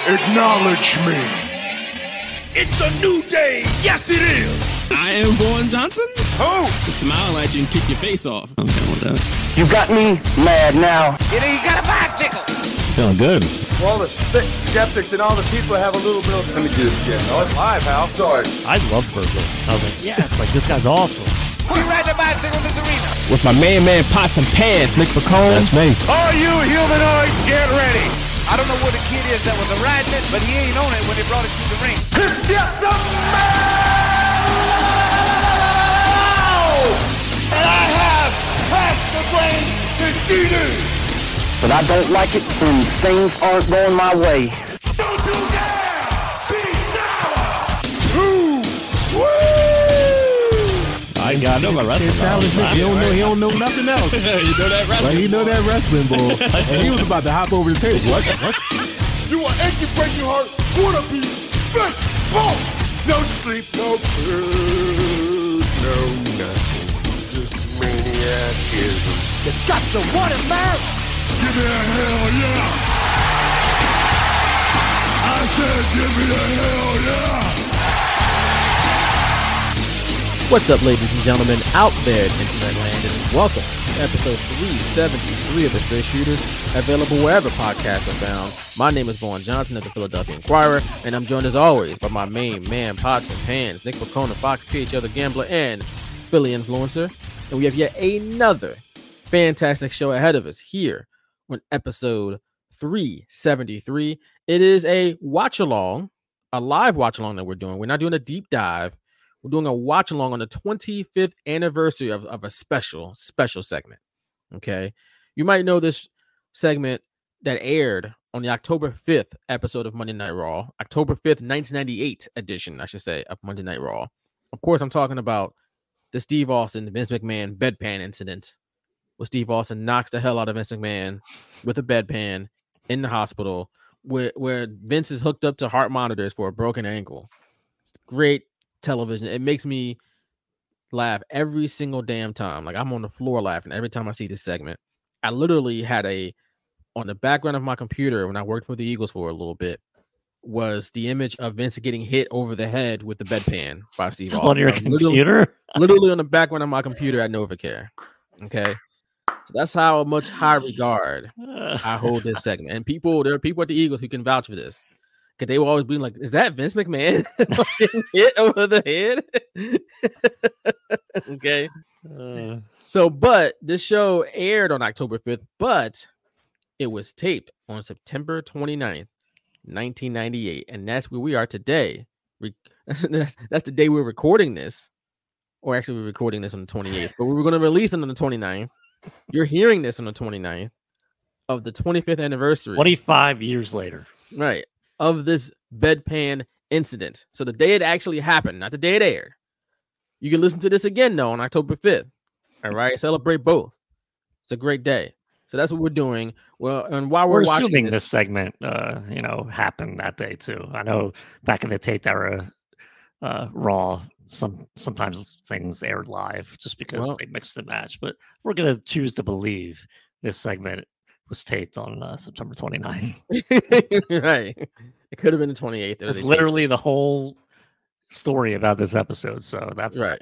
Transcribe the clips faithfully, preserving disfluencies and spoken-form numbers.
Acknowledge me. It's a new day. Yes, it is. I am Vaughn Johnson. Who? Smile at you and kick your face off. I'm down with that. You got me mad now. You know, you got a bicycle. Feeling good. For all the skeptics and all the people that have a little bit of... Let me get it again. Oh, it's live, Hal. Sorry. I love Virgil. I was like, yes, like this guy's awesome. We ride the bicycle to the arena. With my main man, Pots and Pants, Nick McCone. That's me. All you humanoids, get ready. I don't know what the kid is that was riding it, but he ain't on it when they brought it to the ring. It's just a man! And I have passed the brain to D D. But I don't like it when things aren't going my way. Don't you dare be sour! Too sweet! I got know my wrestling. Challenge Nick. He don't know. He don't know nothing else. You know that wrestling. Like he know that wrestling, bro. And he was about to hop over the table. What? What? You are aching, breaking heart, wanna be fresh, boom! No sleep, no food, no nothing. Just maniacism. You got to want it, man. Give me a hell yeah! I said give me a hell yeah! What's up, ladies and gentlemen, out there in internet land, and welcome to episode three seventy-three of The Straight Shooters, available wherever podcasts are found. My name is Vaughn Johnson of the Philadelphia Inquirer, and I'm joined as always by my main man, Pots and Pans, Nick McCone of Fox P H L The Gambler, and Philly Influencer. And we have yet another fantastic show ahead of us here on episode three seventy-three. It is a watch-along, a live watch-along that we're doing. We're not doing a deep dive. We're doing a watch along on the twenty-fifth anniversary of, of a special, special segment. Okay. You might know this segment that aired on the October fifth episode of Monday Night Raw, October fifth, nineteen ninety-eight edition, I should say, of Monday Night Raw. Of course, I'm talking about the Steve Austin, Vince McMahon bedpan incident, where Steve Austin knocks the hell out of Vince McMahon with a bedpan in the hospital, where, where Vince is hooked up to heart monitors for a broken ankle. It's great television. It makes me laugh every single damn time. Like I'm on the floor laughing every time I see this segment. I literally had a on the background of my computer when I worked for the Eagles for a little bit was the image of Vince getting hit over the head with the bedpan by Steve Austin. On your literally, computer? literally on the background of my computer at NovaCare. Okay. So that's how much high regard I hold this segment. And people, there are people at the Eagles who can vouch for this. Because they will always be like, is that Vince McMahon getting hit over the head? Okay. Uh, so, but this show aired on October fifth, but it was taped on September twenty-ninth, nineteen ninety-eight. And that's where we are today. Re- that's, that's the day we're recording this. Or actually, we're recording this on the twenty-eighth. But we were going to release it on the twenty-ninth. You're hearing this on the twenty-ninth of the twenty-fifth anniversary. twenty-five years later. Right. Of this bedpan incident. So the day it actually happened, not the day it aired. You can listen to this again, though, on October fifth. All right. Celebrate both. It's a great day. So that's what we're doing. Well, and while we're, we're watching assuming this, this segment, uh, you know, happened that day, too. I know back in the taped era, uh, Raw, some sometimes things aired live just because well, they mixed and matched. But we're going to choose to believe this segment was taped on uh, September twenty-ninth. Right. It could have been the twenty-eighth. It's literally the whole story about this episode. So that's right.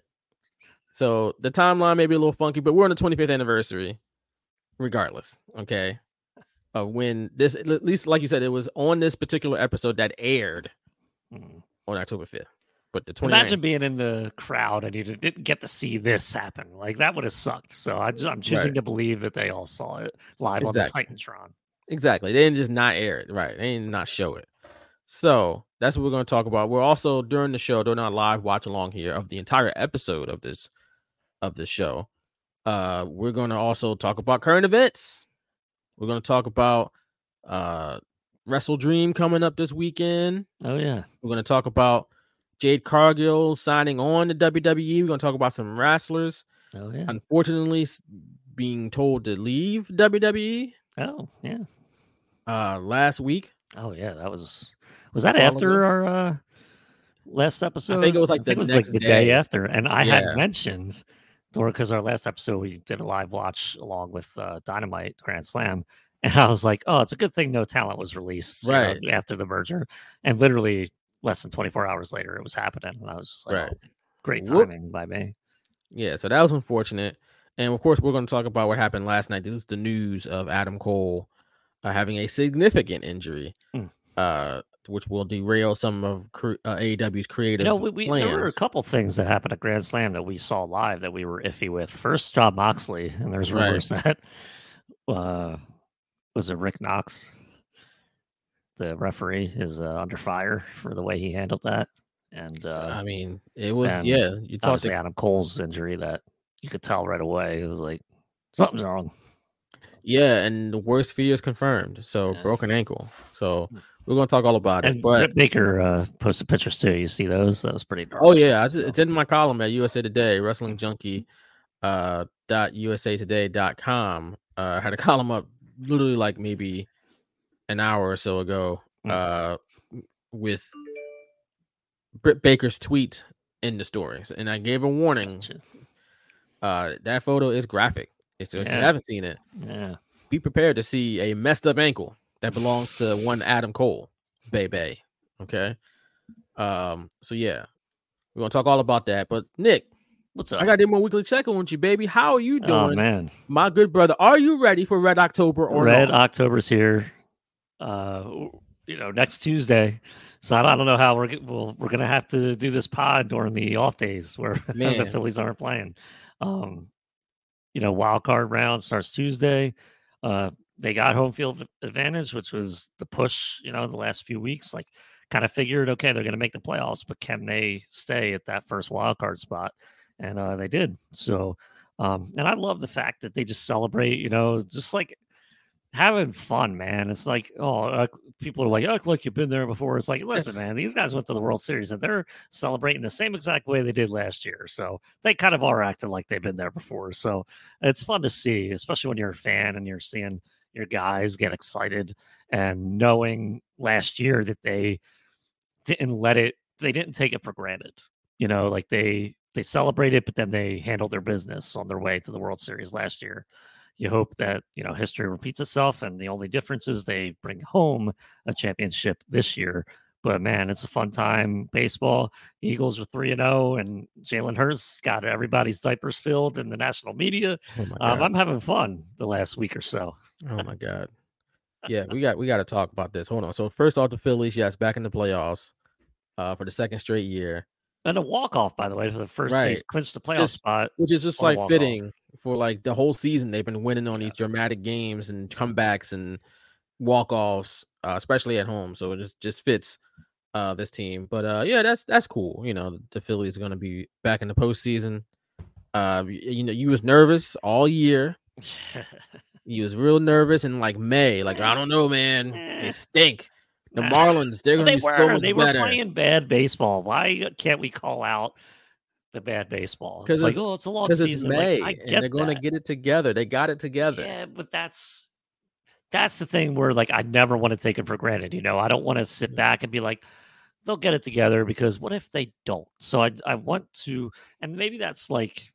So the timeline may be a little funky, but we're on the twenty-fifth anniversary regardless. Okay. Of when this, at least like you said, it was on this particular episode that aired mm. on October fifth. But the twenty-ninth. Imagine being in the crowd and you didn't get to see this happen. Like that would have sucked. So I just, I'm choosing right. to believe that they all saw it live exactly. on the Titantron. Exactly. They didn't just not air it. Right. They didn't not show it. So that's what we're going to talk about. We're also during the show doing our live watch along here of the entire episode of this of this show. Uh, we're going to also talk about current events. We're going to talk about uh, Wrestle Dream coming up this weekend. Oh yeah. We're going to talk about Jade Cargill signing on to W W E. We're going to talk about some wrestlers. Oh yeah. Unfortunately, being told to leave W W E. Oh yeah. Uh, last week. Oh yeah, that was. Was that after our uh, last episode? I think it was like I the think it was next like the day. day after, and I yeah. had mentioned, or because our last episode we did a live watch along with uh, Dynamite Grand Slam, And I was like, oh, it's a good thing no talent was released right you know, after the merger. And literally less than twenty-four hours later, it was happening. And I was just like, right. oh, great Whoop. timing by me. Yeah, so that was unfortunate. And of course, we're going to talk about what happened last night. This is the news of Adam Cole uh, having a significant injury, mm. uh, which will derail some of cre- uh, A E W's creative you know, we, we, plans. There were a couple things that happened at Grand Slam that we saw live that we were iffy with. First, Jon Moxley, and there's rumors right. that uh, was it Rick Knox, the referee, is uh, under fire for the way he handled that. And uh, I mean, it was yeah. You talked to Adam Cole's injury that you could tell right away. It was like something's wrong. Yeah, and the worst fears confirmed. So yeah. broken ankle. So we're gonna talk all about and it. But Britt Baker uh, posted pictures too. You see those? That was pretty. Oh yeah, I just, it's in my column at U S A Today, Wrestling Junkie, uh, dot U S A Today dot com. Uh, I had a column up literally like maybe an hour or so ago, uh, with Britt Baker's tweet in the stories, and I gave a warning. Gotcha. Uh, that photo is graphic. So if yeah. you haven't seen it, yeah, be prepared to see a messed up ankle that belongs to one Adam Cole, baby. Okay. Um. So yeah, we're gonna talk all about that. But Nick, what's up? I got to do my weekly check-in with you, baby. How are you doing, oh, man? My good brother. Are you ready for Red October or Red not? October's here. Uh, you know, next Tuesday. So I don't know how we're we'll, we're gonna have to do this pod during the off days where the Phillies aren't playing. Um. You know, wild card round starts Tuesday. Uh, they got home field advantage, which was the push, you know, the last few weeks. Like, kind of figured, okay, they're going to make the playoffs, but can they stay at that first wild card spot? And uh, they did. So, um, and I love the fact that they just celebrate, you know, just like having fun, man. It's like, oh, uh, people are like, oh, look, you've been there before. It's like, listen, yes. man, these guys went to the World Series and they're celebrating the same exact way they did last year. So they kind of are acting like they've been there before. So it's fun to see, especially when you're a fan and you're seeing your guys get excited and knowing last year that they didn't let it, they didn't take it for granted. You know, like they, they celebrated, but then they handled their business on their way to the World Series last year. You hope that, you know, history repeats itself, and the only difference is they bring home a championship this year. But, man, it's a fun time. Baseball, Eagles are three and oh, and Jalen Hurts got everybody's diapers filled in the national media. Oh my um, I'm having fun the last week or so. Oh, my God. Yeah, we got we got to talk about this. Hold on. So, first off, the Phillies, yes, back in the playoffs uh, for the second straight year. And a walk-off, by the way, for the first right. they clinched the playoff just, spot. Which is just like fitting for like the whole season. They've been winning on these dramatic games and comebacks and walk-offs, uh, especially at home. So it just, just fits uh, this team. But uh, yeah, that's that's cool. You know, the Phillies are going to be back in the postseason. Uh, you know, you was nervous all year. You was real nervous in like May. Like, I don't know, man. They stink. The Marlins, they're going to be were, so much they better. They were playing bad baseball. Why can't we call out the bad baseball? Because it's, it's, like, oh, it's a long season. It's May, like, I get and they're going that. to get it together. They got it together. Yeah, but that's that's the thing where, like, I never want to take it for granted. You know, I don't want to sit back and be like, they'll get it together, because what if they don't? So I I want to, and maybe that's like,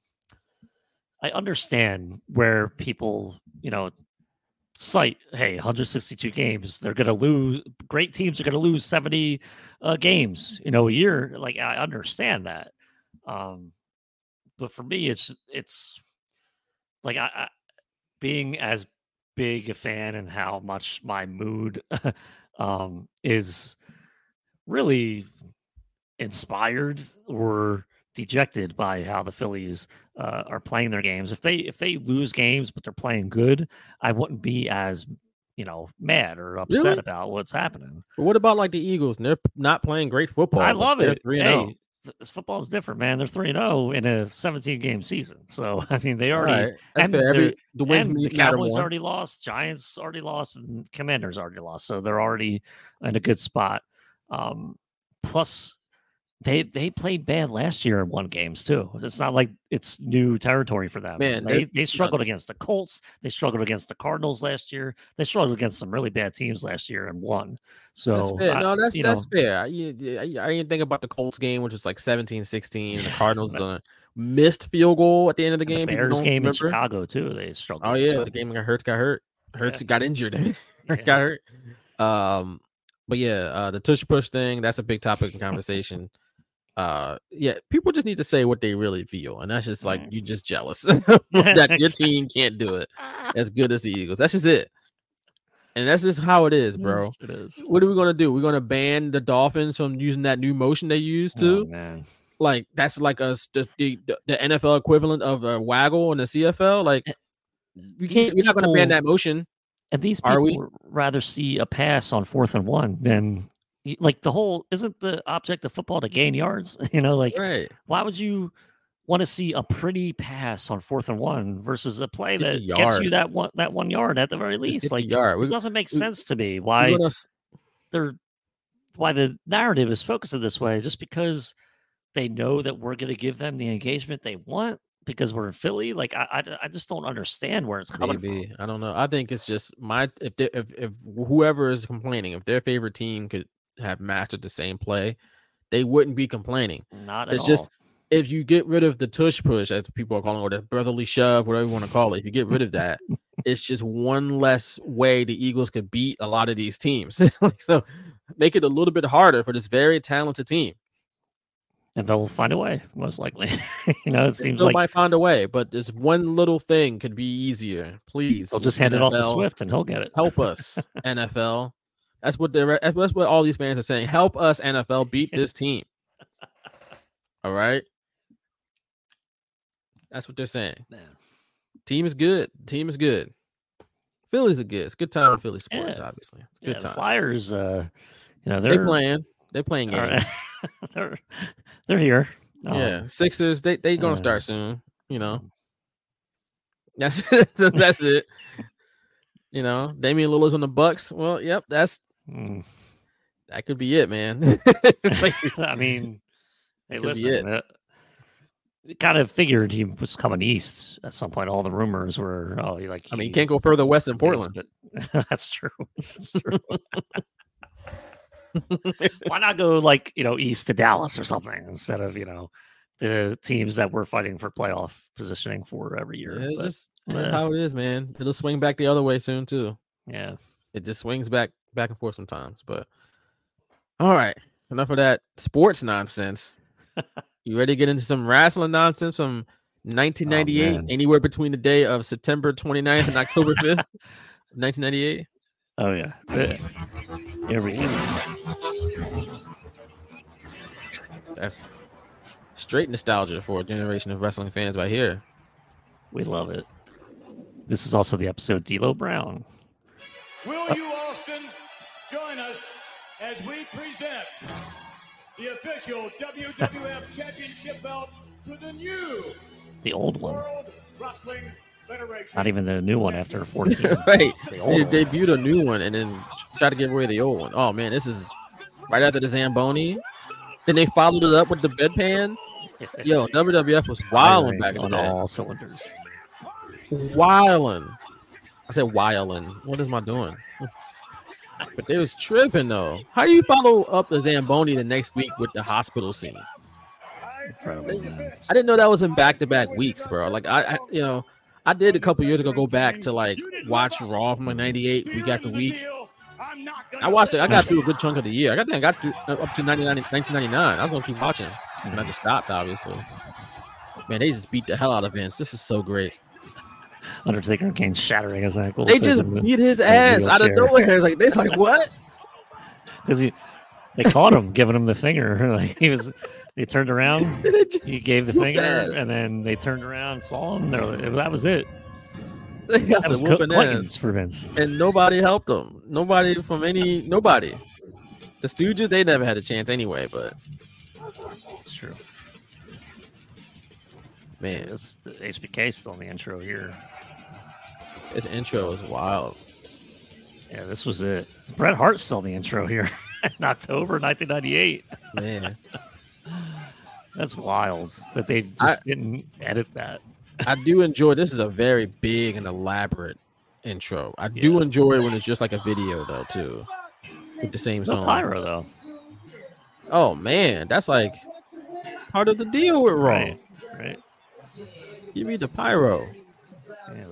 I understand where people, you know, cite, hey, one hundred sixty-two games, they're going to lose, great teams are going to lose seventy uh, games, you know, a year. Like, I understand that. Um, but for me, it's, it's like, I, I being as big a fan and how much my mood um, is really inspired or dejected by how the Phillies uh, are playing their games. If they if they lose games but they're playing good, I wouldn't be as, you know, mad or upset really? about what's happening. But what about like the Eagles? They're not playing great football. I love it. three and oh. Hey, football is different, man. They're three and oh in a seventeen game season. So I mean, they already right. and Every, the wins and the matter Cowboys more. already lost, Giants already lost, and Commanders already lost. So they're already in a good spot. Um, plus. They they played bad last year and won games too. It's not like it's new territory for them. Man, they they struggled against the Colts. They struggled against the Cardinals last year. They struggled against some really bad teams last year and won. So that's fair. I, no, that's that's know, fair. I, I, I didn't think about the Colts game, which was like seventeen sixteen. The Cardinals done missed field goal at the end of the game. The Bears game remember. in Chicago too. They struggled. Oh yeah, so. the game got hurt. Got hurt. Hurts Yeah. got injured. Yeah. got hurt. Um, but yeah, uh, the tush push thing, that's a big topic in conversation. Uh, yeah, people just need to say what they really feel, and that's just like Mm. you're just jealous that your team can't do it as good as the Eagles. That's just it, and that's just how it is, bro. Yes, it is. What are we gonna do? We're gonna ban the Dolphins from using that new motion they used Oh, to. man. Like that's like a the, the the N F L equivalent of a waggle in the C F L. Like we These can't. We're not gonna ban people- that motion. And these Are people we? would rather see a pass on fourth and one than like the whole isn't the object of football to gain yards? You know, like Right. why would you want to see a pretty pass on fourth and one versus a play Get that the gets you yard. that one that one yard at the very Just least? get the Like yard. it We- doesn't make we- sense to me We're why gonna s- they're why the narrative is focused in this way, just because they know that we're going to give them the engagement they want because we're in Philly. Like I, I, I just don't understand where it's coming from. Maybe I don't know. I think it's just my if they, if if whoever is complaining, if their favorite team could have mastered the same play, they wouldn't be complaining. Not at It's all. just if you get rid of the tush push, as people are calling it, or the brotherly shove, whatever you want to call it, if you get rid of that, it's just one less way the Eagles could beat a lot of these teams. Like, so make it a little bit harder for this very talented team. and they'll find a way, most likely. you know, it They seems still like might find a way, but this one little thing could be easier. Please, they'll just hand it off to N F L. Swift and he'll get it. Help us, N F L. That's what they're. That's what all these fans are saying. Help us, N F L, beat this team. All right. That's what they're saying. Man. Team is good. Team is good. Phillies are good. It's a good time in Philly sports. Yeah. Obviously, it's a Yeah, good the time. Flyers, uh, you know, They they're playing. They're playing all games. right. they're they're here. Um, Yeah, Sixers. They they gonna uh, start soon. You know. That's it. That's it. You know, Damian Lillard's on the Bucks. Well, yep. That's mm. that could be it, man. Like, I mean, hey, Could be listen, uh, kind of figured he was coming east at some point. All the rumors were, oh, he like. I mean, he- you can't go further west than Portland. But that's true. That's true. Why not go like you know east to Dallas or something instead of you know the teams that we're fighting for playoff positioning for every year? Yeah, But, just that's eh, how it is, man. It'll swing back the other way soon too. yeah. It just swings back back and forth sometimes. But all right, enough of that sports nonsense. You ready to get into some wrestling nonsense from nineteen ninety-eight? man. Anywhere between the day of September twenty-ninth and October fifth, nineteen ninety-eight. Oh yeah. Eh, Here we go. That's straight nostalgia for a generation of wrestling fans right here. We love it. This is also the episode D'Lo Brown. Will you, Austin, join us as we present the official W W F Championship belt to the new The old one. World Wrestling Federation? Not even the new one after fourteen. Right. The They old one. debuted a new one and then tried to give away the old one. Oh man, this is right after the Zamboni. Then they followed it up with the bedpan. Yo, W W F was wilding back in the on day. all cylinders. Wilding. I said wilding. What am I doing? But they was tripping though. How do you follow up the Zamboni the next week with the hospital scene? Incredible, man. I didn't know that was in back-to-back weeks, bro. Like I, I you know, I did a couple years ago go back to like watch Raw from like ninety-eight week after week. I watched it. I got through a good chunk of the year. I got I got through uh, up to nineteen ninety-nine. I was gonna keep watching, and I just stopped. Obviously, man, they just beat the hell out of Vince. This is so great. Undertaker and Kane shattering his ankle. They just beat his ass out of nowhere. It's like it's like what? Because he, they caught him giving him the finger. Like he was, they turned around. They just He gave the whooped finger, ass. and then they turned around, saw him. They're like, that was it. They got That the was whooping Clinton's ass, for Vince. and nobody helped them. Nobody from any nobody. The Stooges, they never had a chance anyway. But It's true. man, This H B K still in the intro here. this intro is wild. Yeah, this was it. Bret Hart's still in the intro here in October nineteen ninety-eight. Man, That's wild that they just I- didn't edit that. I do enjoy. This is a very big and elaborate intro. I do Yeah. enjoy it when it's just like a video though too, with the same No song. pyro though. Oh man, that's like part of the deal with Raw. Right. Right. Give me the pyro. There we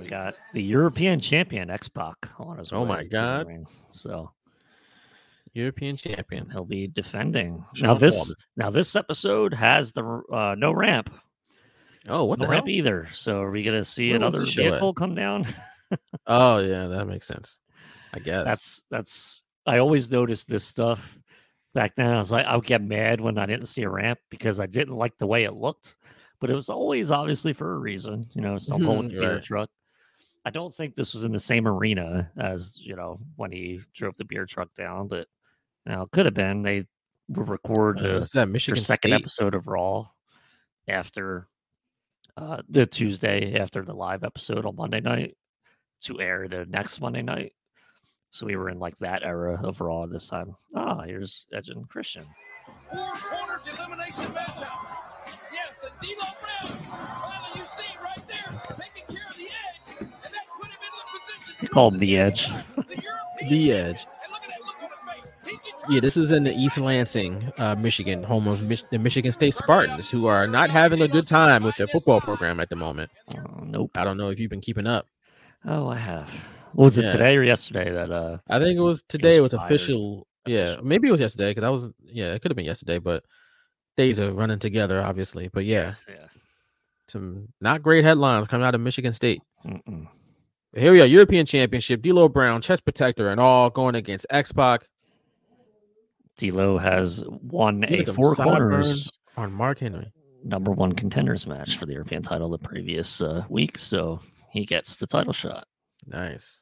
we got the European champion X-Pac on his Oh way my to the God. ring. So European champion. he'll be defending. Sean Now this Paul. now this episode has the uh, no ramp. Oh, what no the ramp hell? either. So are we gonna see Where was another this show at? vehicle come down? Oh yeah, that makes sense. I guess. That's that's I always noticed this stuff back then. I was like, I would get mad when I didn't see a ramp because I didn't like the way it looked. But it was always obviously for a reason, you know, Stone Cold with the beer Right. truck. I don't think this was in the same arena as, you know, when he drove the beer truck down, but you know, it could have been. They would record Uh, uh, what's that? their Michigan second State. episode of Raw after uh, the Tuesday after the live episode on Monday night to air the next Monday night. So we were in like that era of Raw this time. Ah, here's Edge and Christian. Four corners elimination matchup. Yes, and D'Lo Brown. Finally, you see it right there, taking care of the Edge, and that put him into the position. He called him the Edge. The Edge. Yeah, this is in the East Lansing, uh, Michigan, home of Mich- the Michigan State Spartans, who are not having a good time with their football program at the moment. Oh, nope. I don't know if you've been keeping up. Oh, I have. What was it Yeah. today or yesterday that uh I think it was today. It was fired. official. Yeah, maybe it was yesterday because I was. Yeah, it could have been yesterday, but days are running together, obviously. But yeah, yeah. some not great headlines coming out of Michigan State. Mm-mm. But here we are, European Championship. D'Lo Brown, chest protector, and all going against X-Pac. D'Lo has won Look a at them four sideburns corners on Mark Henry. number one contenders match for the European title the previous uh, week, so he gets the title shot. Nice.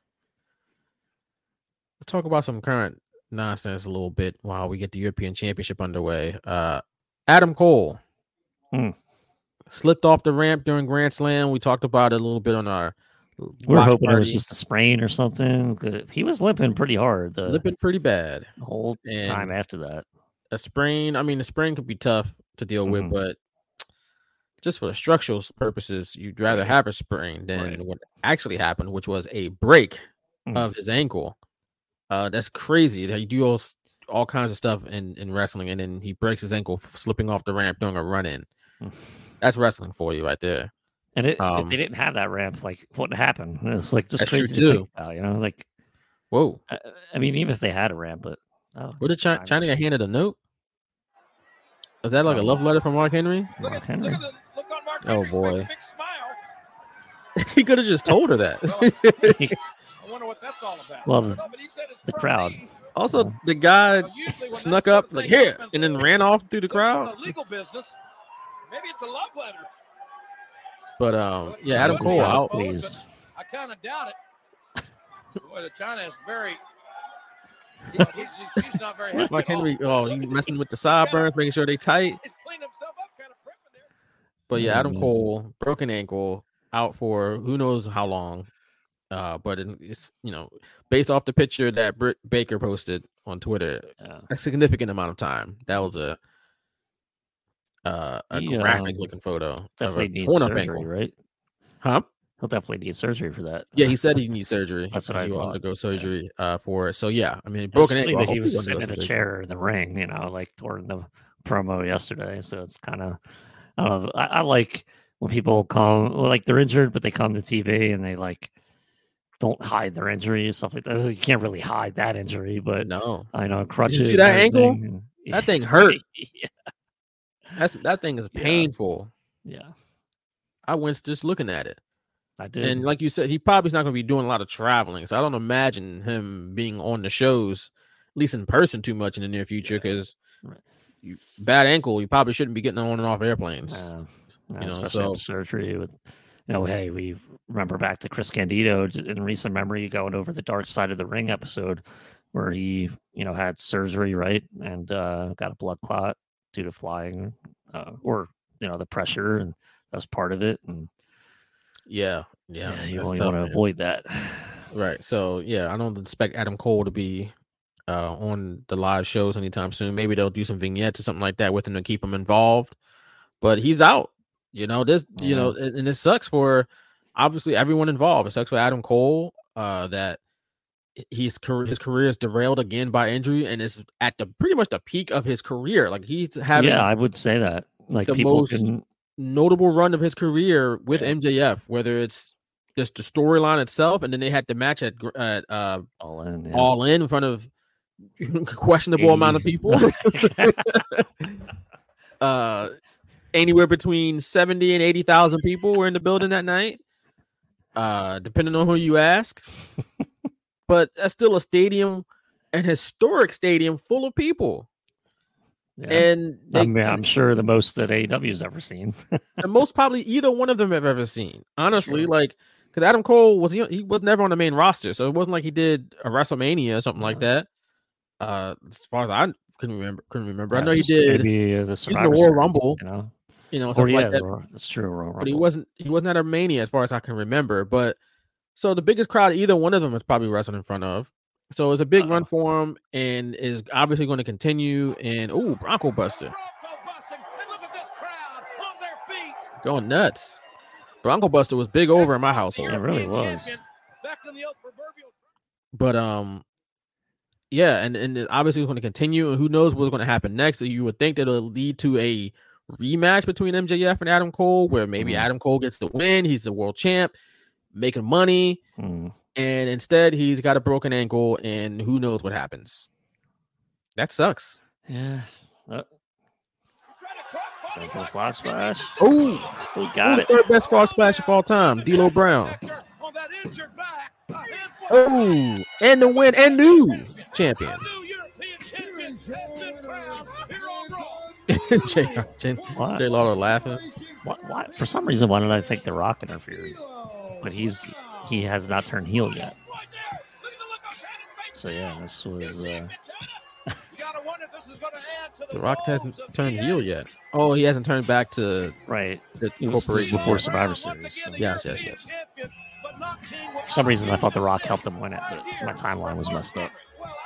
Let's talk about some current nonsense a little bit while we get the European Championship underway. Uh, Adam Cole Hmm. slipped off the ramp during Grand Slam. We talked about it a little bit on our. We were watch hoping it was party. just a sprain or something. 'Cause he was limping pretty hard the limping pretty bad. whole And time after that. A sprain. I mean, a sprain could be tough to deal Mhm. with, but just for the structural purposes, you'd rather Right. have a sprain than Right. what actually happened, which was a break Mhm. of his ankle. Uh, that's crazy. That you do all, all kinds of stuff in, in wrestling, and then he breaks his ankle f- slipping off the ramp during a run in. Mm. That's wrestling for you right there. And it, if Um, they didn't have that ramp, like what happened? It's like just That's true, crazy to think too. about, you know? Like, Whoa. I, I mean, even if they had a ramp, but oh, What did China, fine. China get handed a note? Was that like a Um, love letter from Mark Henry? Mark Henry. Oh boy. He could have just told her that. I wonder what that's all about. Well, the, the crowd. Also, the guy snuck up like here and then ran off through the crowd. Legal business. Maybe it's a love letter. But um, yeah, Adam He's Cole not out. pleased. I kind of doubt it. Boy, the China is very. He's, he's, she's not very happy. Mark at all. Henry, oh, you messing with the sideburns, making sure they tight. He's cleaned himself up, kind of primping there. But yeah, Adam Mhm. Cole, broken ankle, out for who knows how long. Uh, but it- it's, you know, based off the picture that Britt Baker posted on Twitter, Yeah. a significant amount of time. That was a uh, a He, graphic um, looking photo of Definitely a needs torn up surgery, ankle. right? Huh? He'll definitely need surgery for that. Yeah, he said he needs surgery. That's what I he will thought. undergo surgery uh, for it. So yeah, I mean, It's broken funny ankle. I that he hope was undergoes sitting in a surgery. chair in the ring, you know, like during the promo yesterday. So it's kind of, I don't know. I, I like when people come, well, like they're injured, but they come to T V and they like don't hide their injury, stuff like that. You can't really hide that injury, but No, I know crutches. Did you see that and ankle? everything, and- that thing hurt. yeah, That's that thing is Yeah. painful. yeah, I went just looking at it. I did. And like you said, he probably's not going to be doing a lot of traveling. So I don't imagine him being on the shows, at least in person, too much in the near future. Because Right. you bad ankle, you probably shouldn't be getting on and off airplanes. Uh, you uh, know, especially so- after surgery with, you know, hey, we remember back to Chris Candido j- in recent memory going over the Dark Side of the Ring episode where he, you know, had surgery, right, and uh, got a blood clot due to flying, uh, or you know, the pressure, and that was part of it. And Yeah, yeah, yeah, you that's want, tough, to man. avoid that. Right. So yeah, I don't expect Adam Cole to be uh, on the live shows anytime soon. Maybe they'll do some vignettes or something like that with him to keep him involved. But he's out. You know this. You know, and, and it sucks for obviously everyone involved. It sucks for Adam Cole uh, that he's career, his career is derailed again by injury, and it's at the pretty much the peak of his career. Like he's having Yeah, I would say that. Like the people most can, notable run of his career with Yeah. M J F, whether it's just the storyline itself, and then they had the match at at uh, All In, yeah. All In in front of questionable amount of people. uh, anywhere between seventy and eighty thousand people were in the building that night, uh, depending on who you ask. But that's still a stadium, an historic stadium full of people. Yeah. And they, I mean, I'm sure the most that A E W's ever seen. the most probably either one of them have ever seen. Honestly, Sure. like because Adam Cole was he, he was never on the main roster, so it wasn't like he did a WrestleMania or something like that. Uh, as far as I couldn't remember, couldn't remember. Yeah, I know he just did. maybe, uh, the He's in the Survivor Royal Series, Rumble, you know, you know, or stuff yeah, like that. the Ro- that's true. Royal But he Rumble. wasn't he wasn't at a Mania as far as I can remember. But so the biggest crowd either one of them is probably wrestling in front of. So it's a big Uh-oh. run for him, and is obviously going to continue. And oh, Bronco Buster going nuts. Bronco Buster was big over in my household. It really was. But um, yeah, and and it obviously it's going to continue, and who knows what's going to happen next? So you would think that it'll lead to a rematch between M J F and Adam Cole, where maybe Mm. Adam Cole gets the win. He's the world champ, making money. Mm. And instead, he's got a broken ankle, and who knows what happens. That sucks. Yeah. Uh, going for the frog splash. Oh, we got it. Third best frog splash of all time, D'Lo Brown. Oh, and the win and new champion. Jay, Jay, What? Jay Lawler laughing. Why, why, for some reason, why did I think The Rock interfered? But he's he has not turned heel yet. So yeah, this was. Uh, The Rock hasn't turned heel yet. Oh, he hasn't turned back to right. the It was corporation before yet. Survivor Series. So. Yes, yes, yes. For some reason, I thought The Rock helped him win it, but my timeline was messed up.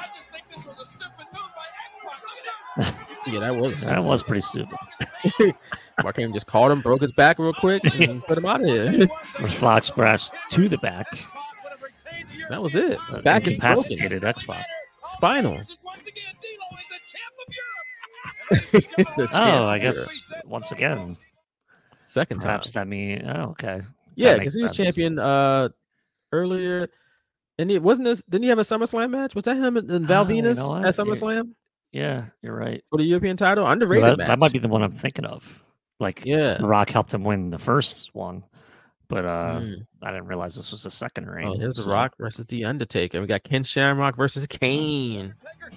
Yeah, that was That was pretty stupid. Mark Hamill just called him, broke his back real quick, and put him out of here. Frog splash to the back. That was it. Uh, Back is broken. incapacitated X-Pac. Spinal. The Oh, champ I here. guess once again. Second time. Perhaps that mean. Oh, okay. Yeah, That because makes he was sense. champion uh earlier, and it wasn't this. Didn't he have a SummerSlam match? Was that him and, and Val Oh, you Venus know what? at You're- SummerSlam Yeah, you're right. for the European title? So Underrated that, match. that might be the one I'm thinking of. Like, Yeah. The Rock helped him win the first one, but uh, Mm. I didn't realize this was the second reign. Oh, here's The so- Rock versus The Undertaker. We got Ken Shamrock versus Kane.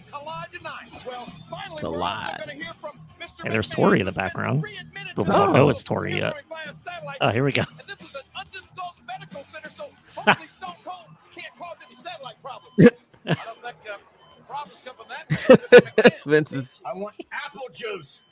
The live. Hey, there's Tori in the background, but we Oh. don't know it's Tori yet. Oh, here we go. And this is an undisclosed medical center, so hopefully Stone Cold can't cause any satellite problems. I don't think uh, problems come from that. Vince is I want apple juice.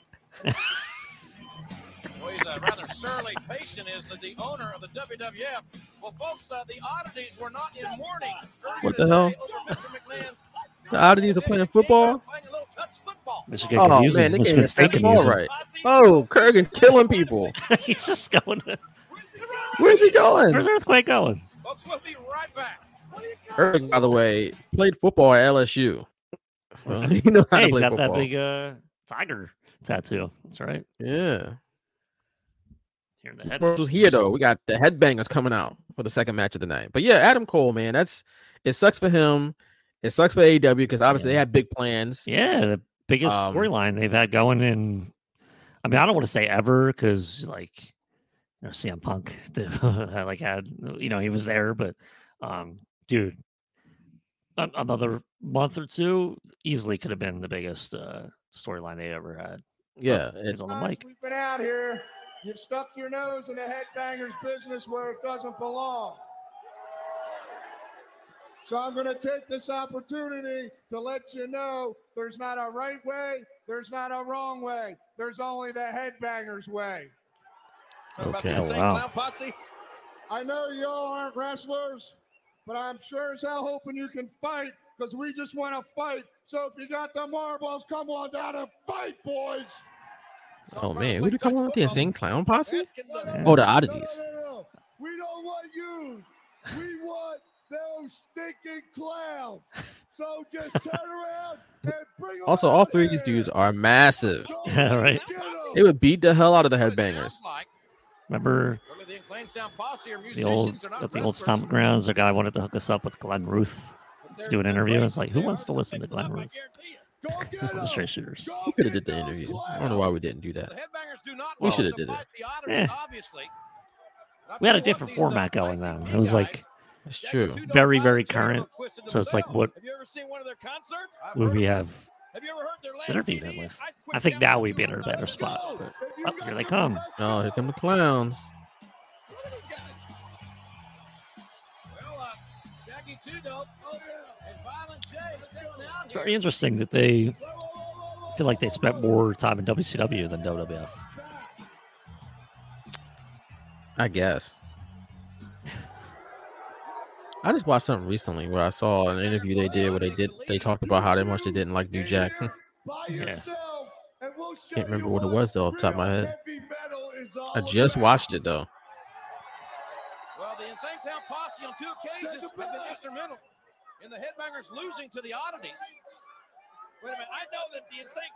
Well, he's a rather surly patient, is that the owner of the W W F. Well, folks, uh, the oddities were not in mourning. What the hell? The oddities are playing football. This should get Oh confusing. man, they This can't should even get snap the ball confusing. right. Oh, Kurgan killing people. He's just going. To... Where's he going? Where's Earthquake going? Folks, we'll be right back. Kurgan, by the way, played football at L S U. So he knows how Hey, to he's play got football. that big uh, tiger tattoo. That's right. Yeah. Here in the head. Commercials here though. We got the headbangers coming out for the second match of the night. But yeah, Adam Cole, man, that's it sucks for him. It sucks for A E W because obviously Yeah. they had big plans. Yeah, the biggest Um, storyline they've had going in. I mean, I don't want to say ever because, like, you know, C M Punk, like, had you know, he was there, but, um, dude, a- another month or two easily could have been the biggest uh, storyline they ever had. Yeah. Oh, he's on the mic. We've been out here. You've stuck your nose in the headbangers business where it doesn't belong. So I'm going to take this opportunity to let you know there's not a right way, there's not a wrong way. There's only the headbangers way. Okay. Oh, wow. I know y'all aren't wrestlers, but I'm sure as hell hoping you can fight because we just want to fight. So if you got the marbles, come on down and fight, boys. Oh man, who did come on with the insane clown posse? Yeah. Oh, the oddities. No, no, no. We don't want you. We want those stinking clowns. So just turn around and bring them Also, all out three of these here. dudes are massive. Go Yeah, right. get 'em. They would beat the hell out of the headbangers. Remember the old at the old Stomping Grounds? A guy wanted to hook us up with Glenn Ruth to do an interview. It's like, who wants to listen to Glenn Ruth? For the straight shooters. We could have did the interview. I don't know why we didn't do that. We should have did it. Eh. We had a different format going then. It was like it's true. Very, very current. So it's like, what would we have interviewed him with? I think now we'd be in a better spot. But, oh, here they come. Oh, here come the clowns. It's very interesting that they feel like they spent more time in W C W than W W F. I guess. I just watched something recently where I saw an interview they did where they did they talked about how much they didn't like New Jack. Yeah. Can't remember what it was though off the top of my head. I just watched it though. Well, the Insane Town Posse on two occasions have been instrumental in the Headbangers losing to the Oddities. Wait a minute, I know that the Insane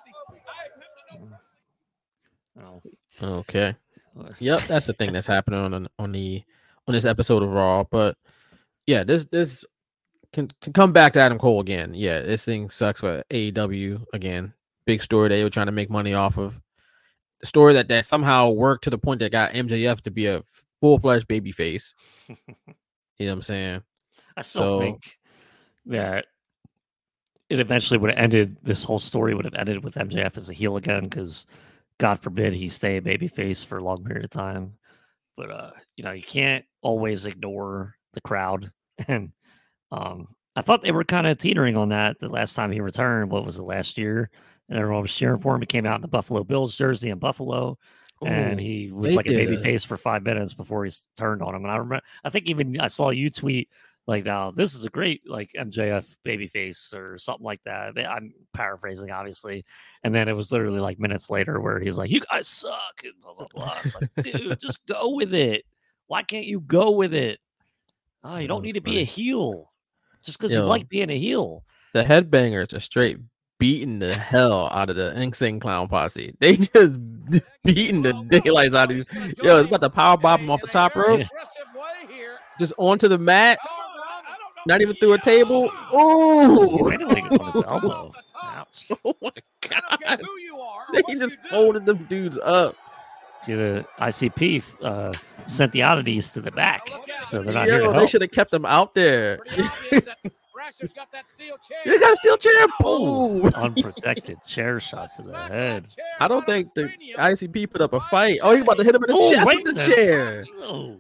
Town Posse. I have to know. Oh. Okay. Yep, that's the thing that's happening on on the on this episode of Raw. But yeah, this this can to come back to Adam Cole again. Yeah, this thing sucks for A E W again. Big story they were trying to make money off of. The story that, that somehow worked to the point that got M J F to be a full fledged baby face. You know what I'm saying? I still so, think that it eventually would have ended. This whole story would have ended with M J F as a heel again, because God forbid he stay a babyface for a long period of time. But uh, you know, you can't always ignore the crowd. And um, I thought they were kind of teetering on that the last time he returned. What was it, last year? And everyone was cheering for him. He came out in the Buffalo Bills jersey in Buffalo, Ooh, and he was like a babyface for five minutes before he turned on him. And I remember, I think even I saw you tweet like, "Now this is a great like M J F babyface" or something like that. I'm paraphrasing, obviously. And then it was literally like minutes later where he's like, "You guys suck," and blah blah blah. It's like, dude, just go with it. Why can't you go with it? Oh, you don't need to be a heel just because you like being a heel. The Headbangers are straight beating the hell out of the Insane Clown Posse. They just beating the daylights out of these. Yo, it's about to power bomb them off the top rope. Yeah. Just onto the mat. Not even through a table. Ooh! elbow. Oh my god! They just folded them dudes up. See, the I C P uh, sent the Oddities to the back, so they're not Yo, here to help. They should have kept them out there. Got that steel chair. You got a steel chair. Boom! Unprotected chair shot to the head. I don't think the I C P put up a fight. Oh, he's about to hit him in the oh, chest with the then. chair. Oh,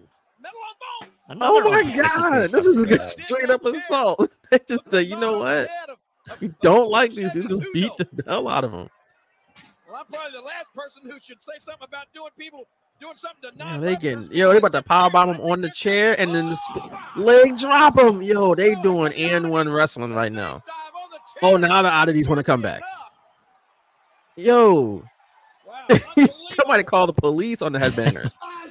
oh my god! This is a straight up assault. They just say, you know what? We don't like these dudes. Just beat the hell out of them. Well, I'm probably the last person who should say something about doing people. Doing something to yeah, they getting, yo, they about to power bomb him on the chair and then the sp- leg drop him. Yo, they doing and one wrestling right now. Oh, now the Oddities want to come back. Yo, somebody call the police on the Headbangers.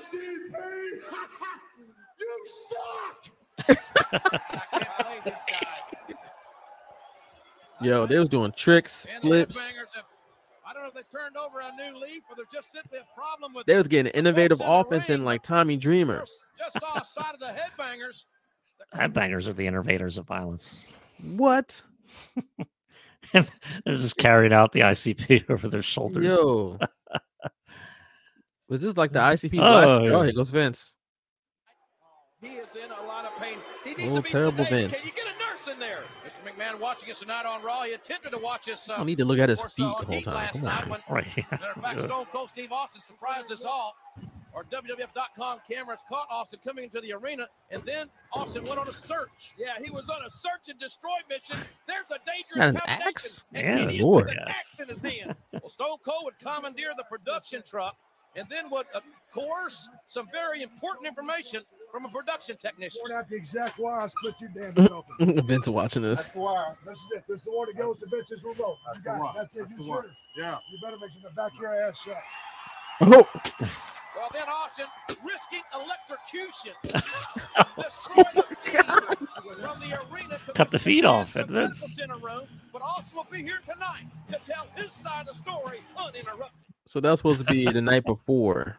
Yo, they was doing tricks, flips. I don't know if they turned over a new leaf or they're just simply a problem with. They was getting innovative offense in like Tommy Dreamer. Just saw a side of the Headbangers. Headbangers are the innovators of violence. What? They're just carrying out the I C P over their shoulders. Yo, was this like the I C P's oh, last? Yeah. Oh, here goes Vince. He is in a lot of pain. He needs oh, to be terrible sedated. Vince. Can you get a nurse in there? Mister McMahon watching us tonight on Raw. He attempted to watch us. Uh, I don't need to look at his feet uh, the whole time. Come on. When, right. matter of fact, Stone Cold Steve Austin surprised us all. Our W W F dot com cameras caught Austin coming into the arena, and then Austin went on a search. Yeah, he was on a search and destroy mission. There's a dangerous an axe? Yeah, he Lord. with an axe in his hand. Well, Stone Cold would commandeer the production truck, and then would uh, coerce some very important information from a production technician. Point out the exact wire I split you damn open. Vince watching this. That's the wire. This is it. This is the one that goes to Vince's remote. That's you got the one. it. That's it. That's You the sure? one. Yeah. You better make sure to back your ass up. Oh. Well, then Austin risking electrocution. Oh God. From the arena to Cut the feet off at Vince. In a room, but Austin will be here tonight to tell his side of the story uninterrupted. So that was supposed to be the night before.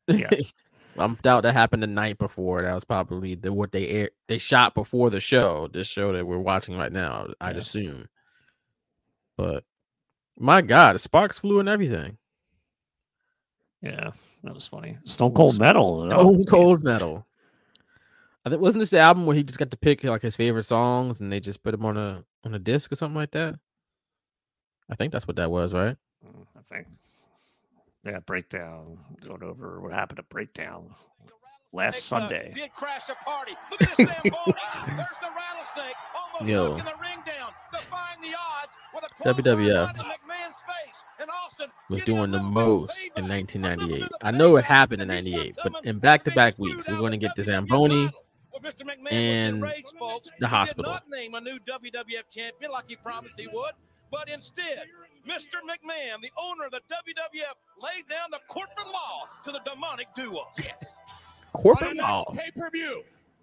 Yes. I'm doubt that happened the night before. That was probably the what they air, they shot before the show. This show that we're watching right now, I'd yeah. assume. But my God, sparks flew and everything. Yeah, that was funny. Stone Cold Metal. Stone Cold Metal. I think wasn't this the album where he just got to pick like his favorite songs and they just put them on a on a disc or something like that? I think that's what that was, right? I think. Yeah, Breakdown. Going over what happened at Breakdown last Sunday. Did crash a party. Look at this Zamboni. There's the rattlesnake. Almost Yo. knocking the ring down. Defying the odds with a W W F McMahon's face. And Austin was doing the most in nineteen ninety-eight. I know it happened in ninety-eight, but in back-to-back weeks, we're going to get the Zamboni and the hospital. Did not name a new W W F champion like he promised he would, but instead, Mister McMahon, the owner of the W W F, laid down the corporate law to the demonic duo. Yes. Corporate law. Pay-per-view.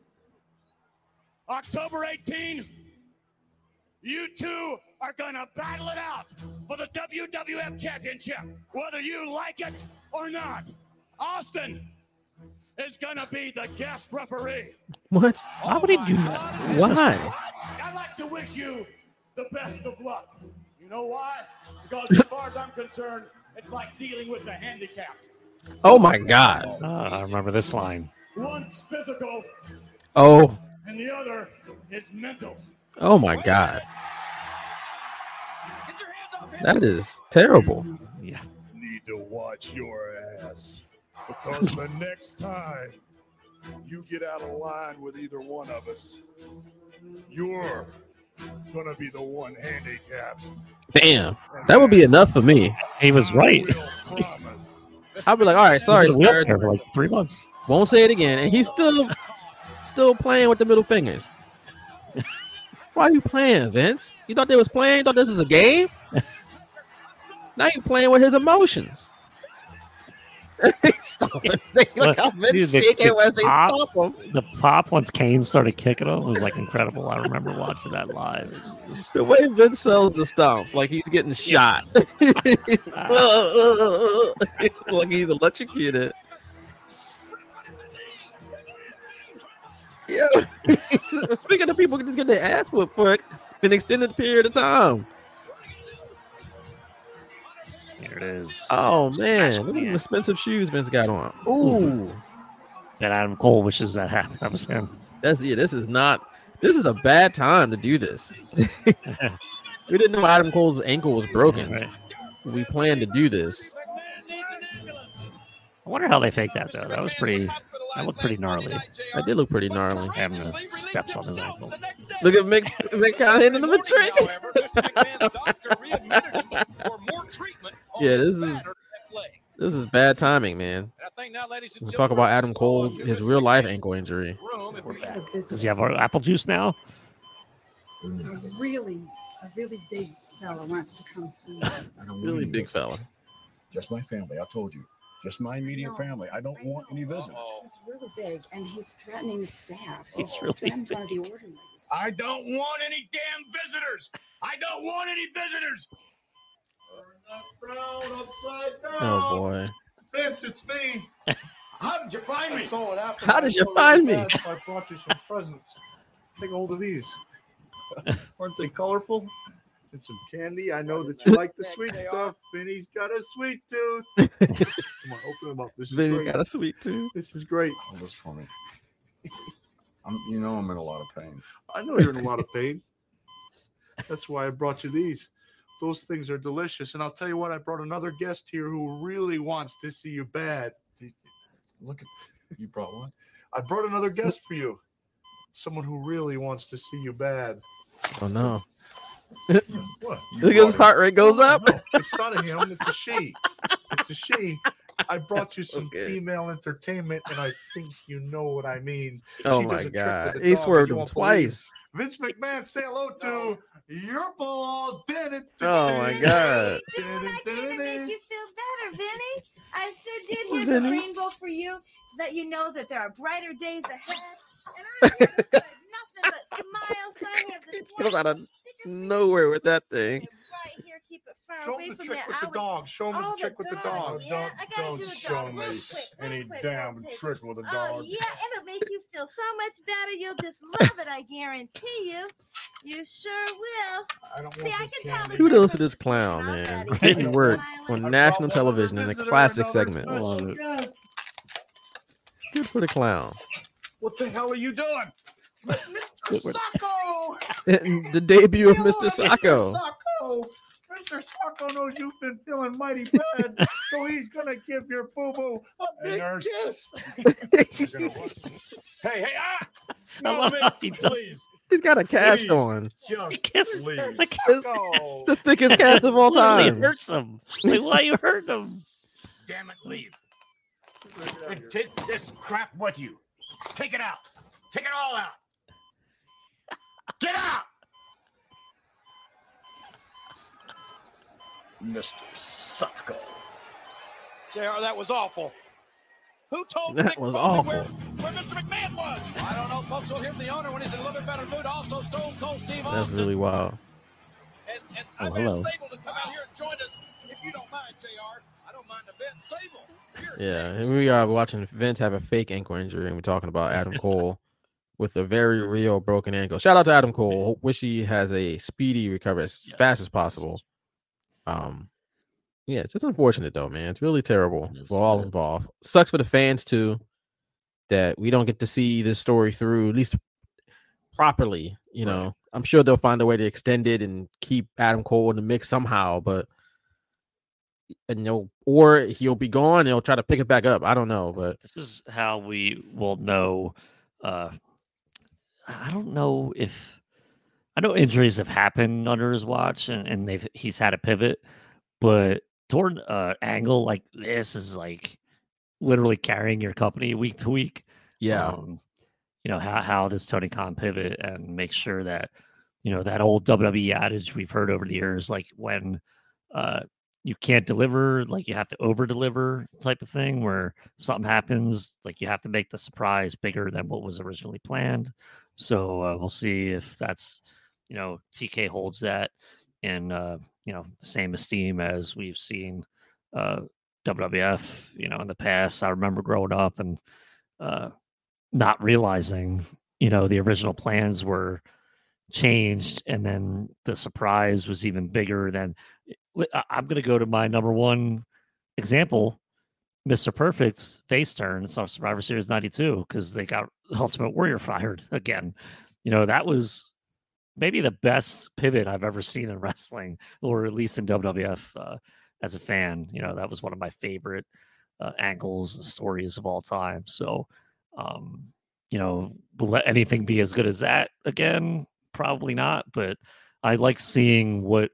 October eighteenth, you two are going to battle it out for the W W F Championship, whether you like it or not. Austin is going to be the guest referee. What? Why would he do that? Why? I'd like to wish you the best of luck. You know why? Because as far as I'm concerned, it's like dealing with the handicapped. Oh my God. Oh, I remember this line. One's physical. Oh. And the other is mental. Oh my God. That is terrible. Yeah. Need to watch your ass. Because the next time you get out of line with either one of us, you're gonna be the one handicapped. Damn, that would be enough for me. He was right. I'll be like, all right, sorry, sir. For like three months. Won't say it again, and he's still, still playing with the middle fingers. Why are you playing, Vince? You thought they was playing? You thought this was a game? Now you're playing with his emotions. Stop it. Look how Vince shaking as they stop him. The pop once Kane started kicking him was like incredible. I remember watching that live. It was, it was... The way Vince sells the stomps, like he's getting shot. Like he's electrocuted. Yeah. Speaking of people just getting their ass whooped for an extended period of time. Here it is. Oh man, look at the expensive shoes Vince got on. Ooh. That Adam Cole wishes that happened. That was him. That's yeah. This is not. This is a bad time to do this. We didn't know Adam Cole's ankle was broken. Right. We planned to do this. I wonder how they faked that though. That was pretty. That looked pretty gnarly. That did look pretty gnarly. Having the steps on his ankle. Look at Mick. Mick kind of hitting the trick. Yeah, this is this is bad timing, man. We'll talk about Adam Cole, his real life ankle injury. Does he have apple juice now? A really, a really big fella wants to come see you. Really big fella. Just my family. I told you. Just my immediate no, family. I don't I want any visitors. He's really big, and he's threatening the staff. He's really threatening one of the orderlies. I don't want any damn visitors. I don't want any visitors. Oh boy, Vince, it's me. How did you find me? How did you find me? I brought you some presents. Take a hold of these. Aren't they colorful? And some candy. I know that you like the sweet stuff. Vinny's got a sweet tooth. Come on, open them up. This is Vinny's great. got a sweet tooth. This is great. Oh, that's funny. I'm, you know, I'm in a lot of pain. I know you're in a lot of pain. That's why I brought you these. Those things are delicious. And I'll tell you what, I brought another guest here who really wants to see you bad. Look at you brought one. I brought another guest for you. Someone who really wants to see you bad. Oh no. What? Look at his heart rate goes up. No, it's not a him. It's a she. It's a she. I brought you some okay. female entertainment, and I think you know what I mean. Oh she my God! He swerved him twice. Vince McMahon, say hello to your ball. Oh my God! I did what I can to make you feel better, Vinny. I sure did. Here's the rainbow for you, so that you know that there are brighter days ahead. And I'm here to nothing but smiles. So I have this Comes out of nowhere with that thing. Right here, keep it far Show away him the from trick that. with I the would- dog. Show him Oh, the trick with the dog. Yeah, Don't, I gotta don't do a show dog me real quick, real any quick, damn real quick. trick with a Oh, dog. yeah, it'll make you feel so much better. You'll just love it, I guarantee you. You sure will. I don't See, I can tell the Kudos to this clown, man. Getting work on national television in a classic segment. Good for the clown. What the hell are you doing? Mister Sacco! The debut of Mister Sacco. Sacco! Mister Sacco knows you've been feeling mighty bad, so he's gonna give your boo-boo a big kiss. Hey, hey, ah! No, man, please. He's got a cast Please. on. Just Kiss- please. the kiss- It's, it's the thickest cast of all Literally time. hurts him. Like, why you hurt him? Damn it, leave. And take this crap with you. Take it out. Take it all out. Get out! Mister Sacco. J R, that was awful. Who told That Mick was Foley awful. Where, where Mister McMahon was? I don't know, folks. We'll hear from the owner when he's in a little bit better mood. Also, Stone Cold Steve That's Austin. really wild. And, and Oh, I've hello. asked Sable to come out here and join us. If you don't mind, J R, I don't mind a bit. Sable. Here. Yeah, and we are watching Vince have a fake ankle injury, and we're talking about Adam Cole with a very real broken ankle. Shout out to Adam Cole. Wish he has a speedy recovery as Yes. fast as possible. Um, yeah, it's just unfortunate though, man. It's really terrible Yes, for all man. involved. Sucks for the fans too that we don't get to see this story through at least properly. You know, Right. I'm sure they'll find a way to extend it and keep Adam Cole in the mix somehow, but. And you know, or he'll be gone and he'll try to pick it back up. I don't know, but This is how we will know. Uh, I don't know if I know injuries have happened under his watch, and, and they've he's had a pivot, but toward uh, angle like this is like literally carrying your company week to week. yeah, Um, you know, how how does Tony Khan pivot and make sure that you know that old W W E adage we've heard over the years, like when uh, you can't deliver, like you have to over deliver type of thing, where something happens, like you have to make the surprise bigger than what was originally planned. So uh, we'll see if that's, you know, T K holds that in, uh, you know, the same esteem as we've seen uh, W W F, you know, in the past. I remember growing up and uh, not realizing, you know, the original plans were changed, and then the surprise was even bigger than. I- I'm going to go to my number one example, Mister Perfect face turn. It's on Survivor Series ninety-two because they got Ultimate Warrior fired again. You know, that was maybe the best pivot I've ever seen in wrestling, or at least in W W F uh, as a fan. You know, that was one of my favorite uh, angles and stories of all time. So, um, you know, will let anything be as good as that again? Probably not, but I like seeing what,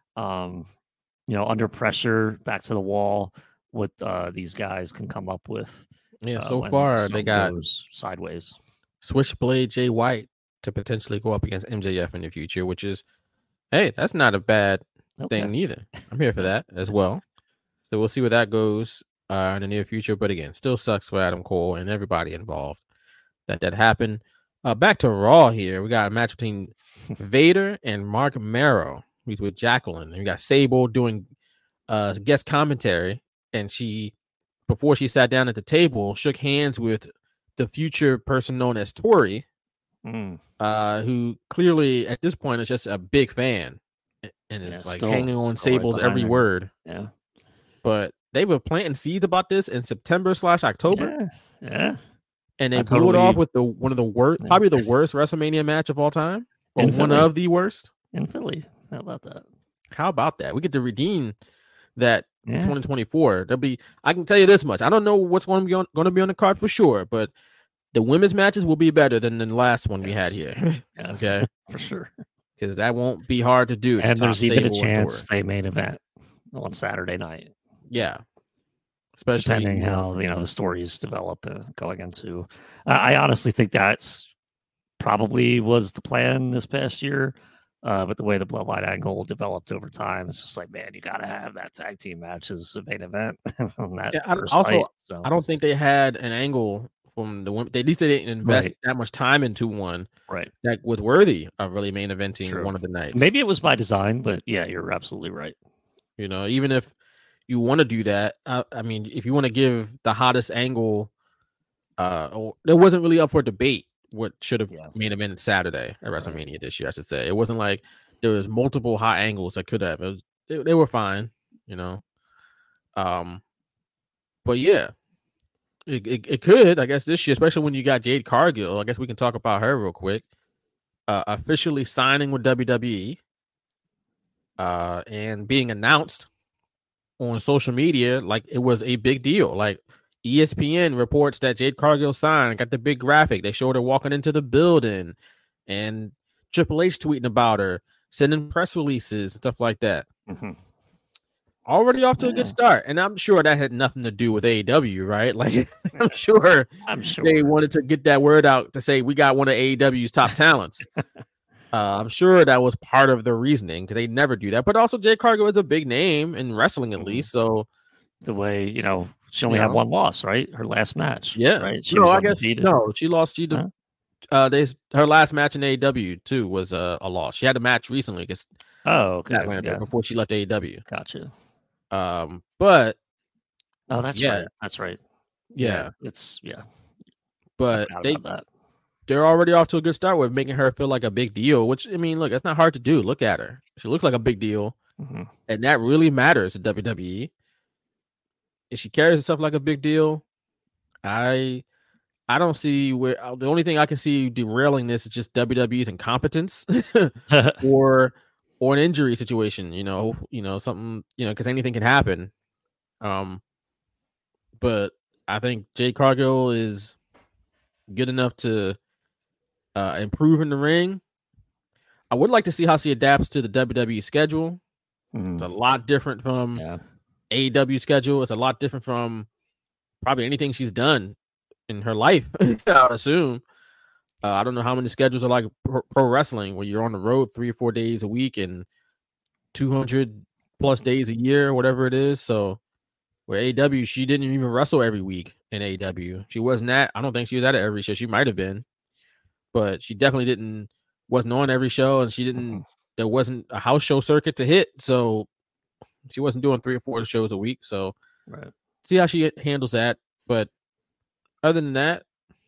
um, you know, under pressure, back to the wall, what uh, these guys can come up with. yeah. uh, So when far, they something got goes sideways. Switchblade Jay White to potentially go up against M J F in the future, which is, hey, that's not a bad Okay. thing neither. I'm here for that as well. So we'll see where that goes uh, in the near future. But again, still sucks for Adam Cole and everybody involved that that happened. Uh, back to Raw here. We got a match between Vader and Mark Marrow. He's with Jacqueline. And we got Sable doing uh, guest commentary. And she, before she sat down at the table, shook hands with the future person known as Tori, Mm. uh, who clearly at this point is just a big fan and is Yeah, like still- hanging on still right Sable's behind every her. word. Yeah. But they were planting seeds about this in September slash October. Yeah. Yeah. And they I blew it off totally- with the one of the worst, Yeah. probably the worst WrestleMania match of all time, or In one Philly. of the worst. In Philly. How about that? How about that? We get to redeem that Yeah. twenty twenty-four. There'll be. I can tell you this much. I don't know what's going to be on going to be on the card for sure, but the women's matches will be better than the last one we had here. Yes, Okay, for sure. because that won't be hard to do. to And top there's even a Sable and chance Tori. they main event on Saturday night, Yeah, especially depending you know, how you know the stories develop uh, going into. I I honestly think that's probably was the plan this past year. Uh, but the way the Bloodline angle developed over time, it's just like, man, you got to have that tag team match as a main event on that Yeah, I, first also, night. So I don't think they had an angle from the women. They, at least they didn't invest Right. that much time into one right. that was worthy of really main eventing True. one of the nights. Maybe it was by design, but yeah, you're absolutely right. You know, even if you want to do that, I, I mean, if you want to give the hottest angle, uh, or, there wasn't really up for debate what should have yeah. made him in Saturday at WrestleMania right. this year, I should say. It wasn't like there was multiple hot angles that could have. It was, they, they were fine, you know. Um, but yeah, it, it it could, I guess, this year, especially when you got Jade Cargill. I guess we can talk about her real quick. Uh, officially signing with W W E, uh, and being announced on social media like it was a big deal. Like E S P N reports that Jade Cargill signed, got the big graphic. They showed her walking into the building, and Triple H tweeting about her, sending press releases and stuff like that. Mm-hmm. Already off to yeah. a good start, and I'm sure that had nothing to do with A E W, right? Like I'm sure, I'm sure they wanted to get that word out to say we got one of A E W's top talents. uh, I'm sure that was part of the reasoning because they never do that. But also, Jade Cargill is a big name in wrestling, at mm-hmm. least. So the way you know she only you had know. one loss, right? Her last match, yeah. Right? She no, I guess no. She lost. She huh? uh, they her last match in A E W too was uh, a loss. She had a match recently against oh, okay, yeah. before she left A E W. Gotcha. Um, but oh, that's yeah. right. That's right. Yeah, yeah it's yeah. But they they're already off to a good start with making her feel like a big deal. Which I mean, look, it's not hard to do. Look at her; she looks like a big deal, mm-hmm. and that really matters to W W E. If she carries herself like a big deal, I I don't see where the only thing I can see derailing this is just W W E's incompetence or. Or an injury situation, you know, you know, something, you know, because anything can happen. Um, but I think Jade Cargill is good enough to uh, improve in the ring. I would like to see how she adapts to the W W E schedule. Mm. It's a lot different from yeah. A E W schedule. It's a lot different from probably anything she's done in her life, I would assume. Uh, I don't know how many schedules are like pro, pro wrestling where you're on the road three or four days a week and two hundred plus days a year, whatever it is. So where A E W, she didn't even wrestle every week in A E W. She wasn't at, I don't think she was at it every show. She might have been, but she definitely didn't, wasn't on every show. And she didn't, mm-hmm. there wasn't a house show circuit to hit. So she wasn't doing three or four shows a week. So right. see how she handles that. But other than that,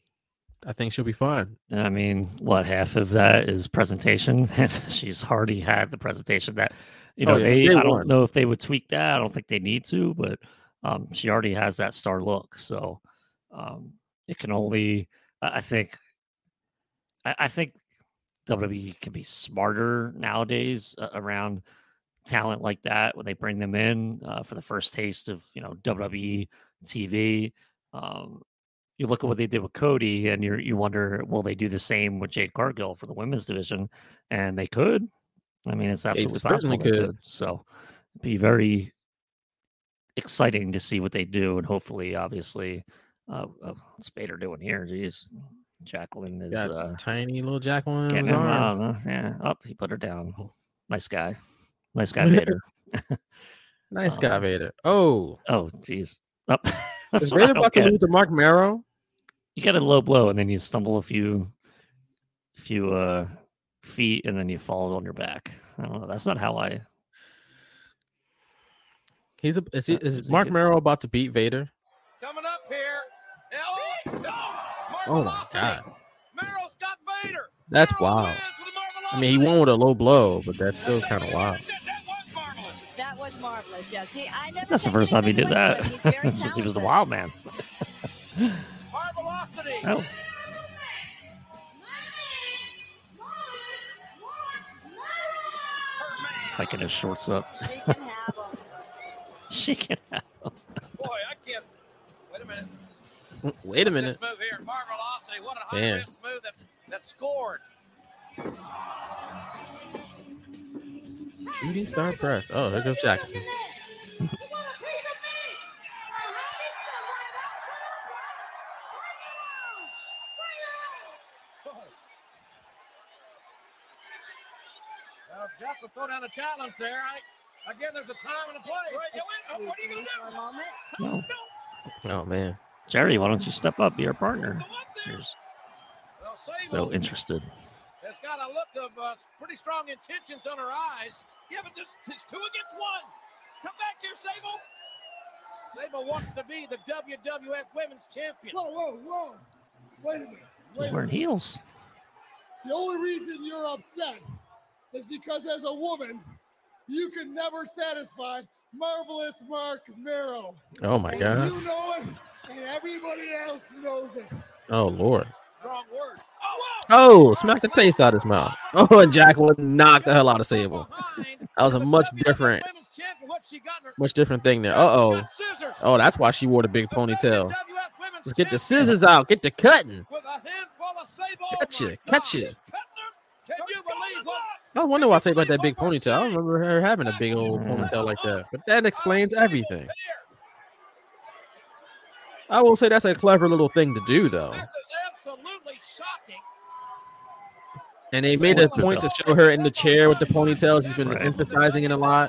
I think she'll be fine. I mean, what half of that is presentation, and she's already had the presentation that, you know, oh, yeah. they, they I don't know if they would tweak that. I don't think they need to, but um, she already has that star look. So um, it can only, I think, I, I think W W E can be smarter nowadays uh, around talent like that when they bring them in uh, for the first taste of, you know, W W E T V. Um, You look at what they did with Cody, and you you wonder, will they do the same with Jade Cargill for the women's division? And they could. I mean, it's absolutely possible. Could. could. So it'd be very exciting to see what they do, and hopefully, obviously, uh, uh, what's Vader doing here? Jeez, Jacqueline is Got uh, tiny little Jacqueline. Getting him out, huh? Yeah, up. Oh, he put her down. Nice guy. Nice guy, Vader. nice guy, um, Vader. Oh, oh, jeez. Oh, is Vader about to lose to Mark Marrow? You get a low blow and then you stumble a few, few uh, feet and then you fall on your back. I don't know. That's not how I. He's a. Is, he, is, is Mark Marrow about to beat Vader? Coming up here. Oh, oh my God! Marrow's got Vader. That's wild. I mean, he won with a low blow, but that's still kind of wild. That was marvelous. Yes, he. I never. That's the first time he did that since he was the Wild Man. Oh. Hiking his shorts up. She can have them. She can have them. Boy, I can't. Wait a minute. Wait a minute. This move here, Marvel Aussie. What a high risk move that that scored. Shooting star press. Oh, there goes Jacqueline. Well, Jeff will throw down a challenge there. I, again, there's a time and a place. What are you going to do? A moment? No. Oh, man. Jerry, why don't you step up? Be our partner. There's well, no interested. It's got a look of uh, pretty strong intentions on her eyes. Yeah, but there's, there's two against one. Come back here, Sable. Sable wants to be the W W F Women's Champion. Whoa, whoa, whoa. Wait a minute. Wait He's a wearing minute. heels. The only reason you're upset is because as a woman, you can never satisfy Marvelous Mark Mero. Oh, my And God. You know it, and everybody else knows it. Oh, Lord. Strong word. Oh, Oh, smack the taste out of his mouth. Oh, and Jacqueline knocked the hell out of Sable. That was a much different, much different thing there. Uh-oh. Oh, that's why she wore the big ponytail. Let's get the scissors out. Get the cutting. Gotcha. Gotcha. I wonder why Sable had that big ponytail. I don't remember her having a big old ponytail like that. But that explains everything. I will say that's a clever little thing to do, though. absolutely shocking. And they made a point to show her in the chair with the ponytail. She's been Right. emphasizing it a lot.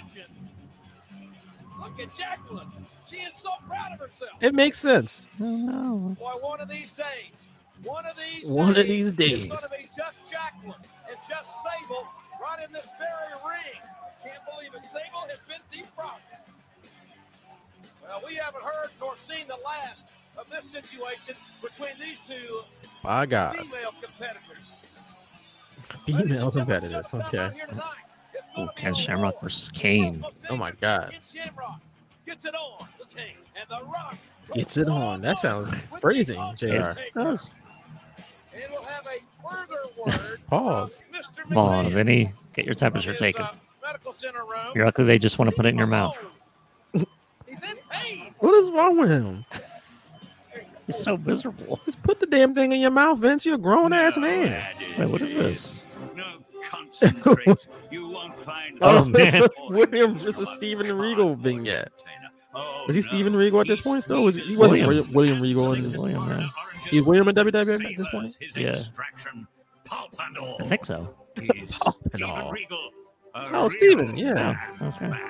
Look at Jacqueline. She is so proud of herself. It makes sense. no. Boy, one of these days, one of these One days, of these days. it's going to be just Jacqueline and just Sable right in this very ring. Can't believe it. Sable has been defrocked. Well, we haven't heard nor seen the last of this situation between these two My God. female competitors. Female competitors. Okay. Oh, Ken Shamrock versus Kane. Oh, my God. Shamrock gets it on the King and the Rock. Gets it on. That sounds phrasing, J R. It does. And we'll have a further word. Pause. Mister Come on, McMahon Vinny. Get your temperature from his, taken. uh, medical center room. You're lucky they just want to put it in your mouth. He's in pain. What is wrong with him? He's so miserable. Just put the damn thing in your mouth, Vince. You're a grown ass man. Wait, what is this? No, concentrate. You won't find Oh, man. it's a William, just a Stephen Regal vignette. Oh, Was he no. Stephen Regal at this point still? Was he, he wasn't William. William, William Regal. And, William, yeah. he's William in W W F at this point? His Yeah. extraction, pulp and all. I think so. He's Pulp and Stephen all. Regal, a Oh, real Stephen, yeah. Yeah, okay. man.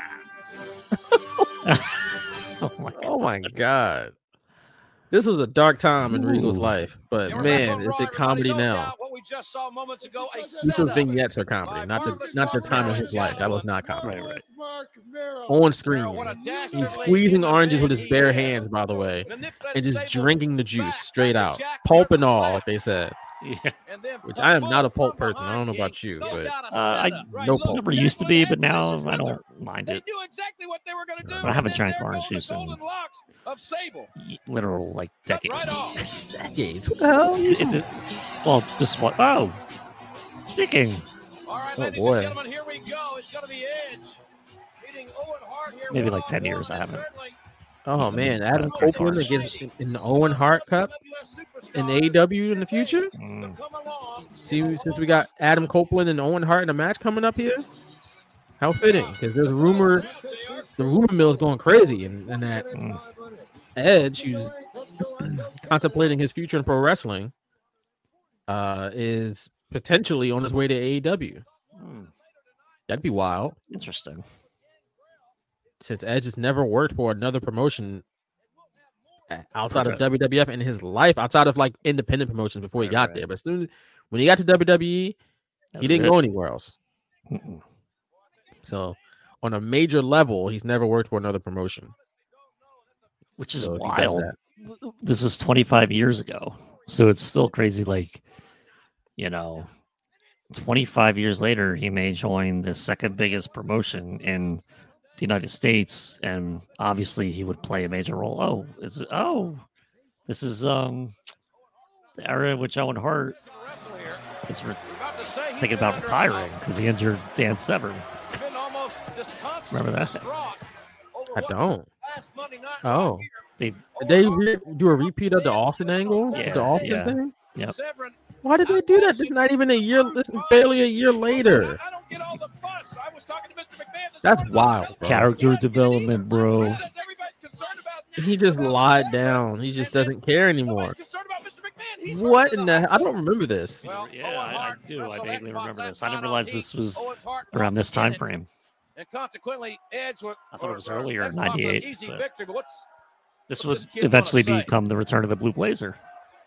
Oh my god. Oh my God. This was a dark time in Regal's Ooh. life, but And we're man, back on it's a Raw, comedy everybody. No now. doubt What we just saw moments ago, a These setup vignettes are comedy, not the not the time of his life. That was not comedy. Right, right. Mark Mero. On screen, What a dastardly he's squeezing oranges with his bare he hands, by the way, manipulated and just Sable drinking the back juice straight under out, Jack pulp and Turner's all, slap. like they said. Yeah. And then Which put I am boom not a pulp from person. I don't know behind about King. you, No but doubt a Uh, I setup. Right, no look, pulp. never used to be, Jacqueline but and now Scissors I Miller. don't mind They it. knew exactly what they were going to do. I haven't and drank there orange goes the juice in- golden locks of Sable. Literal like Cut decades. right off. Decades. What the hell? You It some- did- well, just what? Oh, speaking. All right, Oh, ladies boy. and gentlemen, here we go. It's going to be Edge meeting Owen Hart here. Maybe one like ten on years one, I and haven't. certainly Oh man, Adam Uh, Copeland against in the Owen Hart Cup in A E W in the future. Mm. come along. See, since we got Adam Copeland and Owen Hart in a match coming up here, how fitting? Because there's a rumor, the rumor mill is going crazy, and, and that Mm. Edge, who's contemplating his future in pro wrestling, uh, is potentially on his way to A E W. Hmm. That'd be wild. Interesting. Since Edge has never worked for another promotion outside of Perfect. W W F in his life, outside of like independent promotions before he Right, got right. there. But as soon as, when he got to W W E, That he was didn't it. go anywhere else. Mm-mm. So on a major level, he's never worked for another promotion. Which is So if he does wild. that- This is twenty-five years ago, so it's still crazy. Like, you know, twenty-five years later, he may join the second biggest promotion in the United States, and obviously, he would play a major role. Oh, is it? Oh, this is um the era in which Owen Hart is re- About to say he's thinking been about under retiring attack. because he injured Dan Severn. Been almost disconsolate, Remember that? distraught over I what don't. last Monday night Oh, They, did they re- do a repeat of the Austin angle? Yeah, the Austin yeah. thing? Yep. Severn, Why did they do that? This is not even a year. This is barely a year later. I don't get all the fuss. I was talking to Mister McMahon this That's morning. wild, bro. Character development, bro. Everybody's concerned about He just lied down. He just doesn't care anymore. concerned about Mister McMahon. He's What in the? I don't remember this. Well, Yeah, Owen I, I Hart do. I wrestled vaguely Xbox remember last this. I didn't night on realize Heat. this was Owens Hart around this once time again, frame. and consequently, Edge was. I thought it was or- or earlier, in Xbox was an ninety-eight, Easy but- victory, but what's This What's would this kid wanna eventually say? become the return of the Blue Blazer.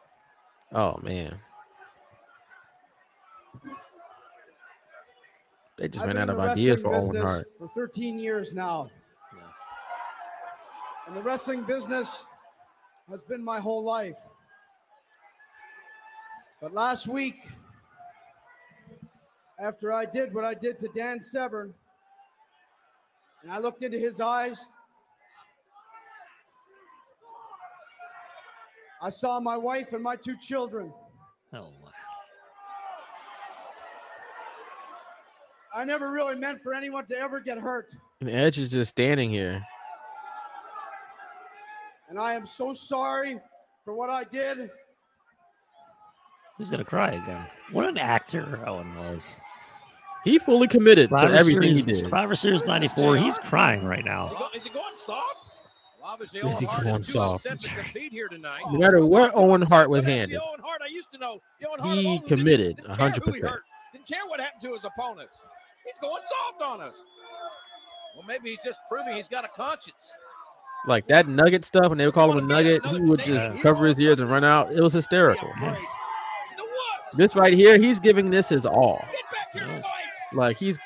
Oh man. They just I've ran been out in of the ideas for wrestling Owen business Hart. for thirteen years now. And the wrestling business has been my whole life. But last week, after I did what I did to Dan Severn, and I looked into his eyes, I saw my wife and my two children. Oh, my. I never really meant for anyone to ever get hurt. And Edge is just standing here. And I am so sorry for what I did. He's going to cry again. What an actor Owen was. He fully committed Survivor to everything Series, he did. Survivor Series ninety-four, he's crying right now. Is he going soft? Well, obviously, Is he Owen Hart going is too soft? upset to compete here tonight. No matter what Owen Hart was handed, The Owen Hart I used to know. The Owen Hart of he old didn't- committed didn't one care hundred who he percent. hurt. Didn't care what happened to his opponents. He's going soft on us. Well, maybe he's just proving he's got a conscience. Like that nugget stuff, when they would call him a nugget, he would just cover his ears and run out. It was hysterical. This right here, he's giving this his all. Like he's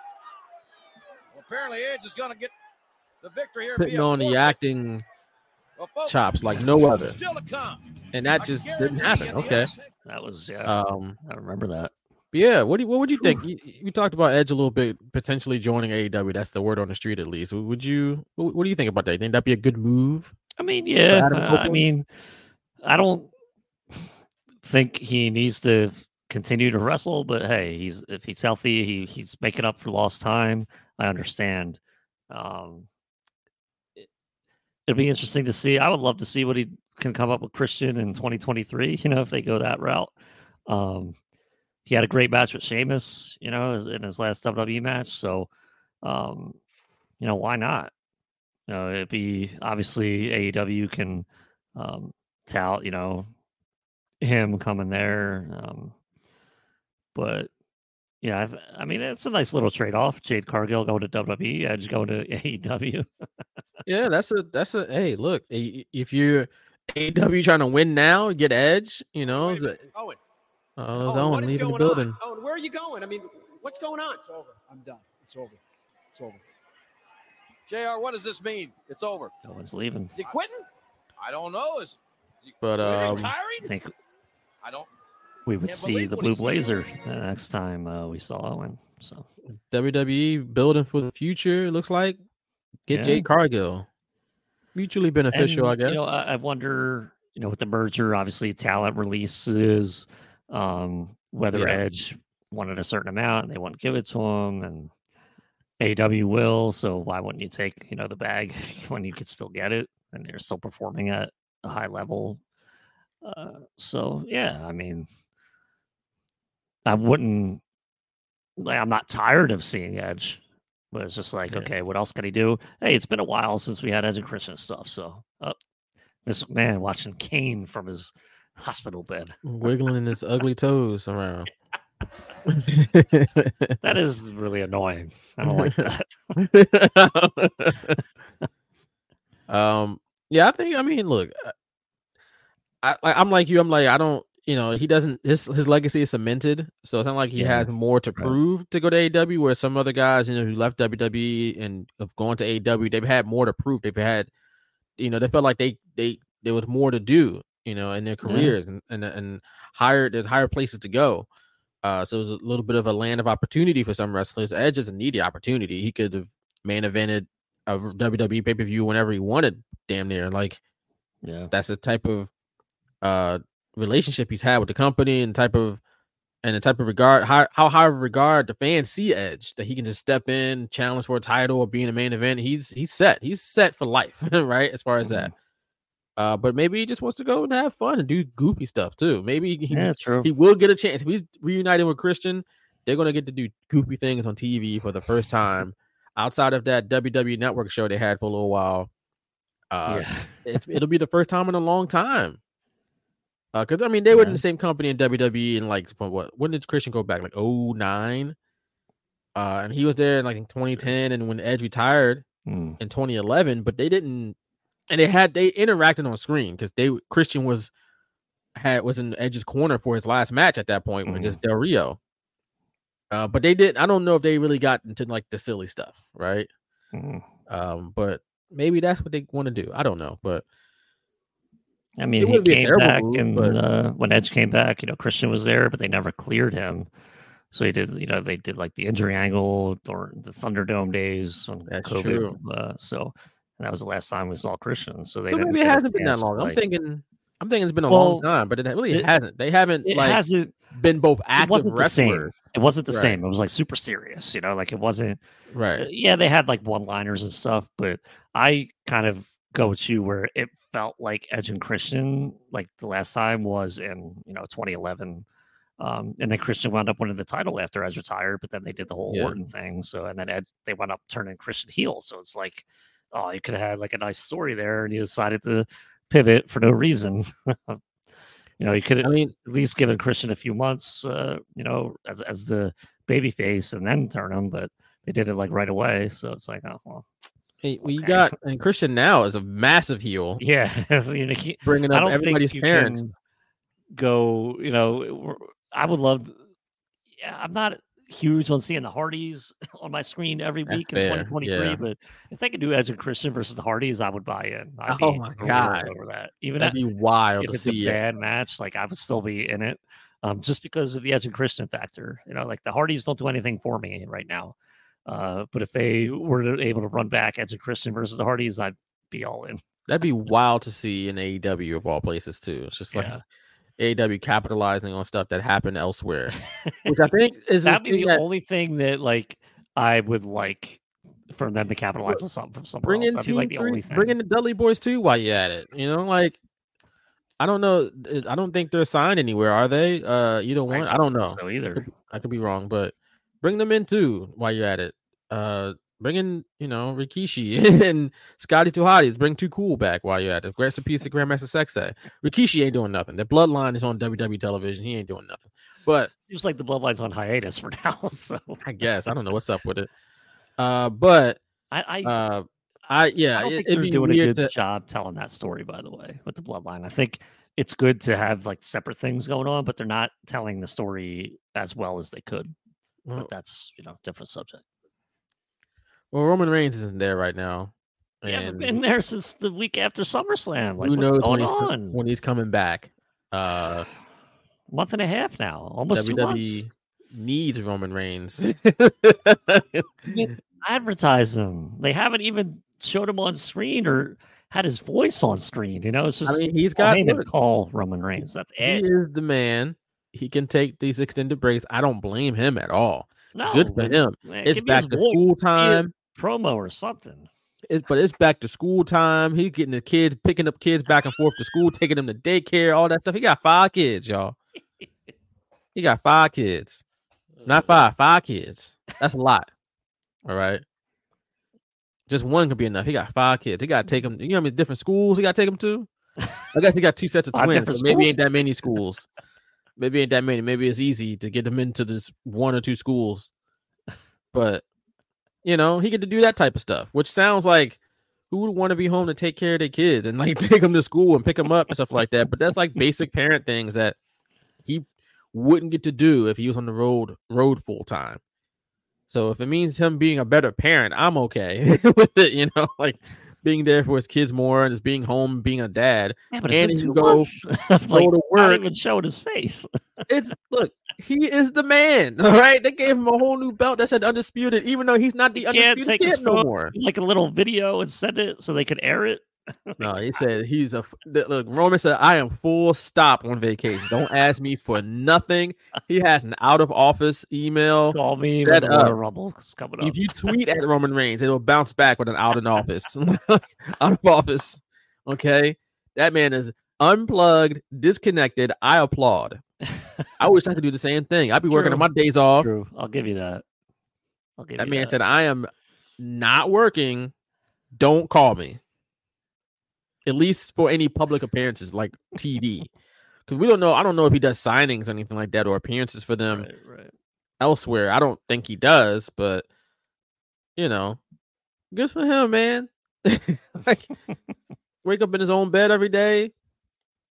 Well, apparently, Edge is going to get the victory here. putting via on the forfeit. acting Well, folks, chops like no other. still to come. And that just didn't happen. Okay. That was, yeah. Um, I remember that. Yeah, what do you, what would you think? You, we talked about Edge a little bit, potentially joining A E W. That's the word on the street, at least. Would you? What, what do you think about that? You think that'd be a good move? I mean, yeah. Adam Uh, I Copeland? mean, I don't think he needs to continue to wrestle, but hey, he's if he's healthy, he he's making up for lost time. I understand. Um, it, it'll be interesting to see. I would love to see what he can come up with Christian in twenty twenty-three. You know, if they go that route. Um, He had a great match with Sheamus, you know, in his last W W E match. So, um, you know, why not? You know, it'd be obviously A E W can um, tout, you know, him coming there. Um, but yeah, I, th- I mean, it's a nice little trade off. Jade Cargill going to W W E, Edge going to A E W. Yeah, that's a that's a hey, look, i- if you're A E W trying to win now, get Edge, you know. the- Owen. Oh, it's Owen, Owen what is leaving the going building. on? Owen, where are you going? I mean, what's going on? It's over. I'm done. It's over. It's over. J R, what does this mean? It's over. No one's leaving. Is he quitting? I don't know. Is, is he, But is he um, retiring? I think I don't. we would Can't see believe the what Blue he's doing. Blazer the next time uh, we saw Owen. So W W E building for the future. It looks like get Yeah. Jade Cargill. Mutually beneficial, And, I guess. You know, I, I wonder, you know, with the merger, obviously talent releases, um, whether Yeah. Edge wanted a certain amount and they wouldn't give it to him, and A E W will. So why wouldn't you take, you know, the bag when you could still get it and you're still performing at a high level? Uh, so yeah, I mean, I wouldn't. Like, I'm not tired of seeing Edge. But it's just like, Yeah. okay, what else can he do? Hey, it's been a while since we had Edge and Christian stuff. So, uh, this man watching Kane from his hospital bed. Wiggling his ugly toes around. That is really annoying. I don't like that. um, yeah, I think. I mean, look, I, I I'm like you. I'm like I don't. You know, he doesn't. His his legacy is cemented, so it's not like he Yeah. has more to Right. prove to go to A E W. Where some other guys, you know, who left W W E and have gone to A E W, they've had more to prove. They've had, you know, they felt like they they there was more to do, you know, in their Yeah. careers and and and higher there's higher places to go. Uh, so it was a little bit of a land of opportunity for some wrestlers. Edge is a needy opportunity. He could have main evented a W W E pay per view whenever he wanted, damn near. Like, Yeah. that's the type of uh relationship he's had with the company and type of and the type of regard how, how high of regard the fans see Edge, that he can just step in, challenge for a title or be in a main event. He's he's set. He's set for life, right? As far as that. Uh, but maybe he just wants to go and have fun and do goofy stuff too. Maybe he, Yeah, true. he will get a chance. If he's reunited with Christian, they're gonna get to do goofy things on T V for the first time outside of that W W E Network show they had for a little while. Uh, Yeah. it's it'll be the first time in a long time. Uh, because I mean they were in Yeah. the same company in W W E and like from what when did Christian go back? Like oh nine. Uh, and he was there in like in twenty ten, and when Edge retired Hmm. in twenty eleven, but they didn't, and they had they interacted on screen because they Christian was had was in Edge's corner for his last match at that point Mhm. against Del Rio. Uh, but they did. I don't know if they really got into like the silly stuff, right? Mm. Um, but maybe that's what they want to do. I don't know, but I mean, he came back, move, and but... uh, when Edge came back, you know, Christian was there, but they never cleared him. So he did, you know, they did like the injury angle or the Thunderdome days. When that's COVID, true. Uh, so and that was the last time we saw Christian. So they so maybe it hasn't been that long. Like, I'm thinking. I'm thinking it's been a well, long time, but it really it, hasn't. They haven't it like hasn't been both active it wasn't wrestlers. The same. It wasn't the right. same. It was like super serious, you know, like it wasn't right. Uh, yeah, they had like one-liners and stuff, but I kind of go with you where it felt like Edge and Christian, like the last time was in, you know, twenty eleven. Um, and then Christian wound up winning the title after Edge retired, but then they did the whole yeah. Orton thing. So and then Ed they wound up turning Christian heel. So it's like, oh, you could have had like a nice story there, and you decided to pivot for no reason. You know, you could have I mean, at least given Christian a few months, uh, you know, as as the baby face and then turn him, but they did it like right away. So it's like, oh, well. Hey, well, you got, and Christian now is a massive heel. Yeah. you know, he, bringing up everybody's parents. Go, you know, I would love, yeah, I'm not huge on seeing the Hardys on my screen every That's week fair. in twenty twenty-three, yeah. but if they could do Edge and Christian versus the Hardys, I would buy in. I'd oh be my god, over that. Even that'd at, be wild if to it's see a it. bad match, like I would still be in it, um, just because of the Edge and Christian factor. You know, like the Hardys don't do anything for me right now, uh, but if they were able to run back Edge and Christian versus the Hardys, I'd be all in. That'd be wild to see in A E W of all places too. It's just like. Yeah. A E W capitalizing on stuff that happened elsewhere, which I think is that'd be the that, only thing that like I would like for them to capitalize on something from somewhere bring else. in That'd team be like the three, only thing. bring in the Dudley Boys too while you at it. You know, like I don't know, I don't think they're signed anywhere, are they? Uh, either one, I, I don't know. So either I could, I could be wrong, but bring them in too while you're at it. Uh, bring in, you know, Rikishi and Scotty Too Hotties. Bring Too Cool back while you're at it. Rest in peace to Grandmaster Sexay. Rikishi ain't doing nothing. The Bloodline is on W W E television. He ain't doing nothing. But seems like the Bloodline's on hiatus for now. So I guess I don't know what's up with it. Uh, but I, I, uh, I yeah, I don't it, think it'd they're be doing a weird good to, job telling that story. By the way, with the Bloodline, I think it's good to have like separate things going on, but they're not telling the story as well as they could. Well, but that's you know different subject. Well, Roman Reigns isn't there right now. He hasn't been there since the week after SummerSlam. Like, who what's knows going when he's, on? when he's coming back? Uh, month and a half now, almost W W E two months. Needs Roman Reigns. Advertise him. They haven't even showed him on screen or had his voice on screen. You know, it's just I mean, he's got to call Roman Reigns. That's he it. is the man. He can take these extended breaks. I don't blame him at all. No, good for man, him. man, It's back to school time. Promo or something. It's, but it's back to school time. He's getting the kids, picking up kids back and forth to school, taking them to daycare, all that stuff. He got five kids, y'all. He got five kids. Not five, five kids. That's a lot. All right. Just one could be enough. He got five kids. He got to take them. You know how many different schools he got to take them to? I guess he got two sets of Five twins. different But maybe schools? ain't that many schools. Maybe ain't that many. Maybe it's easy to get them into this one or two schools. But, you know, he get to do that type of stuff, which sounds like who would want to be home to take care of their kids and like take them to school and pick them up and stuff like that. But that's like basic parent things that he wouldn't get to do if he was on the road road full time. So if it means him being a better parent, I'm okay with it. You know, like being there for his kids more and just being home, being a dad. Yeah, but and it's he been can two go, months. go Like, to not work. even showing his face. It's look, he is the man. All right, they gave him a whole new belt that said undisputed, even though he's not the You can't undisputed take his kid no phone, more. like a little video and send it so they could air it. No, he said he's a look. Roman said, "I am full stop on vacation. Don't ask me for nothing." He has an out of office email Call me set when the up. Royal Rumble is coming up. If you tweet at Roman Reigns, it'll bounce back with an out in office. Out of office. Okay. That man is unplugged, disconnected. I applaud. I wish I could do the same thing. I'd be working True. on my days off. True. I'll give you that. I'll give That you man that. said, I am not working. Don't call me. At least for any public appearances like T V. Because we don't know. I don't know if he does signings or anything like that or appearances for them Right, right. elsewhere. I don't think he does, but you know, good for him, man. Like, wake up in his own bed every day.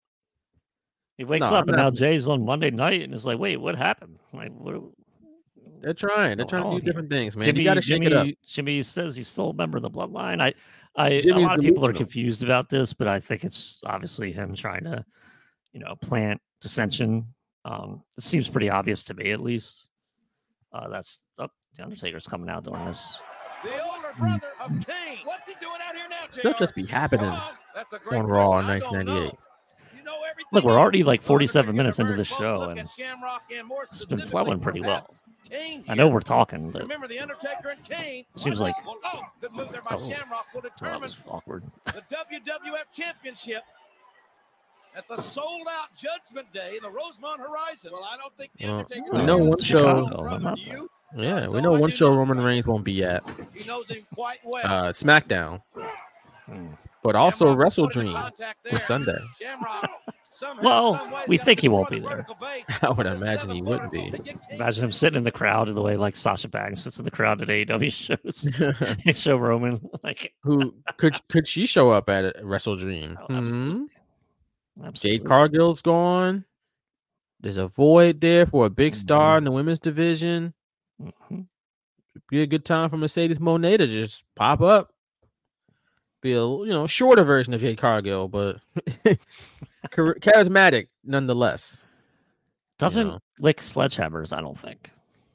He wakes No, up and I'm now not- Jay's on Monday night and is like, wait, what happened? Like, what? They're trying. They're What's trying going to on do here? different things, man. Jimmy, you got to shake Jimmy, it up. Jimmy says he's still a member of the bloodline. I, I, Jimmy's a lot of people are delusional. confused about this, but I think it's obviously him trying to, you know, plant dissension. Um, it seems pretty obvious to me, at least. Uh, that's oh, the Undertaker's coming out doing this. The older brother of Kane. What's he doing out here now, Stuff J R? just be happening That's a great on Raw question. in I nineteen don't know. ninety-eight. You know everything Look, we're else. already like The forty-seven Undertaker minutes into and the Both show, look and at Shamrock and more it's been specifically, flowing pretty well. perhaps Kane I know here. we're talking, but Remember the Undertaker and Kane. Seems like- Well, oh, good move there by Oh. Shamrock will that determine was awkward. the W W F Championship at the sold-out Judgment Day in the Rosemont Horizon. Well, I don't think the Well, Undertaker. we know one show. Chicago, how about that? Yeah, we know one show Roman Reigns won't be at. He knows him quite well. Uh, SmackDown, Hmm. but also Shamrock Wrestle put him in Dream contact this there. Sunday. Shamrock, somehow, Well, some way, we got think he destroyed won't be the there. vertical base. I would The imagine he wouldn't be. seven-footer to get Kane. Imagine him sitting in the crowd the way like Sasha Banks sits in the crowd at A E W shows. They show Roman like Who could could she show up at Wrestle Dream? Oh, Hmm? absolutely. Absolutely. Jade Cargill's gone. There's a void there for a big star Mm-hmm. in the women's division. Mhm. Be a good time for Mercedes Moné to just pop up. Be a you know shorter version of Jade Cargill, but char- charismatic nonetheless. Doesn't know. lick sledgehammers, I don't think.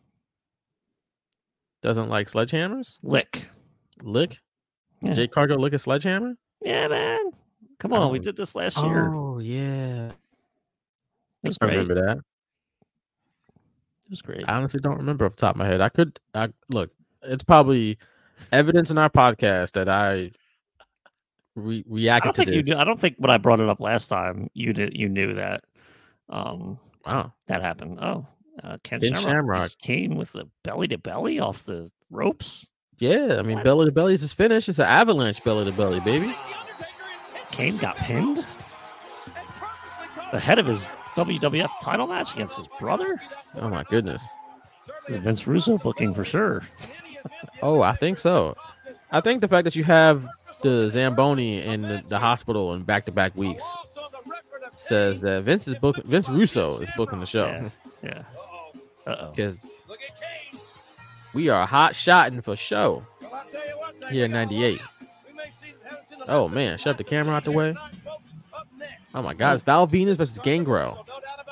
Doesn't like sledgehammers. Lick. Lick. Yeah. Jade Cargill lick a sledgehammer. Yeah, man. Come I on, we don't- did this last year. Oh yeah, It was I great. remember that. It was great. I honestly don't remember off the top of my head. I could. I look. It's probably evidence in our podcast that I re- I reacted don't to think you this. knew, I don't think when I brought it up last time, you did you knew that um Wow. that happened. Oh, uh, Ken, Ken Shamrock, Shamrock. just Kane with the belly to belly off the ropes. Yeah, I mean, belly to belly is his finish. It's an avalanche belly to belly, baby. Kane got pinned ahead of his W W F title match against his brother. Oh my goodness. This is Vince Russo booking for sure. Oh, I think so. I think the fact that you have the Zamboni in the, the hospital in back to back weeks says that Vince is booking. Vince Russo is booking the show. Yeah. Yeah. Uh oh. Because we are hot shotting for show here in ninety-eight. Oh man, shut the camera out the way. Oh my God, it's Val Venus versus Gangrel.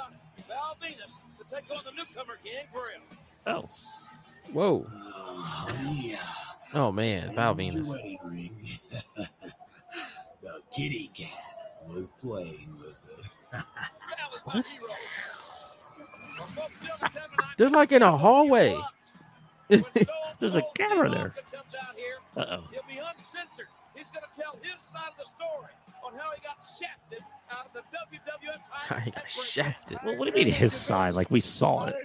Oh. Whoa. Oh man, Val Venus. The kitty cat was playing with it. What? They're like in a hallway. There's a camera there. Uh oh. He'll be uncensored. He's going to tell his side of the story on how he got shafted out of the W W F title. I got shafted. Well, what do you mean his side? Like we saw it.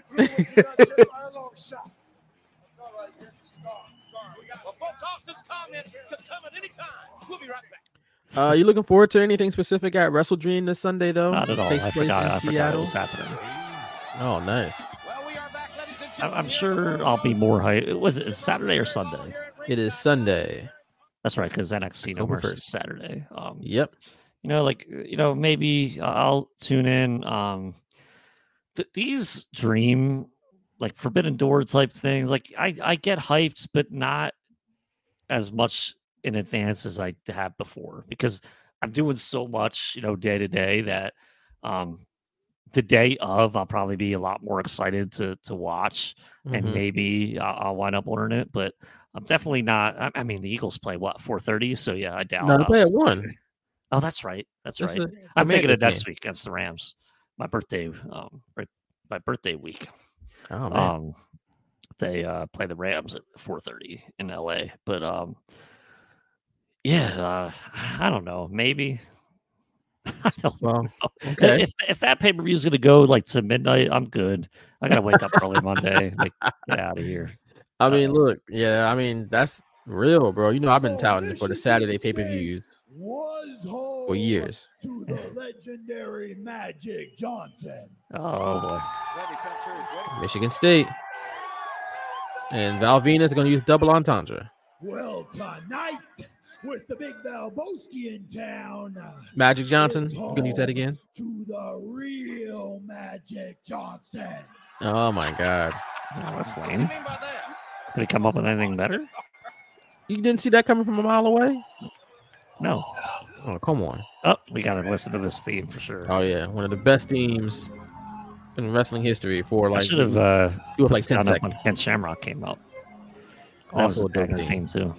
Well, folks, Austin's comments could come at any time. We'll be right back. Uh, you looking forward to anything specific at Wrestle Dream this Sunday though? Not at It all. takes I place forgot, in I forgot it Seattle. was happening. Oh, nice. I'm, I'm sure I'll be more hyped. Was it Saturday or Sunday? It is Sunday. That's right, because N X T No October Mercy is first. Saturday. Um, Yep. you know, like you know, maybe I'll tune in. Um, th- these dream, like Forbidden Door type things, like I I get hyped, but not as much in advance as I have before because I'm doing so much, you know, day to day that um, the day of I'll probably be a lot more excited to to watch, and Mhm. maybe I'll, I'll wind up ordering it, but. I'm definitely not. I, I mean, the Eagles play what four thirty, so yeah, I doubt. No, they I'll- play at one. Oh, that's right. That's, That's right. a I'm thinking of Commanders next game. week against the Rams. My birthday, um, right, my birthday week. Oh man. Um, they uh, play the Rams at four thirty in L A. But um, yeah, uh, I don't know. Maybe. I don't Well, know. okay. If if that pay per view is gonna go like to midnight, I'm good. I gotta wake up early Monday. Like, get out of here. I mean, look, yeah, I mean that's real, bro. You know, I've been touting for the Saturday pay per views Was home for years. to the legendary Magic Johnson. Oh boy. Michigan State and Val Venus are going to use double entendre. Well, tonight with the big Valboski in town. uh, Magic Johnson, it's you going to use that home again? To the real Magic Johnson. Oh my God. Oh, that's lame. Did he come up with anything better? You didn't see that coming from a mile away? No. Oh, come on. Oh, we got to listen to this theme for sure. Oh, yeah. One of the best themes in wrestling history for like. I should have uh, do it like ten seconds. When Ken Shamrock came up. That Also was a a dope big theme, too.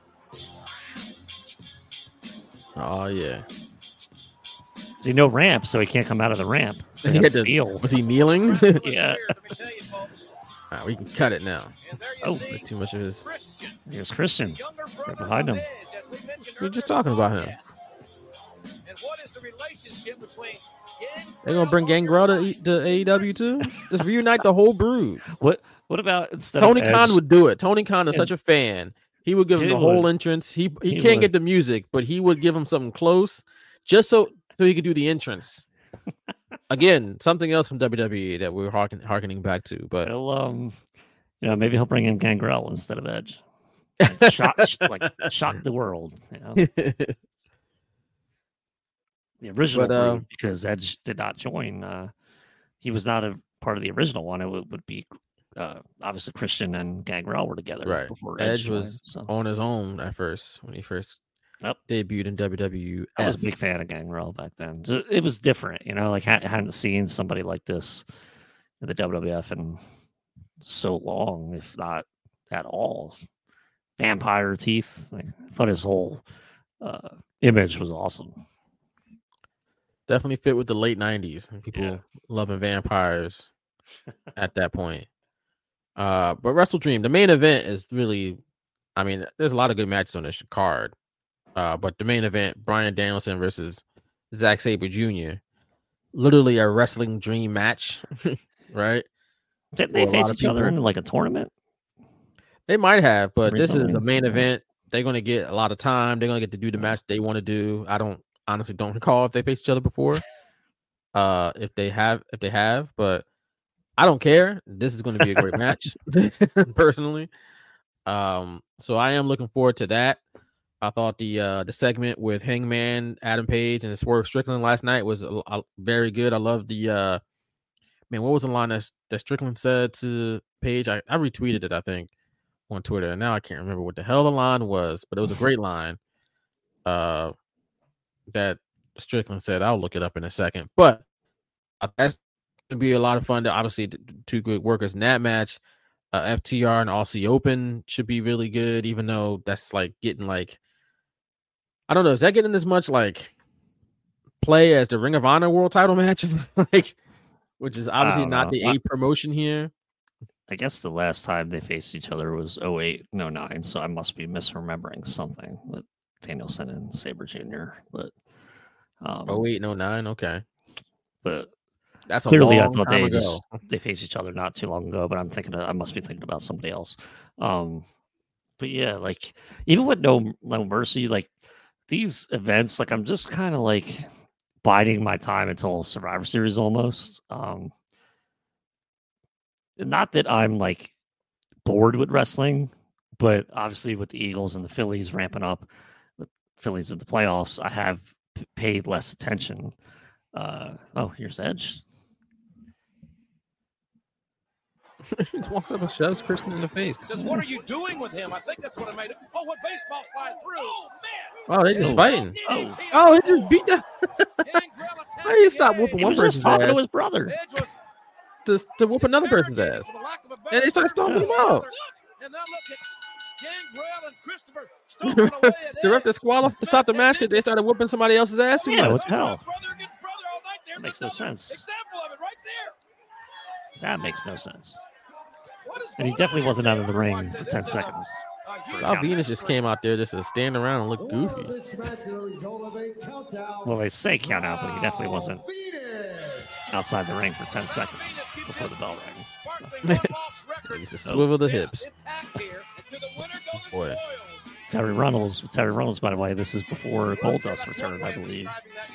Oh, yeah. See, no ramp, so he can't come out of the ramp. So he He has had to to- kneel. was he kneeling? Yeah. All right, we can cut it now. Oh, too much of his. Here's Christian. Right behind him. We're just talking about him. And what is the relationship between They're gonna bring Gangrel to, E- to A E W too. Just reunite the whole brood. What? What about instead Tony of Edge, Khan would do it. Tony Khan is Yeah. such a fan. He would give him He the whole would. entrance. He he, He can't would. get the music, but he would give him something close, just so so he could do the entrance. Again, something else from W W E that we're harken, harkening back to. But He'll, um, you know, maybe he'll bring in Gangrel instead of Edge. Like, shock, like shock the world. You know, the original But, uh, Brood, because Edge did not join. Uh, he was not a part of the original one. It would, would be uh, obviously Christian and Gangrel were together right, before Edge, Edge, was joined, so. on his own at first when he first Yep. debuted in W W F. I was a big fan of Gangrel back then. So it was different, you know, like I hadn't seen somebody like this in the W W F in so long, if not at all. Vampire teeth. Like, I thought his whole uh, image was awesome. Definitely fit with the late nineties. People Yeah. loving vampires at that point. Uh, but Wrestle Dream, the main event is really, I mean, there's a lot of good matches on this card. Uh, but the main event, Bryan Danielson versus Zack Sabre Junior Literally a wrestling dream match, right? Did they For a face lot of each other people. in like a tournament? They might have, but this is Recently? the main Yeah. event. They're going to get a lot of time. They're going to get to do the match they want to do. I don't honestly don't recall if they faced each other before. Uh, if they have, if they have, but I don't care. This is going to be a great match, personally. Um, so I am looking forward to that. I thought the uh the segment with Hangman, Adam Page, and Swerve Strickland last night was a, a- very good. I love the uh man. What was the line that that Strickland said to Page? I, I retweeted it, I think, on Twitter, and now I can't remember what the hell the line was, but it was a great line. Uh, that Strickland said. I'll look it up in a second, but uh, that's gonna be a lot of fun. To, obviously, t- two good workers in that match. Uh, F T R and Aussie Open should be really good, even though that's like getting like. I don't know. Is that getting as much like play as the Ring of Honor World Title match? Like, which is obviously don't not know. the I- A promotion here. I guess the last time they faced each other was oh eight, no nine, so I must be misremembering something with Danielson and Sabre Junior But um, Oh eight, no nine. Okay, but that's a clearly I long thought time they ago. just they faced each other not too long ago. But I'm thinking of, I must be thinking about somebody else. Um, but yeah, like even with no no mercy, like these events, like I'm just kind of like biding my time until Survivor Series almost. Um, not that I'm like bored with wrestling, but obviously with the Eagles and the Phillies ramping up, with Phillies in the playoffs, I have p- paid less attention. Uh, oh, here's Edge. He walks up and shoves Christian in the face. Says, what are you doing with him? I think that's what I made it. Oh, what baseball fly through? Oh, man. Oh, they just Oh. fighting. Oh. Oh, he just beat that. How do you stop whooping He one was just person's talking to ass his brother. to, to whoop another person's ass? And they start stomping him out. And now look at Gangrel and Christopher stomping away at The ref disqualified to stop the match because they started whooping somebody else's ass too Yeah, much. what the hell? brother against brother all night. There's That makes no another sense. example of it right there. That makes no sense. What is And he going definitely on wasn't here, out of the ring everyone? for This ten is a- seconds. a huge Val Venus just came out there just to stand around and look goofy. Well, they say count out, but he definitely wasn't outside the ring for ten seconds before the bell rang. He used to swivel the hips. Boy, Terry Runnels, Terry Runnels, by the way, this is before Goldust returned, I believe.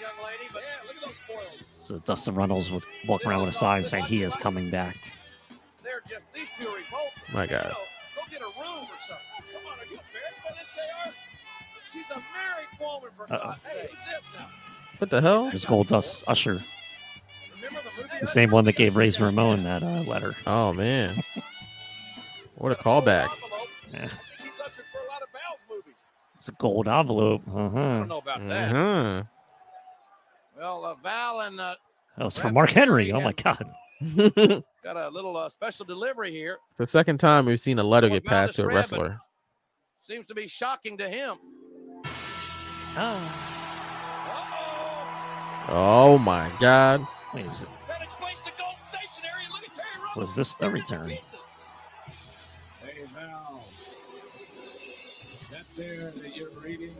So Dustin Runnels would walk around with a sign saying he is coming back. They're just these two are revolting. my God. Go get a room or something. Come on, are you embarrassed by this, J R? She's a married woman for Uh-oh. God's sake. Who's this now? What the hell? There's Goldust Usher, the same one that gave Razor Ramon that uh, letter. Oh man, What a callback. Yeah. It's a gold envelope. Uh-huh. I don't know about that. Uh-huh. Well, uh, Val and uh, That was from Mark Henry. Oh, my God. got a little uh, special delivery here. It's the second time we've seen a letter get passed to a Rabbit wrestler. Seems to be shocking to him. Oh. Oh, my God. Wait, is it... Was this the return? Hey, Val. That there that you're reading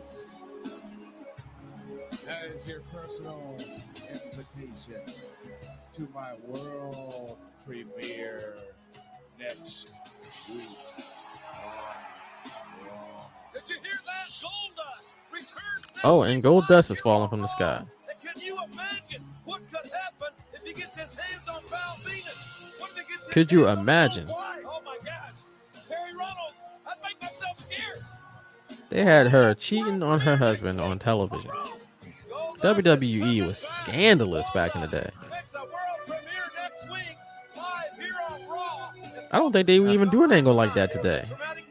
has your personal invitation to my world premiere next week. Did you hear that? Goldust returns. Oh, and gold dust is falling from the sky. Can you imagine what could happen if he gets his hands on Val Venus? What if he gets his Could you hands on imagine? Val? Oh my gosh, Terry Runnels, I'd make myself scared. They had her cheating on her husband on television. W W E was scandalous back in the day. I don't think they would even do an angle like that today.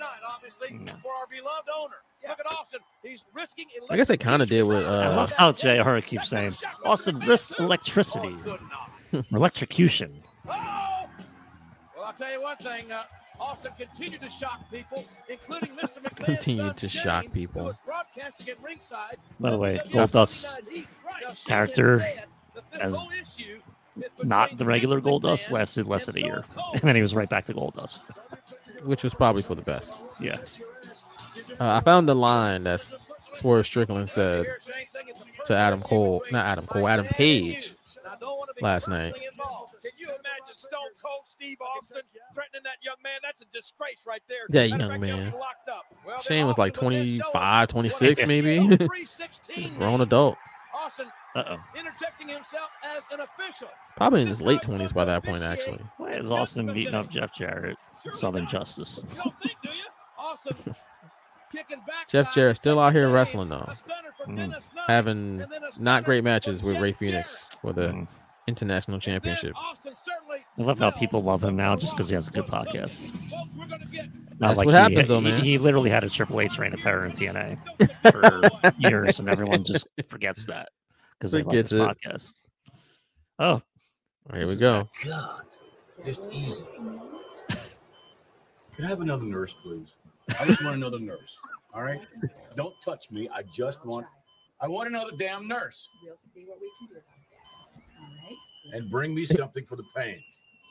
I guess they kind of did with. I Uh, love how J R keeps saying Austin risked electricity, electrocution. Well, I'll tell you one thing. Uh, Austin continued to shock people, including Mister McMahon's continued son, to Shane, shock who people. was broadcasting at ringside. By the way, Goldust's character as not the regular Goldust lasted less than a year, and then he was right back to Goldust. Which was probably for the best. Yeah. Uh, I found the line that Swerve Strickland said to Adam Cole, not Adam Cole, Adam Page last night. Can you imagine Stone Cold Steve Austin threatening that young man? That's a disgrace right there. That Matter of young fact, they'll man. be locked up. Well, Shane was like twenty-five, twenty-six, maybe. Grown adult. Austin Uh-oh. interjecting himself as an official. Probably in his late twenties by that point, actually. Why is Austin beating up Jeff Jarrett? Southern Justice. Austin kicking back. Jeff Jarrett still out here wrestling, though. Mm. Having not great matches with Ray Phoenix for the mm. International Championship. I love how people love him now just because he has a good podcast. Not That's like what he, happens, though, he, man. He literally had a Triple H reign of terror in T N A for years, and everyone just forgets that because they love Forgets his it. podcast. Oh, here we go. God, just easy. Could I have another nurse, please? I just want another nurse. All right? Don't touch me. I just want, I want another damn nurse. We'll see what we can do about that. All right. And bring me something for the pain.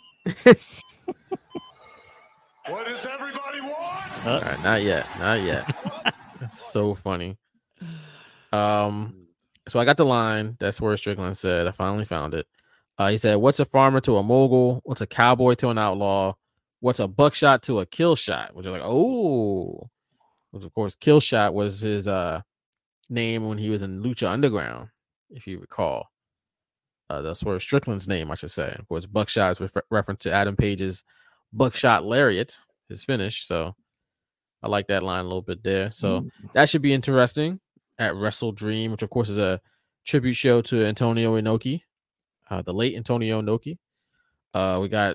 What does everybody want? All right, not yet, not yet. That's so funny. Um, so I got the line that's where Strickland said. I finally found it. Uh, he said, "What's a farmer to a mogul? What's a cowboy to an outlaw? What's a buckshot to a kill shot?" Which is like, oh, which of course, kill shot was his uh name when he was in Lucha Underground, if you recall. Uh, that's where Strickland's name, I should say. Of course, buckshot is refer- reference to Adam Page's buckshot lariat, his finish. So I like that line a little bit there. So mm. that should be interesting at Wrestle Dream, which of course is a tribute show to Antonio Inoki, uh, the late Antonio Inoki. Uh, we got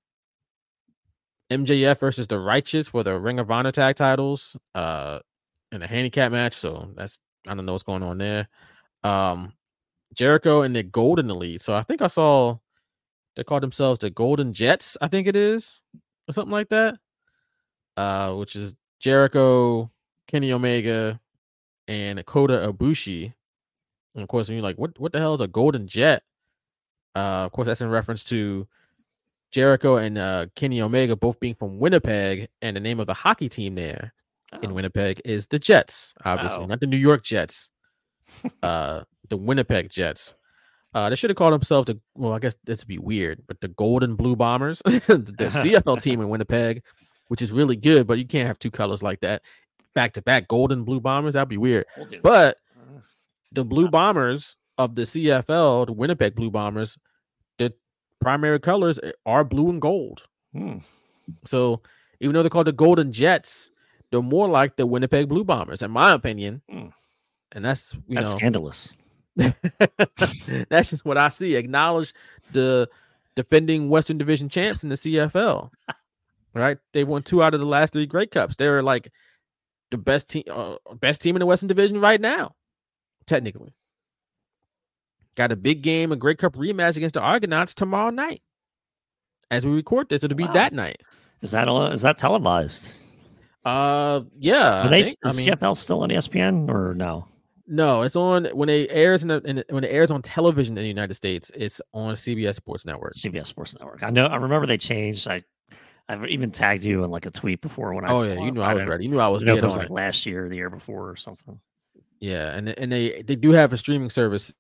M J F versus the Righteous for the Ring of Honor tag titles uh, in a handicap match. So that's, I don't know what's going on there. Um, Jericho and the Golden Elite. So I think I saw they call themselves the Golden Jets, I think it is, or something like that. Uh, which is Jericho, Kenny Omega, and Kota Ibushi. And of course, when you're like, what, what the hell is a Golden Jet? Uh, of course, that's in reference to Jericho and uh, Kenny Omega both being from Winnipeg, and the name of the hockey team there oh. in Winnipeg is the Jets, obviously, oh. not the New York Jets. uh, the Winnipeg Jets. Uh, they should have called themselves the, well, I guess this would be weird, but the Golden Blue Bombers, the C F L team in Winnipeg, which is really good, but you can't have two colors like that back to back. Golden Blue Bombers, that'd be weird. But the Blue Bombers of the C F L, the Winnipeg Blue Bombers, the primary colors are blue and gold. Hmm. So even though they're called the Golden Jets, they're more like the Winnipeg Blue Bombers, in my opinion. Hmm. And that's, you that's know, scandalous. That's just what I see. Acknowledge the defending Western Division champs in the C F L. right? They won two out of the last three Grey Cups. They're like the best team, uh, best team in the Western Division right now, technically. Got a big game, a Grey Cup rematch against the Argonauts tomorrow night. As we record this, it'll be wow. that night. Is that all, is that televised? Uh, yeah. Are they, think, is I mean, C F L still on E S P N or no? No, it's on when it airs in, the, in the, when it airs on television in the United States. It's on C B S Sports Network. C B S Sports Network. I know. I remember they changed. I I've even tagged you in like a tweet before when I. Oh saw yeah, you it. knew I, I was ready. You knew I was. I know if dead it was on like it. last year, or the year before, or something. Yeah, and and they they do have a streaming service,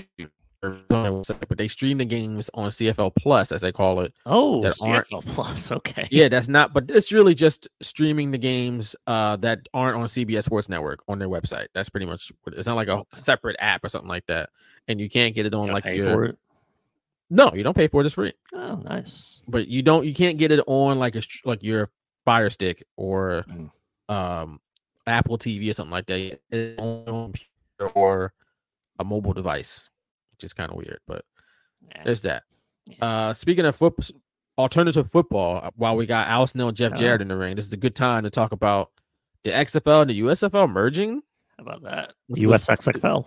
but they stream the games on C F L Plus, as they call it. Oh, that C F L Plus. Okay. Yeah, that's not. But it's really just streaming the games uh, that aren't on C B S Sports Network on their website. That's pretty much. It's not like a separate app or something like that, and you can't get it on you like pay your. For it? No, you don't pay for it. It's free. Oh, nice. But you don't. You can't get it on like a like your Fire Stick or mm. um, Apple T V or something like that. It's on a computer or a mobile device, which is kind of weird. But yeah. there's that. Yeah. Uh, speaking of foot, alternative football, while we got Al Snow and Jeff oh. Jarrett in the ring, this is a good time to talk about the X F L and the U S F L merging. How about that? The U S X F L.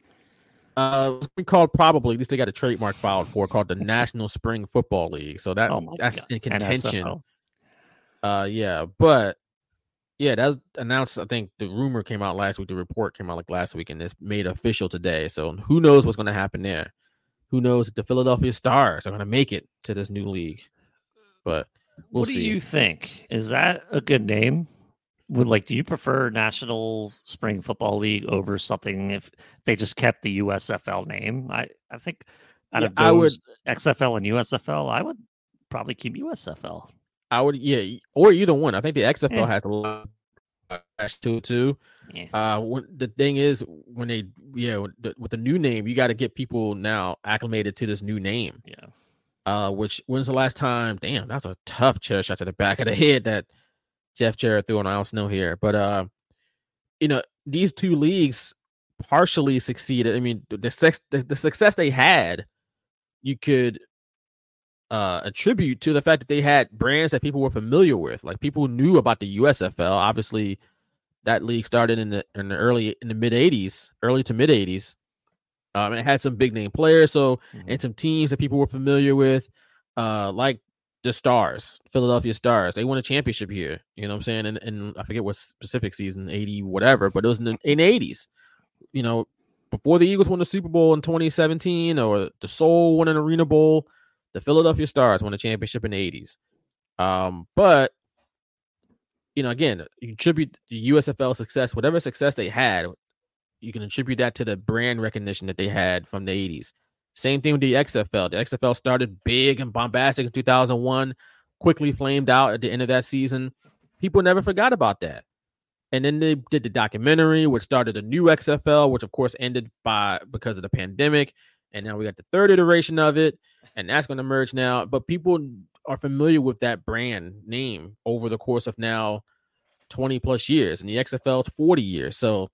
Uh, it's been called probably, at least they got a trademark filed for, called the National Spring Football League. So that oh that's God. in contention. N S F L. Uh, yeah, but yeah, that was announced. I think the rumor came out last week. The report came out like last week, and it's made official today. So who knows what's going to happen there? Who knows if the Philadelphia Stars are going to make it to this new league? But we'll what see. do you think? Is that a good name? Would like, do you prefer National Spring Football League over something if they just kept the U S F L name? I, I think out Yeah, of those I would- X F L and U S F L, I would probably keep U S F L. I would, yeah, or either one. I think the X F L Yeah. has a lot of to too. Yeah. Uh, when, the thing is, when they, yeah, with the, with the new name, you got to get people now acclimated to this new name. Yeah. Uh, which when's the last time? Damn, that's a tough chair shot to the back of the head that Jeff Jarrett threw on Al Snow here. But uh, you know, these two leagues partially succeeded. I mean, the sex, the, the success they had, you could uh attribute to the fact that they had brands that people were familiar with. Like people knew about the U S F L. Obviously, that league started in the in the early in the mid eighties, early to mid eighties. Um, and it had some big name players, so Mm-hmm. and some teams that people were familiar with, uh, like the Stars, Philadelphia Stars. They won a championship here. You know what I'm saying? And and I forget what specific season, eighty whatever, but it was in the, in the eighties. You know, before the Eagles won the Super Bowl in twenty seventeen, or the Soul won an Arena Bowl, the Philadelphia Stars won a championship in the eighties. Um, but you know, again, you attribute the U S F L success, whatever success they had, you can attribute that to the brand recognition that they had from the eighties. Same thing with the X F L. The X F L started big and bombastic in two thousand one, quickly flamed out at the end of that season. People never forgot about that. And then they did the documentary, which started a new X F L, which of course ended by because of the pandemic. And now we got the third iteration of it, and that's going to merge now. But people are familiar with that brand name over the course of now twenty plus years, and the X F L is forty years. So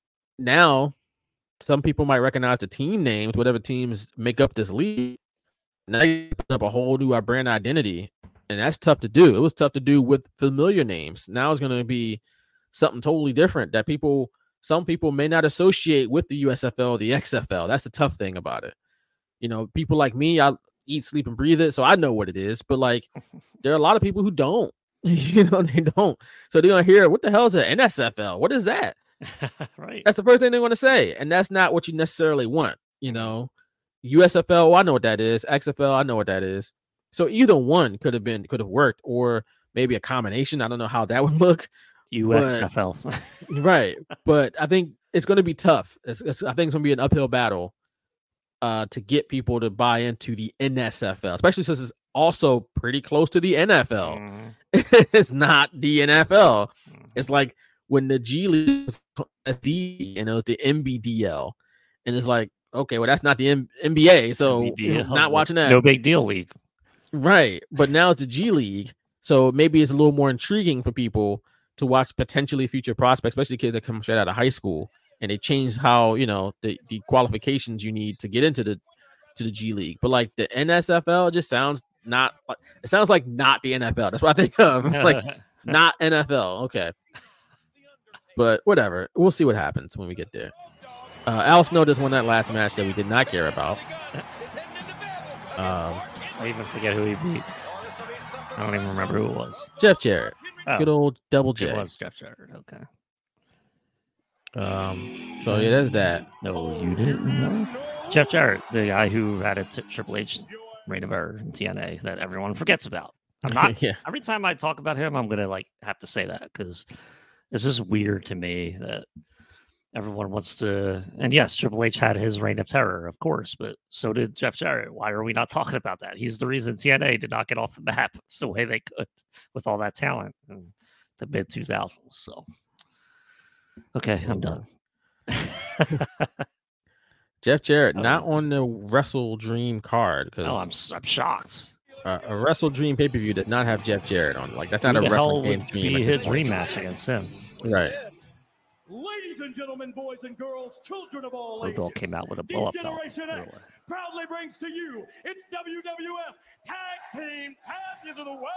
now some people might recognize the team names, whatever teams make up this league. Now you put up a whole new uh, brand identity, and that's tough to do. It was tough to do with familiar names. Now it's going to be something totally different that people, some people may not associate with the U S F L or the X F L. That's the tough thing about it. You know, people like me, I eat, sleep, and breathe it, so I know what it is. But like, there are a lot of people who don't. You know, they don't. So they're gonna hear, what the hell is an N S F L? What is that? Right. That's the first thing they're going to say, and that's not what you necessarily want. You know, U S F L, well, I know what that is. X F L, I know what that is. So either one could have been could have worked, or maybe a combination. I don't know how that would look. U S F L. But, right, but I think it's going to be tough. It's, it's, I think it's going to be an uphill battle uh, to get people to buy into the N S F L, especially since it's also pretty close to the N F L. Mm. It's not the N F L. Mm. It's like when the G League was S D and it was the N B D L, and it's like, okay, well, that's not the M- N B A, so N B D L, not watching that. No big deal league, right? But now it's the G League, so maybe it's a little more intriguing for people to watch potentially future prospects, especially kids that come straight out of high school, and they change how, you know, the, the qualifications you need to get into the to the G League. But like the N S F L just sounds not. It sounds like not the N F L. That's what I think of. It's like not N F L. Okay, but whatever. We'll see what happens when we get there. Uh, Al Snow just won that last match that we did not care about. Um, I even forget who he beat. I don't even remember who it was. Jeff Jarrett. Oh, Good old Double J. It was Jeff Jarrett. Okay. Um. So yeah, there's that. No, you didn't know. Jeff Jarrett, the guy who had a t- Triple H Reign of Error in T N A that everyone forgets about. I'm not. Yeah. Every time I talk about him, I'm gonna like have to say that because it's just weird to me that everyone wants to. And yes, Triple H had his Reign of Terror, of course, but so did Jeff Jarrett. Why are we not talking about that? He's the reason T N A did not get off the map the way they could with all that talent in the mid two thousands. So, okay, I'm done. Jeff Jarrett not on the Wrestle Dream card because oh, I'm I'm shocked. Uh, a Wrestle Dream pay per view does not have Jeff Jarrett on. Like that's not Who a the wrestling hell game would dream. be at his this point. rematch against him. Right. Ladies and gentlemen, boys and girls, children of all Road ages, Dogg came out with a blow up doll. Generation X proudly brings to you its W W F Tag Team Champions of the World,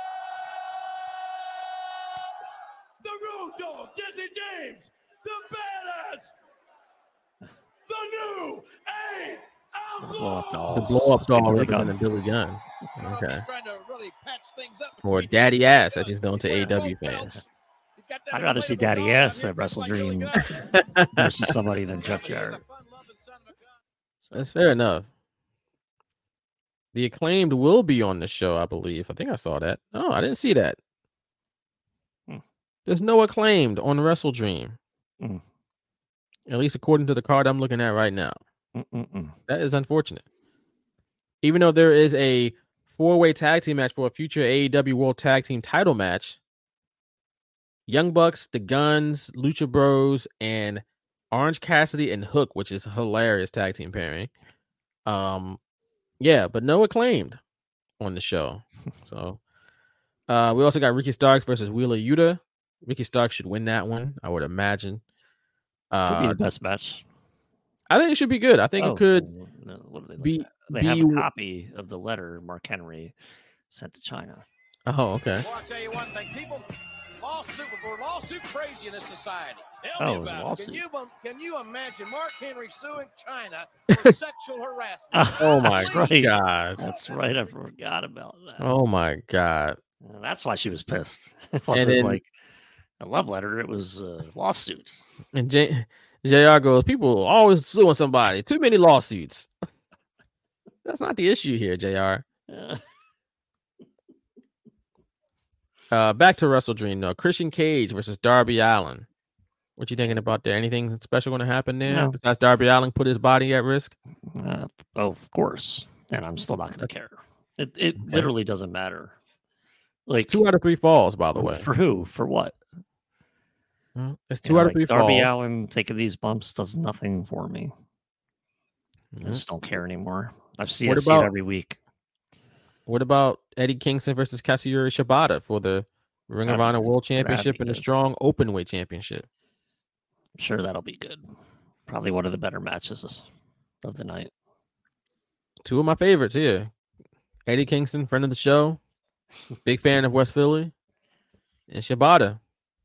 the Road Dogg, Jesse James, the Badass, the new Age Outlaw. The blow up doll representing Billy Gunn. Okay. Or Daddy Ass, as he's known to A E W fans. I'd rather see Daddy Ass at Wrestle Dream versus somebody than Jeff Jarrett. That's fair enough. The Acclaimed will be on the show, I believe. I think I saw that. Oh, I didn't see that. Hmm. There's no Acclaimed on Wrestle Dream. Mm. At least according to the card I'm looking at right now. Mm-mm-mm. That is unfortunate. Even though there is a four-way tag team match for a future A E W World Tag Team title match, Young Bucks, The Guns, Lucha Bros, and Orange Cassidy and Hook, which is a hilarious tag team pairing. Um, yeah, but no Acclaimed on the show. So, uh, we also got Ricky Starks versus Wheeler Yuta. Ricky Starks should win that one, I would imagine. Uh, Could be the best match. I think it should be good. I think Oh, it could no, what do they be. look at? They be have a copy of the letter Mark Henry sent to China. Oh, okay. Well, I'll tell you one thing, people. Lawsuit, we're lawsuit crazy in this society. Tell Oh, me it was a about it. lawsuit. Can you, can you imagine Mark Henry suing China for sexual harassment? Oh my That's right. god. That's right. I forgot about that. Oh my god. Uh, That's why she was pissed. It wasn't then- like a love letter. It was uh, lawsuits. And J- JR goes, people always suing somebody. Too many lawsuits. That's not the issue here, J R. Uh, Uh, back to Wrestle Dream though. Christian Cage versus Darby Allin. What you thinking about there? Anything special going to happen there? No. Besides Darby Allin put his body at risk? uh, of course. And I'm still not going to care. It it literally doesn't matter. Like Two out of three falls, by the way. For who? For what? It's You two know, out of like three Darby falls. Allin taking these bumps does nothing for me. I just don't care anymore. I've seen, What I see it about- every week. What about Eddie Kingston versus Katsuyori Shibata for the Ring of That'd Honor be- World that'd Championship be and the good. Strong Openweight Championship? I'm sure that'll be good. Probably one of the better matches of the night. Two of my favorites here. Eddie Kingston, friend of the show, big fan of West Philly, and Shibata.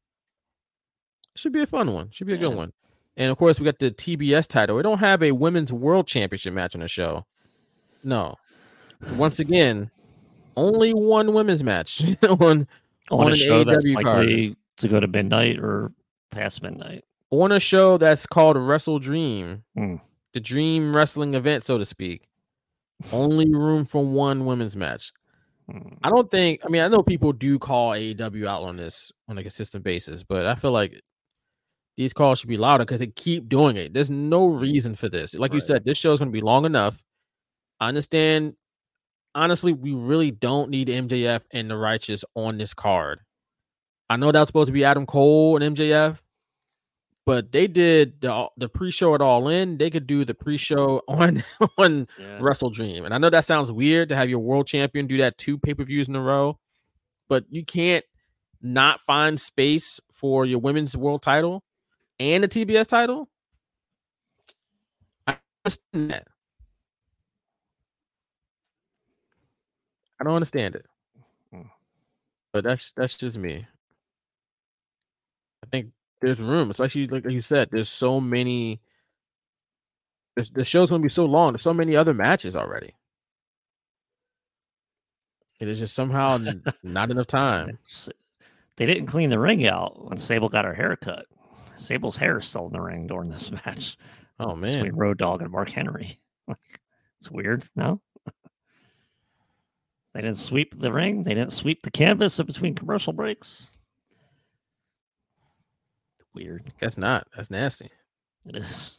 Should be a fun one. Should be a good one. And of course, we got the T B S title. We don't have a women's world championship match on the show. No. Once again, only one women's match on, On, on a an show that's A E W card. likely to go to midnight or past midnight. On a show that's called Wrestle Dream, Hmm. the Dream Wrestling event, so to speak. Only room for one women's match. Hmm. I don't think. I mean, I know people do call A E W out on this on a consistent basis, but I feel like these calls should be louder because they keep doing it. There's no reason for this. Like you Right. said, this show is going to be long enough. I understand. Honestly, we really don't need M J F and the Righteous on this card. I know that was supposed to be Adam Cole and M J F, but they did the, the pre-show at All In. They could do the pre-show on on Yeah. Wrestle Dream. And I know that sounds weird to have your world champion do that two pay-per-views in a row, but you can't not find space for your women's world title and the T B S title. I understand that. I don't understand it. But that's that's just me. I think there's room, especially like you said. There's so many. There's, the show's gonna be so long. There's so many other matches already. It is just somehow n- not enough time. It's, they didn't clean the ring out when Sable got her hair cut. Sable's hair is still in the ring during this match. Oh man, between Road Dogg and Mark Henry. Like, it's weird. No, they didn't sweep the ring. They didn't sweep the canvas in between commercial breaks. Weird. That's not. That's nasty. It is.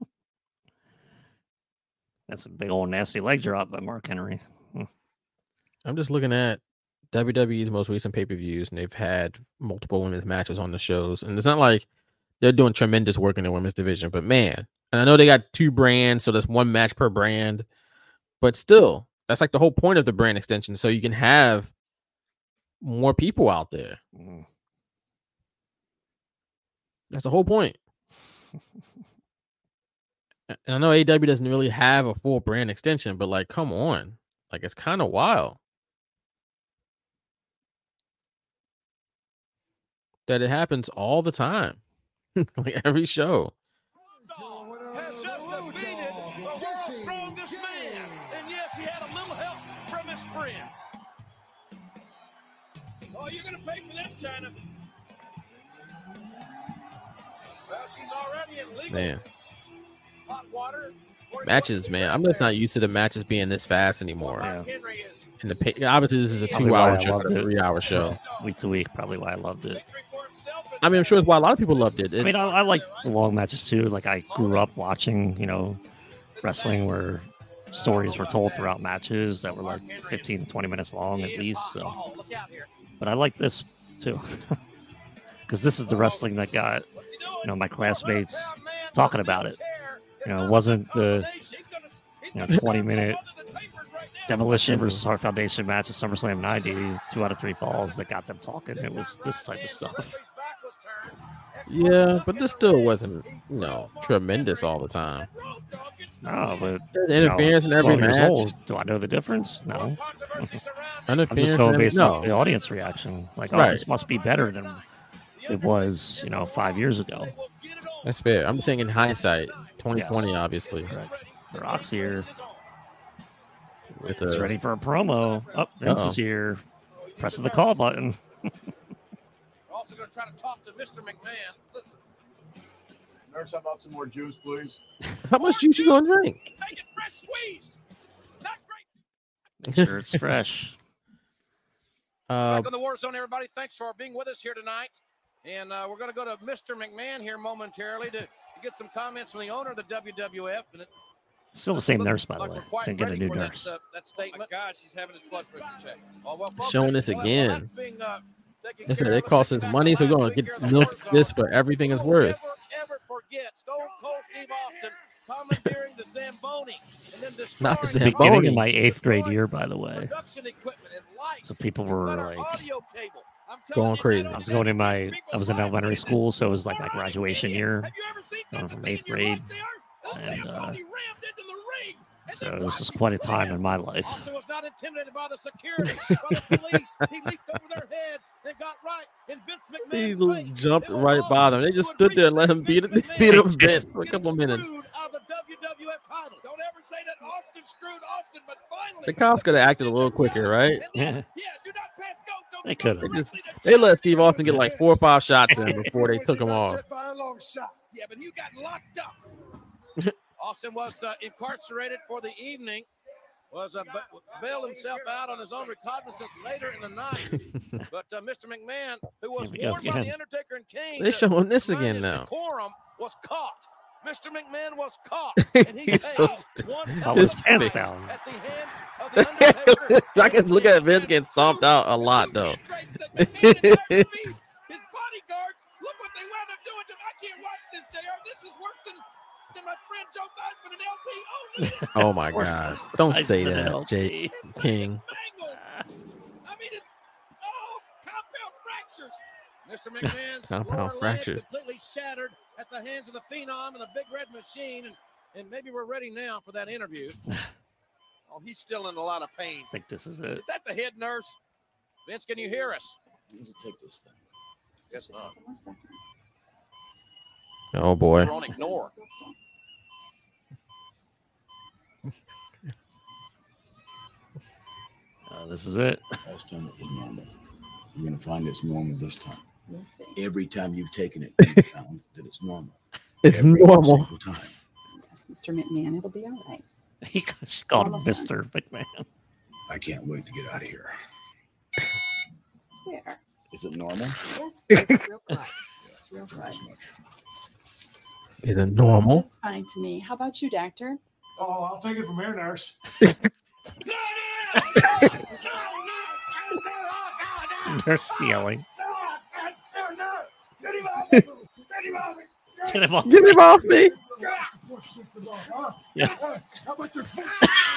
That's a big old nasty leg drop by Mark Henry. Hmm. I'm just looking at W W E's most recent pay-per-views, and they've had multiple women's matches on the shows. And it's not like they're doing tremendous work in the women's division, but man, and I know they got two brands, so there's one match per brand, but still, that's like the whole point of the brand extension, so you can have more people out there. Mm. That's the whole point. And I know A E W doesn't really have a full brand extension, but like, come on. Like, it's kind of wild that it happens all the time. Like, every show. Has just defeated the world's strongest man. And yes, he had a little help from his friends. Oh, you're going to pay for this, China. Well, she's already in legal Man. hot water. Matches, man. I'm just not used to the matches being this fast anymore. Yeah. And the pay- obviously this is a Probably why two-hour I show, loved not a it. three-hour show. Week to week, probably why I loved it. I mean, I'm sure it's why a lot of people loved it. It- I mean, I, I like long matches too. Like, I grew up watching, you know, wrestling where stories were told throughout matches that were like fifteen to twenty minutes long at least. So, but I like this too, because this is the wrestling that got, you know, my classmates talking about it. You know, it wasn't the, you know, twenty minute Demolition versus Heart Foundation match at SummerSlam ninety, two out of three falls that got them talking. It was this type of stuff. yeah, but this still wasn't, you know, tremendous all the time. No, but There's interference you know, in every twelve years match. old, do I know the difference? No. I'm Interference just going in every- based no. on the audience reaction. Like, oh, Right. this must be better than it was, you know, five years ago. That's fair. I'm saying in hindsight, twenty twenty, Yes. obviously. Correct. The Rock's here. With He's a- ready for a promo. Up, oh, Vince Uh-oh. is here. Pressing the call button. We're also going to try to talk to Mister McMahon. Listen. Nurse, how about some more juice, please? How much juice you gonna drink? Take it fresh squeezed. Not great. Make sure it's fresh. Uh, Back on the War Zone, everybody. Thanks for being with us here tonight. And uh, we're going to go to Mister McMahon here momentarily to, to get some comments from the owner of the W W F. And it, Still the same nurse, by the like way. we're quite Didn't get a ready new for nurse. That, uh, that statement. Oh my God, she's having his blood pressure checked. Oh, well, folks, Showing this well, well, again. that's being, uh, taken Listen, care it of. costs us money, so we're gonna get milk this for everything it's worth. Never, ever forget Stone Cold Steve Austin commandeering the Zamboni and then destroying Not the Beginning Zamboni. of my eighth grade year, by the way. production equipment and lights. So people were Got our like audio cable. I'm Going crazy. I was going in my, I was in elementary school, so it was like my graduation year, going from eighth grade, and uh, so this is quite a time in my life. Also was not intimidated by the security, by the police. He leaped over their heads and got right in Vince He McMahon's face. jumped right by them. They just stood there and let him beat it, beat him bent for a couple of minutes. Screwed out of the W W F title. Don't ever say that Austin screwed Austin, but finally. The cops could have acted a little quicker, right? Yeah, they could They have. just they let Steve Austin get like four or five shots in before they took him off. By a long shot. Yeah, but you got locked up. Austin was uh, incarcerated for the evening. Was uh, b- bailed himself out on his own recognizance later in the night. But uh, Mister McMahon, who was Here we go warned by the again. Undertaker and Kane, They to showing this mind again his now. decorum, was caught. Mister McMahon was caught. And he He's so paid stupid. one His hell of a pants price down. at the hand of the Undertaker. I can look at Vince getting stomped out a lot though. His bodyguards, look what they wound up doing to him. I can't watch this, J R. This is worse than, than my friend Joe Theismann and L T. Oh, Oh my God! Don't say that, Jake King. I mean, it's oh, compound fractures. Mister McMahon's Compound lower leg fractures. completely shattered at the hands of the Phenom and the Big Red Machine, and, and maybe we're ready now for that interview. Oh, he's still in a lot of pain. I think this is it. Is that the head nurse? Vince, can you hear us? Let's take this thing. Guess not. Oh boy. We're on ignore. Uh, this is it. Last time it was normal. You're gonna find it's normal this time. We'll see. Every time you've taken it, you found that it's normal. It's Every normal. single time. Yes, Mister McMahon, it'll be all right. He called him Almost Mister McMahon. I can't wait to get out of here. There. Is it normal? Yes, it's real good. It's real good. Is it normal? Just fine to me. How about you, doctor? Oh, I'll take it from here, nurse. Nurse yelling. Get him off me! Get him off me! Get him off. Get him off me! Yeah. How about your foot?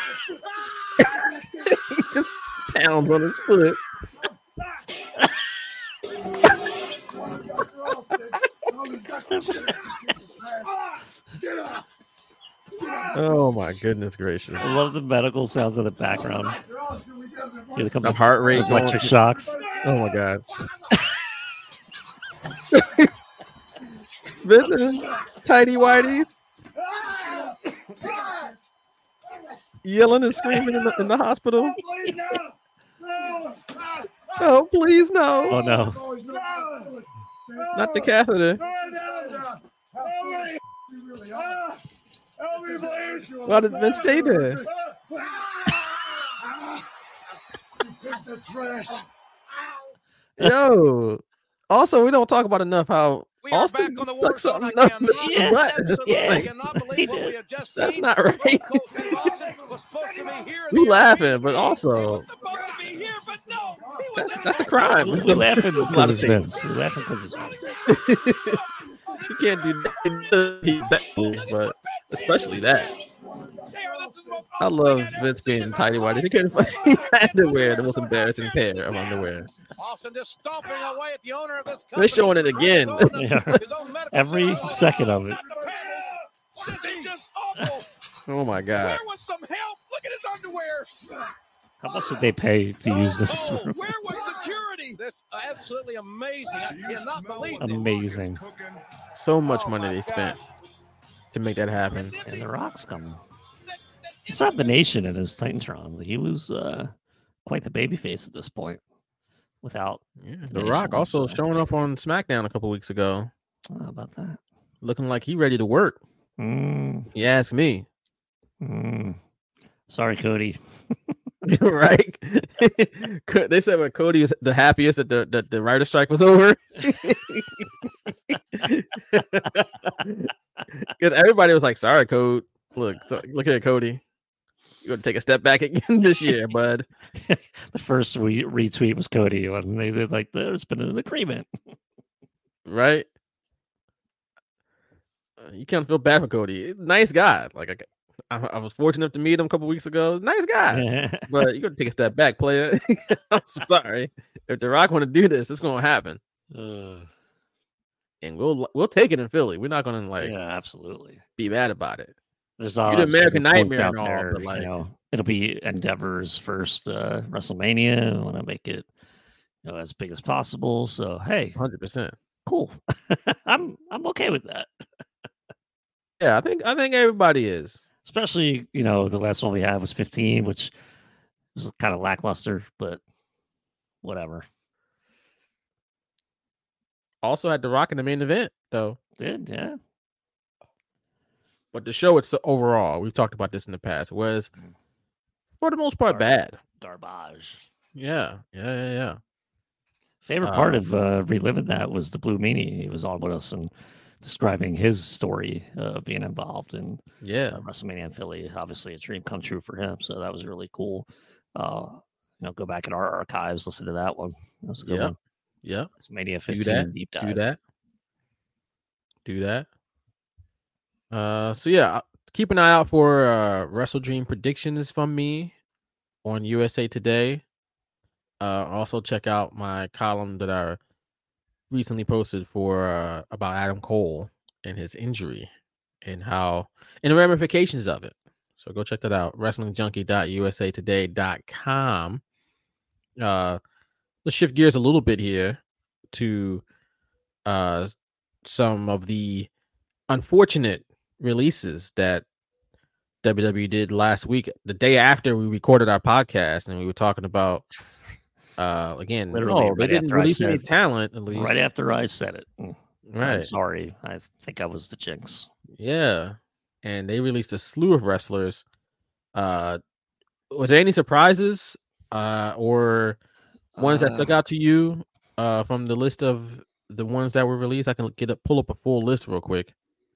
He just pounds on his foot. Get up! Oh my goodness gracious! I love the medical sounds in the background. Here they come The heart rate going. electric shocks. Oh my god! Vince, tidy whities, yelling and screaming in the, in the hospital. Oh please no! Oh no! Not the catheter. Why did Vince stay there? Piece of trash. Yo. Also, we don't talk about enough how We are Austin back on the stuck war something zone. I up his cannot, butt. absolutely Like, cannot believe what we have just that's seen. not right. Stone Cold Steve Austin was supposed to be here in We the laughing, but also supposed to be here, but no. He was that's in that's a there. crime. We It's a- laughing a lot because of it's things. Vince. We laughing because it's Vince. You can't do that, but especially that. I love Vince being in tidy whities. He couldn't find underwear, the most embarrassing pair of underwear. Austin just stomping away at the owner of this They're showing it again. Yeah. Every second of it. This is just awful. Oh my god. Where was some help? Look at his underwear. How much did they pay to use this? Oh, where was security? That's absolutely amazing. I cannot believe it. Amazing. So much money they spent to make that happen. And The Rock's coming. He still have the nation in his Titantron. He was uh, quite the babyface at this point. Without Yeah, The Rock also showing up on SmackDown a couple weeks ago. How about that? Looking like he ready to work. Mm. You ask me. Mm. Sorry, Cody. Right? Co- they said when Cody was the happiest that the that the writer strike was over. Because everybody was like, "Sorry, Code. Look, so, look at Cody. You're gonna take a step back again this year, bud." The first re- retweet was Cody, and they did like, "There's been an agreement." Right? Uh, You can't feel bad for Cody. Nice guy. Like I, I, I was fortunate enough to meet him a couple weeks ago. Nice guy. But you got to take a step back, player. I'm sorry. If The Rock want to do this, it's going to happen. Uh, And we'll we'll take it in Philly. We're not going to like yeah, absolutely be mad about it. There's You're odds the gonna American be booked Nightmare out and all, there, but you like know, it'll be Endeavor's first uh, WrestleMania. I want to make it, you know, as big as possible. So hey, one hundred percent. Cool. I'm I'm okay with that. Yeah, I think I think everybody is. Especially, you know, the last one we had was fifteen, which was kind of lackluster, but whatever. Also had The Rock in the main event, though. Did, yeah. But the show it's overall, we've talked about this in the past, was for the most part bad. Garbage. Yeah, yeah, yeah, yeah. Favorite part Um, of uh, reliving that was the Blue Meanie. He was on with us and describing his story of uh, being involved in Yeah. uh, WrestleMania in Philly. Obviously, a dream come true for him. So that was really cool. Uh, you know, go back in our archives, listen to that one. That was a good Yeah. one. Yeah. It's Mania Do fifteen that. deep Do dive. that. Do that. Uh, so yeah, keep an eye out for uh, Wrestle Dream predictions from me on U S A Today. Uh, also check out my column that I recently posted for uh, about Adam Cole and his injury and how and the ramifications of it. So go check that out. wrestling junkie dot u s a today dot com. Uh, let's shift gears a little bit here to uh, some of the unfortunate releases that W W E did last week, the day after we recorded our podcast, and we were talking about uh, again, Literally, no, right they didn't after I release said- any talent, at least. Right after I said it. Mm. I'm Right. sorry. I think I was the jinx. Yeah. And they released a slew of wrestlers. Uh, was there any surprises uh, or ones that stuck Uh, out to you uh, from the list of the ones that were released? I can get a, pull up a full list real quick.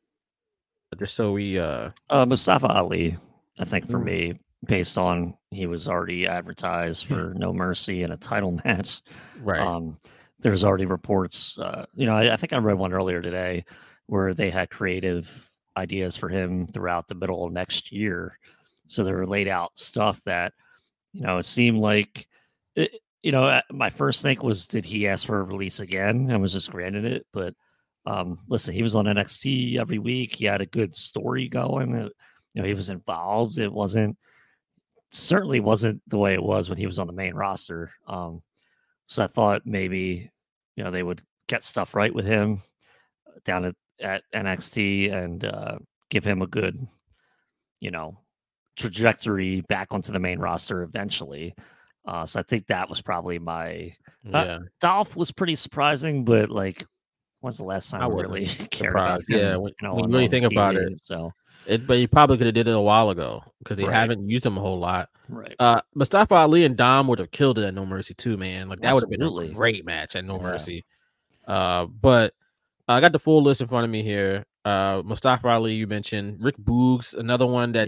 Just so we uh Uh, Mustafa Ali, I think for Mm. me, based on he was already advertised for No Mercy in a title match. Right. Um, there's already reports. Uh, you know, I, I think I read one earlier today where they had creative ideas for him throughout the middle of next year. So they were laid out stuff that, you know, it seemed like, it, you know, uh, my first think was, did he ask for a release again and was just granted it? But um, listen, he was on N X T every week. He had a good story going. Uh, you know, he was involved. It wasn't, certainly wasn't the way it was when he was on the main roster. Um, so I thought maybe, you know, they would get stuff right with him down at, at N X T and uh, give him a good, you know, trajectory back onto the main roster eventually. Uh, so I think that was probably my. Uh, Yeah. Dolph was pretty surprising, but like, when's the last time I I wasn't really cared about surprised. him? Yeah, when, you know, when on- you really on think about T V, it. So It, but you probably could have did it a while ago because they Right. haven't used him a whole lot. Right. Uh, Mustafa Ali and Dom would have killed it at No Mercy too, man. Like that would have been Absolutely. a great match at No Yeah. Mercy. Uh, but I got the full list in front of me here. Uh, Mustafa Ali, you mentioned Rick Boogs, another one that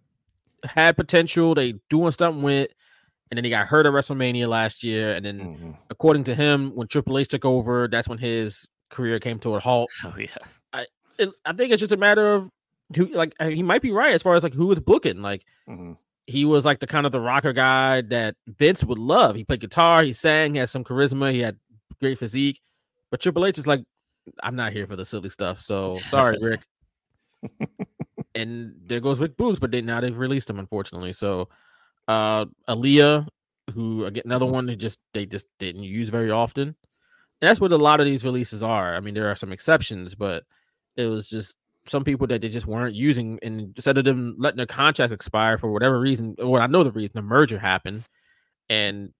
had potential. They doing something with, and then he got hurt at WrestleMania last year. And then, Mm-hmm. according to him, when Triple H took over, that's when his career came to a halt. Oh yeah. I it, I think it's just a matter of who, like, he might be right as far as like who was booking. Like, Mm-hmm. he was like the kind of the rocker guy that Vince would love. He played guitar, he sang, he had some charisma, he had great physique. But Triple H is like, I'm not here for the silly stuff. So sorry, Rick. And there goes Rick Boogs, but they now they've released him, unfortunately. So uh Aaliyah, who again another one who just they just didn't use very often. And that's what a lot of these releases are. I mean, there are some exceptions, but it was just some people that they just weren't using, and instead of them letting their contracts expire for whatever reason, well, I know the reason, the merger happened, and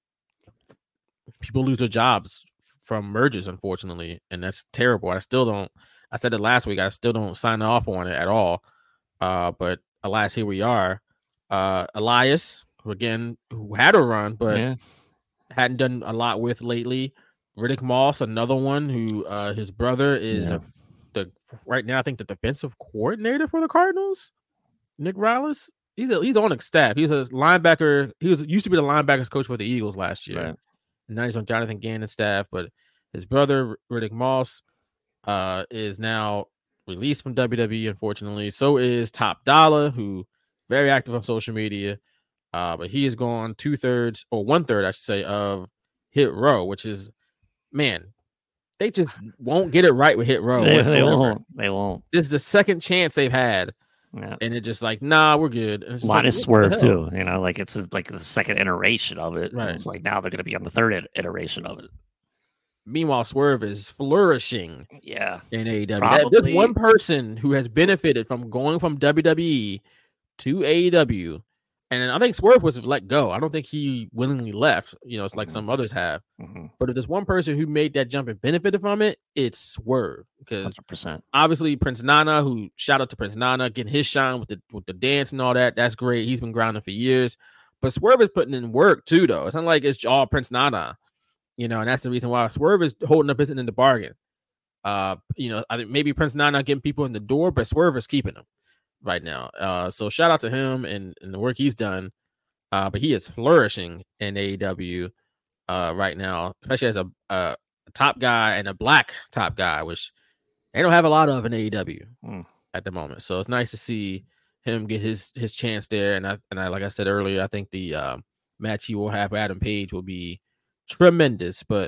people lose their jobs from mergers, unfortunately, and that's terrible. I still don't. I said it last week. I still don't sign off on it at all. Uh, but alas, here we are. Uh, Elias, who again, who had a run, but Yeah. hadn't done a lot with lately. Riddick Moss, another one who uh, his brother is Yeah. a, the right now I think the defensive coordinator for the Cardinals. Nick Rallis. He's a, he's on the staff. He's a linebacker. He was used to be the linebackers coach for the Eagles last year. Right. And now he's on Jonathan Gannon's staff. But his brother Riddick Moss uh, is now released from W W E. Unfortunately, so is Top Dollar, who very active on social media. Uh, but he is gone two thirds or one third, I should say, of Hit Row, which is, man, they just won't get it right with Hit Row. They, they whatsoever. won't. They won't. This is the second chance they've had, Yeah. and it's just like, nah, we're good. And it's just Minus like, what the Swerve hell? too. You know, like it's like the second iteration of it. Right. It's like now they're going to be on the third it- iteration of it. Meanwhile, Swerve is flourishing Yeah. in A E W. That, Probably- there's one person who has benefited from going from W W E to A E W, and I think Swerve was let go. I don't think he willingly left. You know, it's like some others have. Mm-hmm. But if there's one person who made that jump and benefited from it, it's Swerve. Because Hundred percent. obviously Prince Nana, who shout out to Prince Nana, getting his shine with the with the dance and all that. That's great. He's been grinding for years. But Swerve is putting in work too, though. It's not like it's all Prince Nana, you know, and that's the reason why Swerve is holding up his end in the bargain. Uh, you know, I think maybe Prince Nana getting people in the door, but Swerve is keeping them right now. Uh, so shout out to him and, and the work he's done. Uh, but he is flourishing in A E W uh right now, especially as a, a top guy and a black top guy, which they don't have a lot of in A E W Mm. at the moment. So it's nice to see him get his his chance there. And I and I like I said earlier, I think the uh, match he will have with Adam Page will be tremendous. But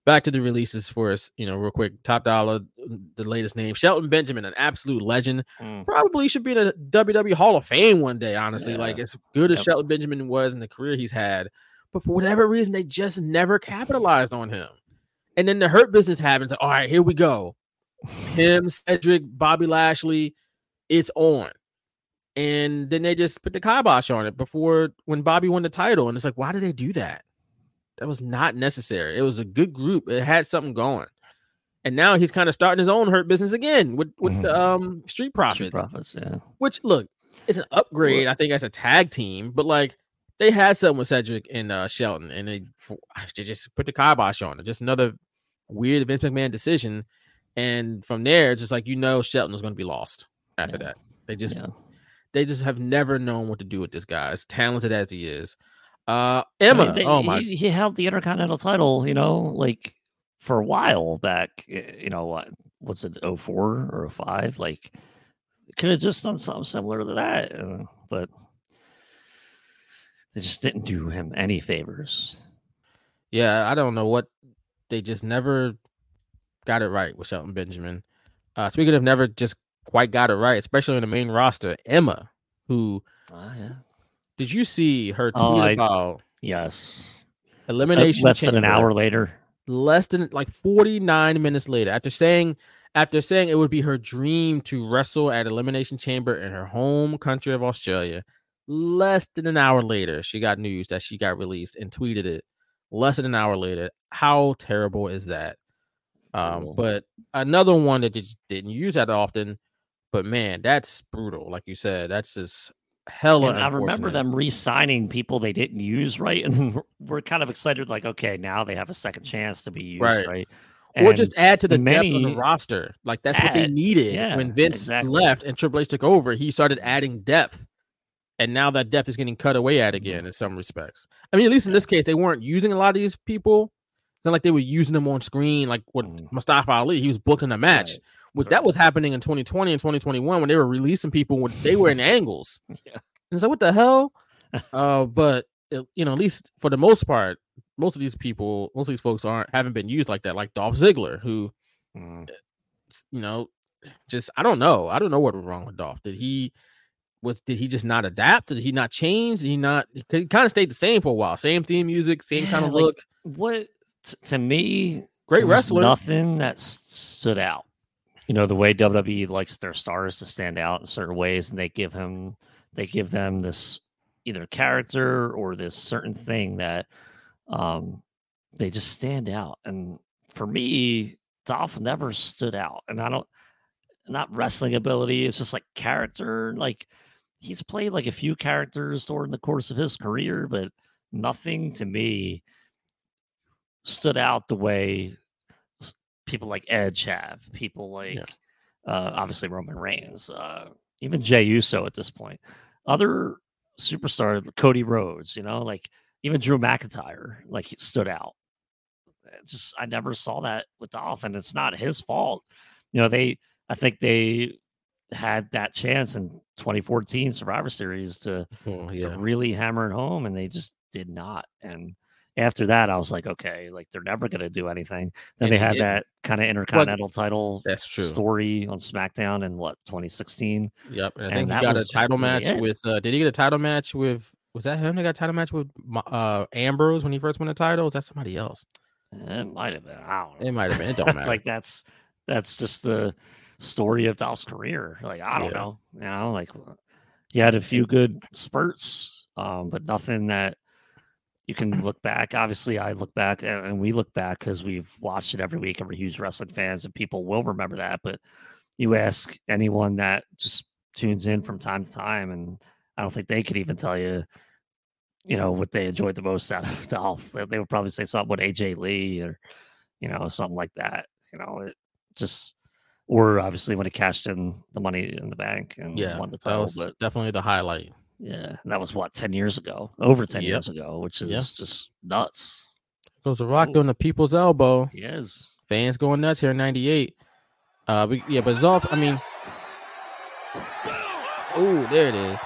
back to the releases for us, you know, real quick. Top Dollar, the latest name, Shelton Benjamin, an absolute legend. Mm. Probably should be in a W W E Hall of Fame one day, honestly. Yeah. Like, as good as Yep. Shelton Benjamin was in the career he's had, but for whatever reason, they just never capitalized on him. And then the Hurt Business happens. Like, all right, here we go. Him, Cedric, Bobby Lashley, it's on. And then they just put the kibosh on it before when Bobby won the title. And it's like, why did they do that? That was not necessary. It was a good group. It had something going. And now he's kind of starting his own Hurt Business again with, with the um, Street Profits. Street Profits, yeah. Which, look, it's an upgrade, I think, as a tag team. But, like, they had something with Cedric and uh, Shelton. And they, they just put the kibosh on it. Just another weird Vince McMahon decision. And from there, it's just like, you know, Shelton was going to be lost after Yeah. that. They just... Yeah. They just have never known what to do with this guy, as talented as he is. Uh, Emma, I mean, they- oh my, he, he held the Intercontinental title, you know, like for a while back. You know what? What's it? oh four or oh five? Like, could have just done something similar to that, uh, but they just didn't do him any favors. yeah, I don't know what they just never got it right with Shelton Benjamin. Uh, speaking of never just quite got it right, especially in the main roster, Emma, who Oh, yeah. did you see her tweet Oh, I- about Yes. elimination? Less than an chamber? hour later. Less than like forty-nine minutes later, after saying after saying it would be her dream to wrestle at Elimination Chamber in her home country of Australia. Less than an hour later, she got news that she got released and tweeted it. Less than an hour later. How terrible is that? Um, but another one that just didn't use that often. But man, that's brutal. Like you said, that's just hella. And I remember unfortunate. them re-signing people they didn't use right, and we're kind of excited, like, okay, now they have a second chance to be used Right. right, Or And just add to the many, depth of the roster. Like that's what they add, needed yeah, when Vince exactly. left and Triple H took over. He started adding depth, and now that depth is getting cut away at again in some respects. I mean, at least in this case, they weren't using a lot of these people. It's not like they were using them on screen like with Mustafa Ali. He was booked in a match. Which that was happening in twenty twenty and twenty twenty-one when they were releasing people when they were in angles. Yeah. And it's like, what the hell? uh, but it, you know, at least for the most part, most of these people, most of these folks aren't haven't been used like that. Like Dolph Ziggler, who, Mm. you know, just I don't know. I don't know what was wrong with Dolph. Did he was did he just not adapt? Did he not change? Did he not? He kind of stayed the same for a while. Same theme music, same kind Yeah, of like, look. What t- to me, Great there was wrestler. Nothing that s- stood out. You know, the way W W E likes their stars to stand out in certain ways, and they give him, they give them this either character or this certain thing that um, they just stand out. And for me, Dolph never stood out. And I don't, not wrestling ability. It's just like character. Like he's played like a few characters during the course of his career, but nothing to me stood out the way s- people like Edge have, people like uh, obviously Roman Reigns, uh, even Jey Uso at this point, other superstars, Cody Rhodes, you know, like even Drew McIntyre, like he stood out. It just I never saw that with Dolph, and it's not his fault. You know, they I think they had that chance in twenty fourteen Survivor Series to, Oh, to yeah. really hammer it home, and they just did not. And after that, I was like, okay, like they're never going to do anything. Then And they they had didn't. that kind of intercontinental title That's true. story on SmackDown in what twenty sixteen. Yep, and I And think he that got a was title really match it. with. Uh, did he get a title match with? Was that him? They got a title match with uh, Ambrose when he first won the title. Is that somebody else? It might have been. I don't know. It might have been. It don't matter. like that's that's just the story of Dolph's career. Like I don't Yeah. know, you know, like he had a few good spurts, um, but nothing that you can look back. Obviously, I look back and, and we look back because we've watched it every week and we're huge wrestling fans, and people will remember that. But you ask anyone that just tunes in from time to time, and I don't think they could even tell you, you know, what they enjoyed the most out of Dolph. They, they would probably say something with A J Lee or, you know, something like that. You know, it just, or obviously when he cashed in the money in the bank and Yeah, won the that title. was But definitely the highlight. yeah, and that was what, ten years ago, over ten Yep. years ago, which is Yeah. just nuts. Goes the Rock doing the people's elbow. He is. Fans going nuts here in ninety-eight. Uh, but yeah, but Zolf, I mean, oh, there it is.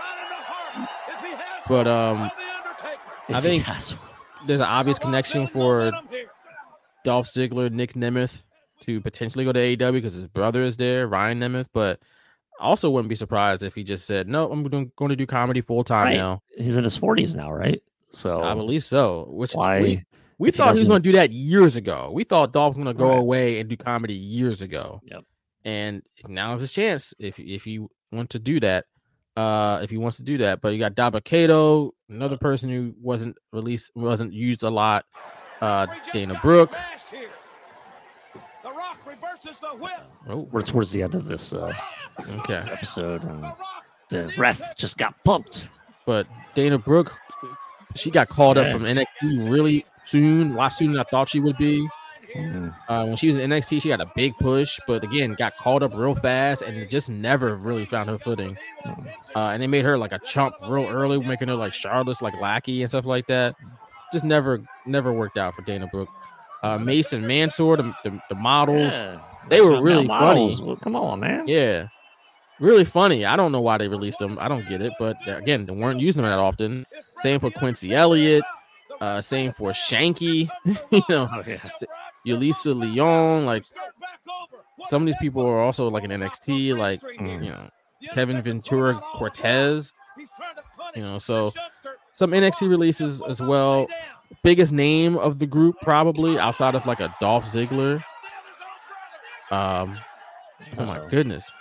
But um, I If he think has there's an obvious connection for Dolph Ziggler, Nick Nemeth to potentially go to A E W because his brother is there, Ryan Nemeth. But I also wouldn't be surprised if he just said, no, I'm doing, going to do comedy full time right. now. He's in his forties now, right? So I believe so. Which why? We, we thought he, he was going to do that years ago. We thought Dolph was going to go right. away and do comedy years ago. Yep. And now's his chance if if you want to do that. Uh, if he wants to do that, but you got Dabba-Kato, another person who wasn't released, wasn't used a lot. Uh, Dana Brooke. The Rock reverses the whip. Oh, we're towards the end of this uh, okay episode, and the ref just got pumped. But Dana Brooke, she got called yeah. up from N X T really soon, a lot sooner than I thought she would be. Mm. Uh, when she was in N X T, she got a big push, but again, got called up real fast and just never really found her footing. Mm. Uh, and they made her like a chump real early, making her like Charlotte's like lackey and stuff like that. Just never, never worked out for Dana Brooke. Uh, Mason Mansoor, the, the, the models, yeah. they were really funny. Well, come on, man. Yeah, really funny. I don't know why they released them. I don't get it, but again, they weren't using them that often. Same for Quincy Elliott. Uh, same for Shanky. you know. Oh, yeah. Yulisa Leon, like some of these people are also like in N X T, like mm. you know, Kevin Ventura Cortez, you know, so some N X T releases as well. Biggest name of the group probably outside of like a Dolph Ziggler. Um, oh my goodness,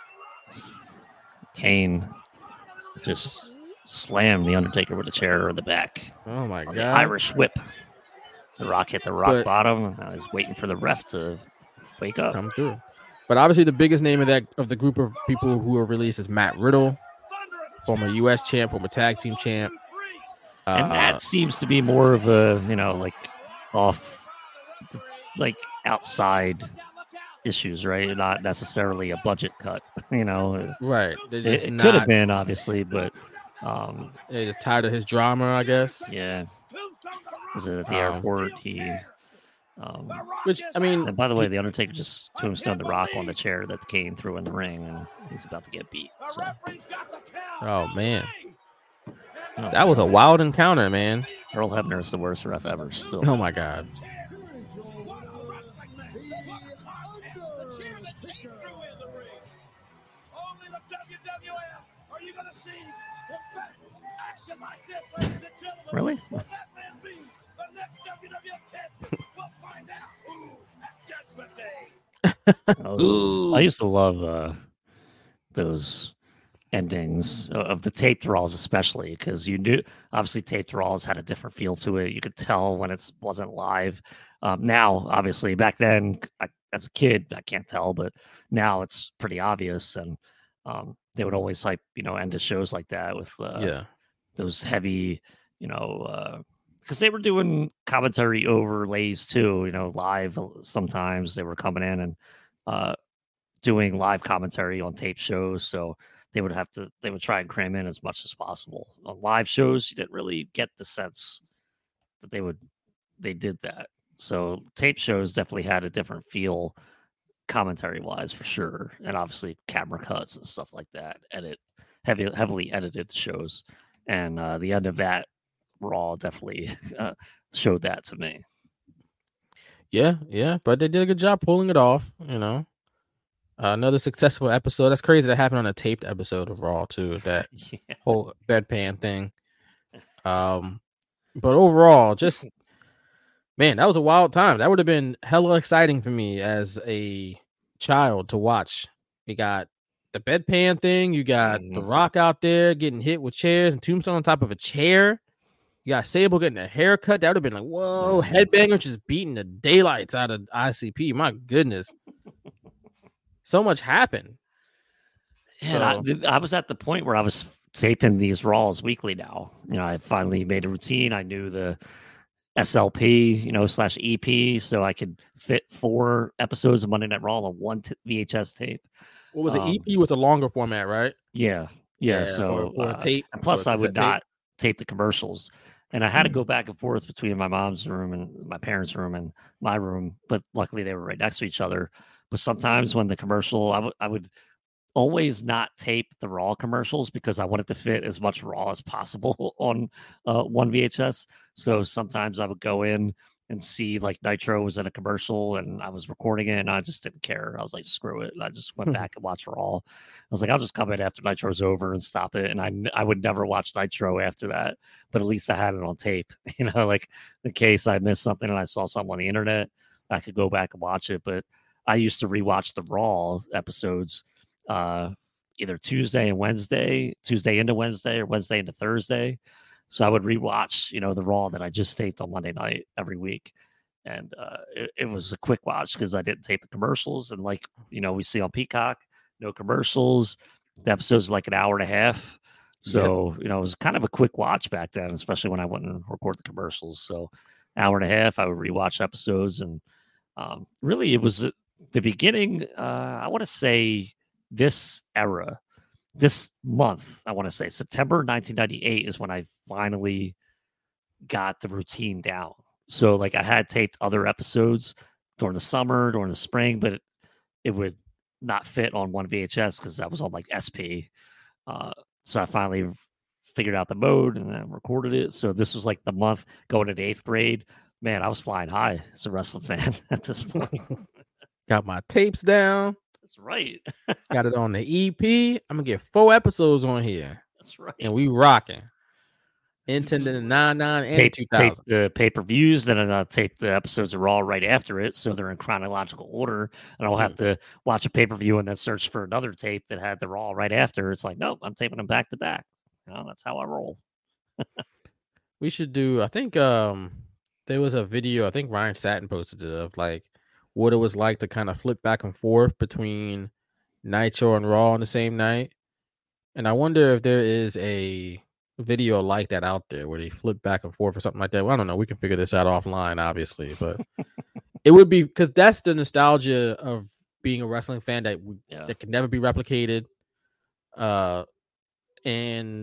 Kane just slammed the Undertaker with a chair in the back. Oh my god, Irish whip. The Rock hit the rock but, bottom. I was waiting for the ref to wake up. Come through. But obviously, the biggest name of that of the group of people who are released is Matt Riddle, former U S champ, former tag team champ. And uh, that seems to be more of a, you know, like off, like outside issues, right? Not necessarily a budget cut, you know. Right. It, it not, could have been, obviously, but um, they're just tired of his drama, I guess. Yeah. Was it at the um, airport? He, um, which I mean, and by the way, the Undertaker just tombstoned the Rock on the chair that Kane threw in the ring, and he's about to get beat. So. Oh man, oh, that was a wild encounter, man. Earl Hebner is the worst ref ever. Still. Oh my god. Really? oh, I used to love uh, those endings of the tape draws, especially because you knew obviously tape draws had a different feel to it. You could tell when it wasn't live. Um, now, obviously, back then, I, as a kid, I can't tell, but now it's pretty obvious. And um, they would always like you know end the shows like that with uh, yeah those heavy. You know, because uh, they were doing commentary overlays too, you know, live. Sometimes they were coming in and uh, doing live commentary on tape shows. So they would have to, they would try and cram in as much as possible. On live shows, you didn't really get the sense that they would, they did that. So tape shows definitely had a different feel commentary wise for sure. And obviously camera cuts and stuff like that. Edit, heavy, heavily edited shows. And uh, the end of that, Raw definitely uh, showed that to me. Yeah, yeah, but they did a good job pulling it off. You know, uh, another successful episode. That's crazy that happened on a taped episode of Raw too. That yeah. whole bedpan thing. Um, but overall, just man, that was a wild time. That would have been hella exciting for me as a child to watch. You got the bedpan thing. You got mm-hmm. The Rock out there getting hit with chairs and Tombstone on top of a chair. You got Sable getting a haircut. That would have been like, whoa, Headbanger just beating the daylights out of I C P. My goodness. So much happened. Yeah, so, I, I was at the point where I was taping these Raws weekly now. You know, I finally made a routine. I knew the S L P, you know, slash E P, so I could fit four episodes of Monday Night Raw on one t- V H S tape. What was it? Um, E P was a longer format, right? Yeah. Yeah. yeah so, for, for uh, tape. And plus, for, I would not tape. tape the commercials. And I had to go back and forth between my mom's room and my parents' room and my room, but luckily they were right next to each other. But sometimes when the commercial, I, w- I would always not tape the Raw commercials because I wanted to fit as much Raw as possible on uh, one V H S. So sometimes I would go in and see like Nitro was in a commercial and I was recording it and I just didn't care. I was like, screw it. And I just went back and watched Raw. I was like, I'll just come in after Nitro's over and stop it. And I, I would never watch Nitro after that, but at least I had it on tape, you know, like in case I missed something and I saw something on the internet, I could go back and watch it. But I used to rewatch the Raw episodes, uh, either Tuesday and Wednesday, Tuesday into Wednesday or Wednesday into Thursday. So I would rewatch, you know, the Raw that I just taped on Monday night every week. And uh, it, it was a quick watch because I didn't tape the commercials. And like, you know, we see on Peacock, no commercials. The episode's like an hour and a half. So, yep. you know, it was kind of a quick watch back then, especially when I wouldn't record the commercials. So hour and a half, I would rewatch episodes. And um, really, it was the beginning, uh, I want to say this era. This month, I want to say September nineteen ninety-eight is when I finally got the routine down. So like I had taped other episodes during the summer, during the spring, but it, it would not fit on one V H S because that was on like S P. Uh, so I finally figured out the mode and then recorded it. So this was like the month going into eighth grade. Man, I was flying high as a wrestling fan at this point. Got my tapes down. That's right. Got it on the E P. I'm gonna get four episodes on here. That's right. And we rocking. Intended in ninety-nine and tape, two thousand. Tape the pay-per-views, then I uh, tape the episodes of Raw right after it, so they're in chronological order. And I'll have mm. to watch a pay-per-view and then search for another tape that had the Raw right after. It's like, nope, I'm taping them back to back. You know, that's how I roll. We should do. I think um, there was a video. I think Ryan Satin posted it of like what it was like to kind of flip back and forth between Nitro and Raw on the same night. And I wonder if there is a video like that out there where they flip back and forth or something like that. Well, I don't know. We can figure this out offline, obviously, but it would be because that's the nostalgia of being a wrestling fan that yeah. that can never be replicated. Uh, and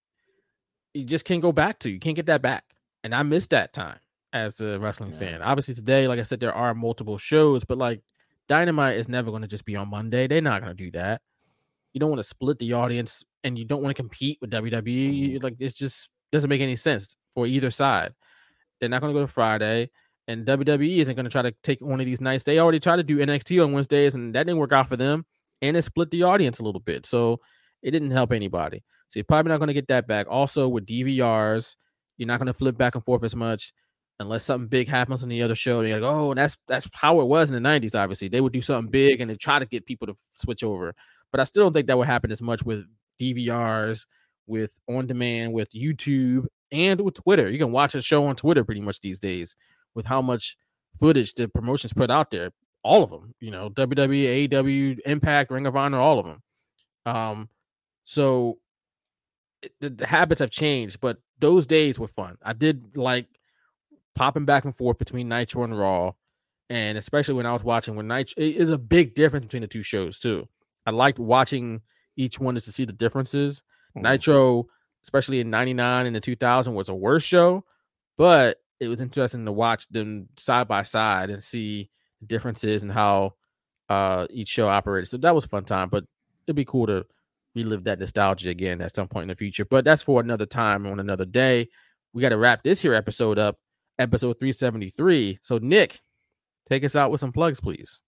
you just can't go back to. You can't get that back. And I missed that time as a wrestling yeah. fan. Obviously today, like I said, there are multiple shows, but like Dynamite is never going to just be on Monday. They're not going to do that. You don't want to split the audience and you don't want to compete with W W E. Mm-hmm. Like it just doesn't make any sense for either side. They're not going to go to Friday, and W W E isn't going to try to take one of these nights. They already tried to do N X T on Wednesdays, and that didn't work out for them, and it split the audience a little bit. So it didn't help anybody. So you're probably not going to get that back. Also, with D V Rs, you're not going to flip back and forth as much unless something big happens on the other show. They're like, oh, that's that's how it was in the nineties, obviously. They would do something big, and they try to get people to switch over. But I still don't think that would happen as much with D V Rs, with on-demand, with YouTube, and with Twitter. You can watch a show on Twitter pretty much these days with how much footage the promotions put out there. All of them, you know, W W E, A E W, Impact, Ring of Honor, all of them. Um, so it, the, the habits have changed, but those days were fun. I did like popping back and forth between Nitro and Raw, and especially when I was watching when Nitro, it is a big difference between the two shows too. I liked watching each one just to see the differences. Mm-hmm. Nitro, especially in ninety-nine and the two thousand, was a worse show, but it was interesting to watch them side by side and see differences and how uh, each show operated. So that was a fun time, but it'd be cool to relive that nostalgia again at some point in the future. But that's for another time on another day. We got to wrap this here episode up, episode three seventy-three. So, Nick, take us out with some plugs, please.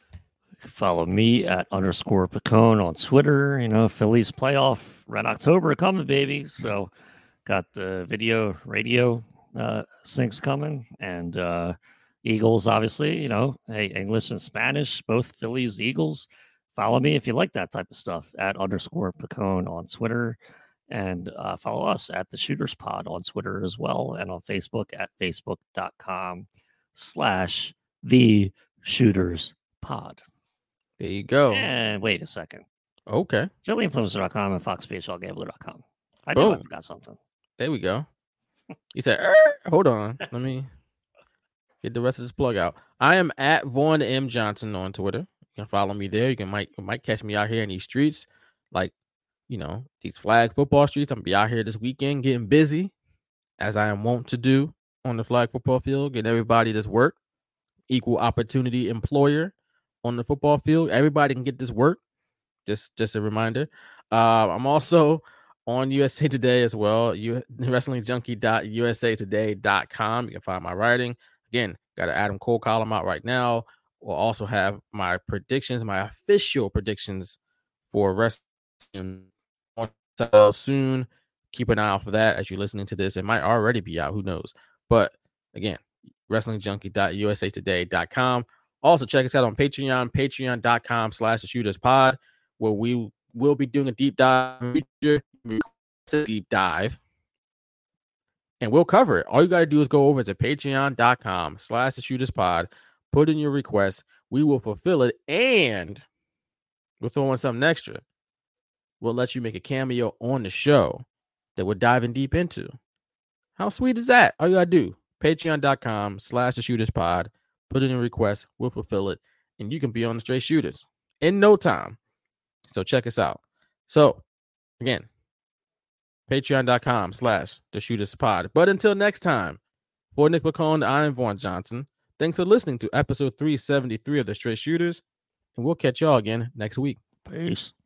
Follow me at underscore Picone on Twitter. You know, Phillies playoff Red October coming, baby. So got the video, radio uh, syncs coming, and uh, Eagles, obviously. You know, hey, English and Spanish, both Phillies, Eagles. Follow me if you like that type of stuff at underscore Picone on Twitter, and uh, follow us at the Shooters Pod on Twitter as well, and on Facebook at facebook.com slash the Shooters Pod. There you go. And wait a second. Okay. Philly Influencer dot com and Fox B H L Gambler dot com. I know I forgot something. There we go. You said, er, hold on. Let me get the rest of this plug out. I am at Vaughn M. Johnson on Twitter. You can follow me there. You can might you might catch me out here in these streets, like, you know, these flag football streets. I'm gonna be out here this weekend getting busy, as I am wont to do on the flag football field, getting everybody this work. Equal opportunity employer on the football field. Everybody can get this work. Just just a reminder. Uh, I'm also on U S A Today as well. You wrestling junkie dot U S A today dot com. You can find my writing. Again, got an Adam Cole column out right now. We'll also have my predictions, my official predictions for wrestling on soon. Keep an eye out for that as you're listening to this. It might already be out. Who knows? But again, wrestling junkie dot u s a today dot com. Also, check us out on Patreon, patreon dot com slash the shooters pod, where we will be doing a deep dive, deep dive, and we'll cover it. All you got to do is go over to patreon dot com slash the shooters pod, put in your request. We will fulfill it, and we'll throw in something extra. We'll let you make a cameo on the show that we're diving deep into. How sweet is that? All you got to do, patreon dot com slash the shooters pod, put in your request, we'll fulfill it, and you can be on the Straight Shooters in no time. So check us out. So, again, patreon dot com slash the shooters pod. But until next time, for Nick McCone, I am Vaughn Johnson. Thanks for listening to episode three seventy-three of the Straight Shooters, and we'll catch y'all again next week. Peace.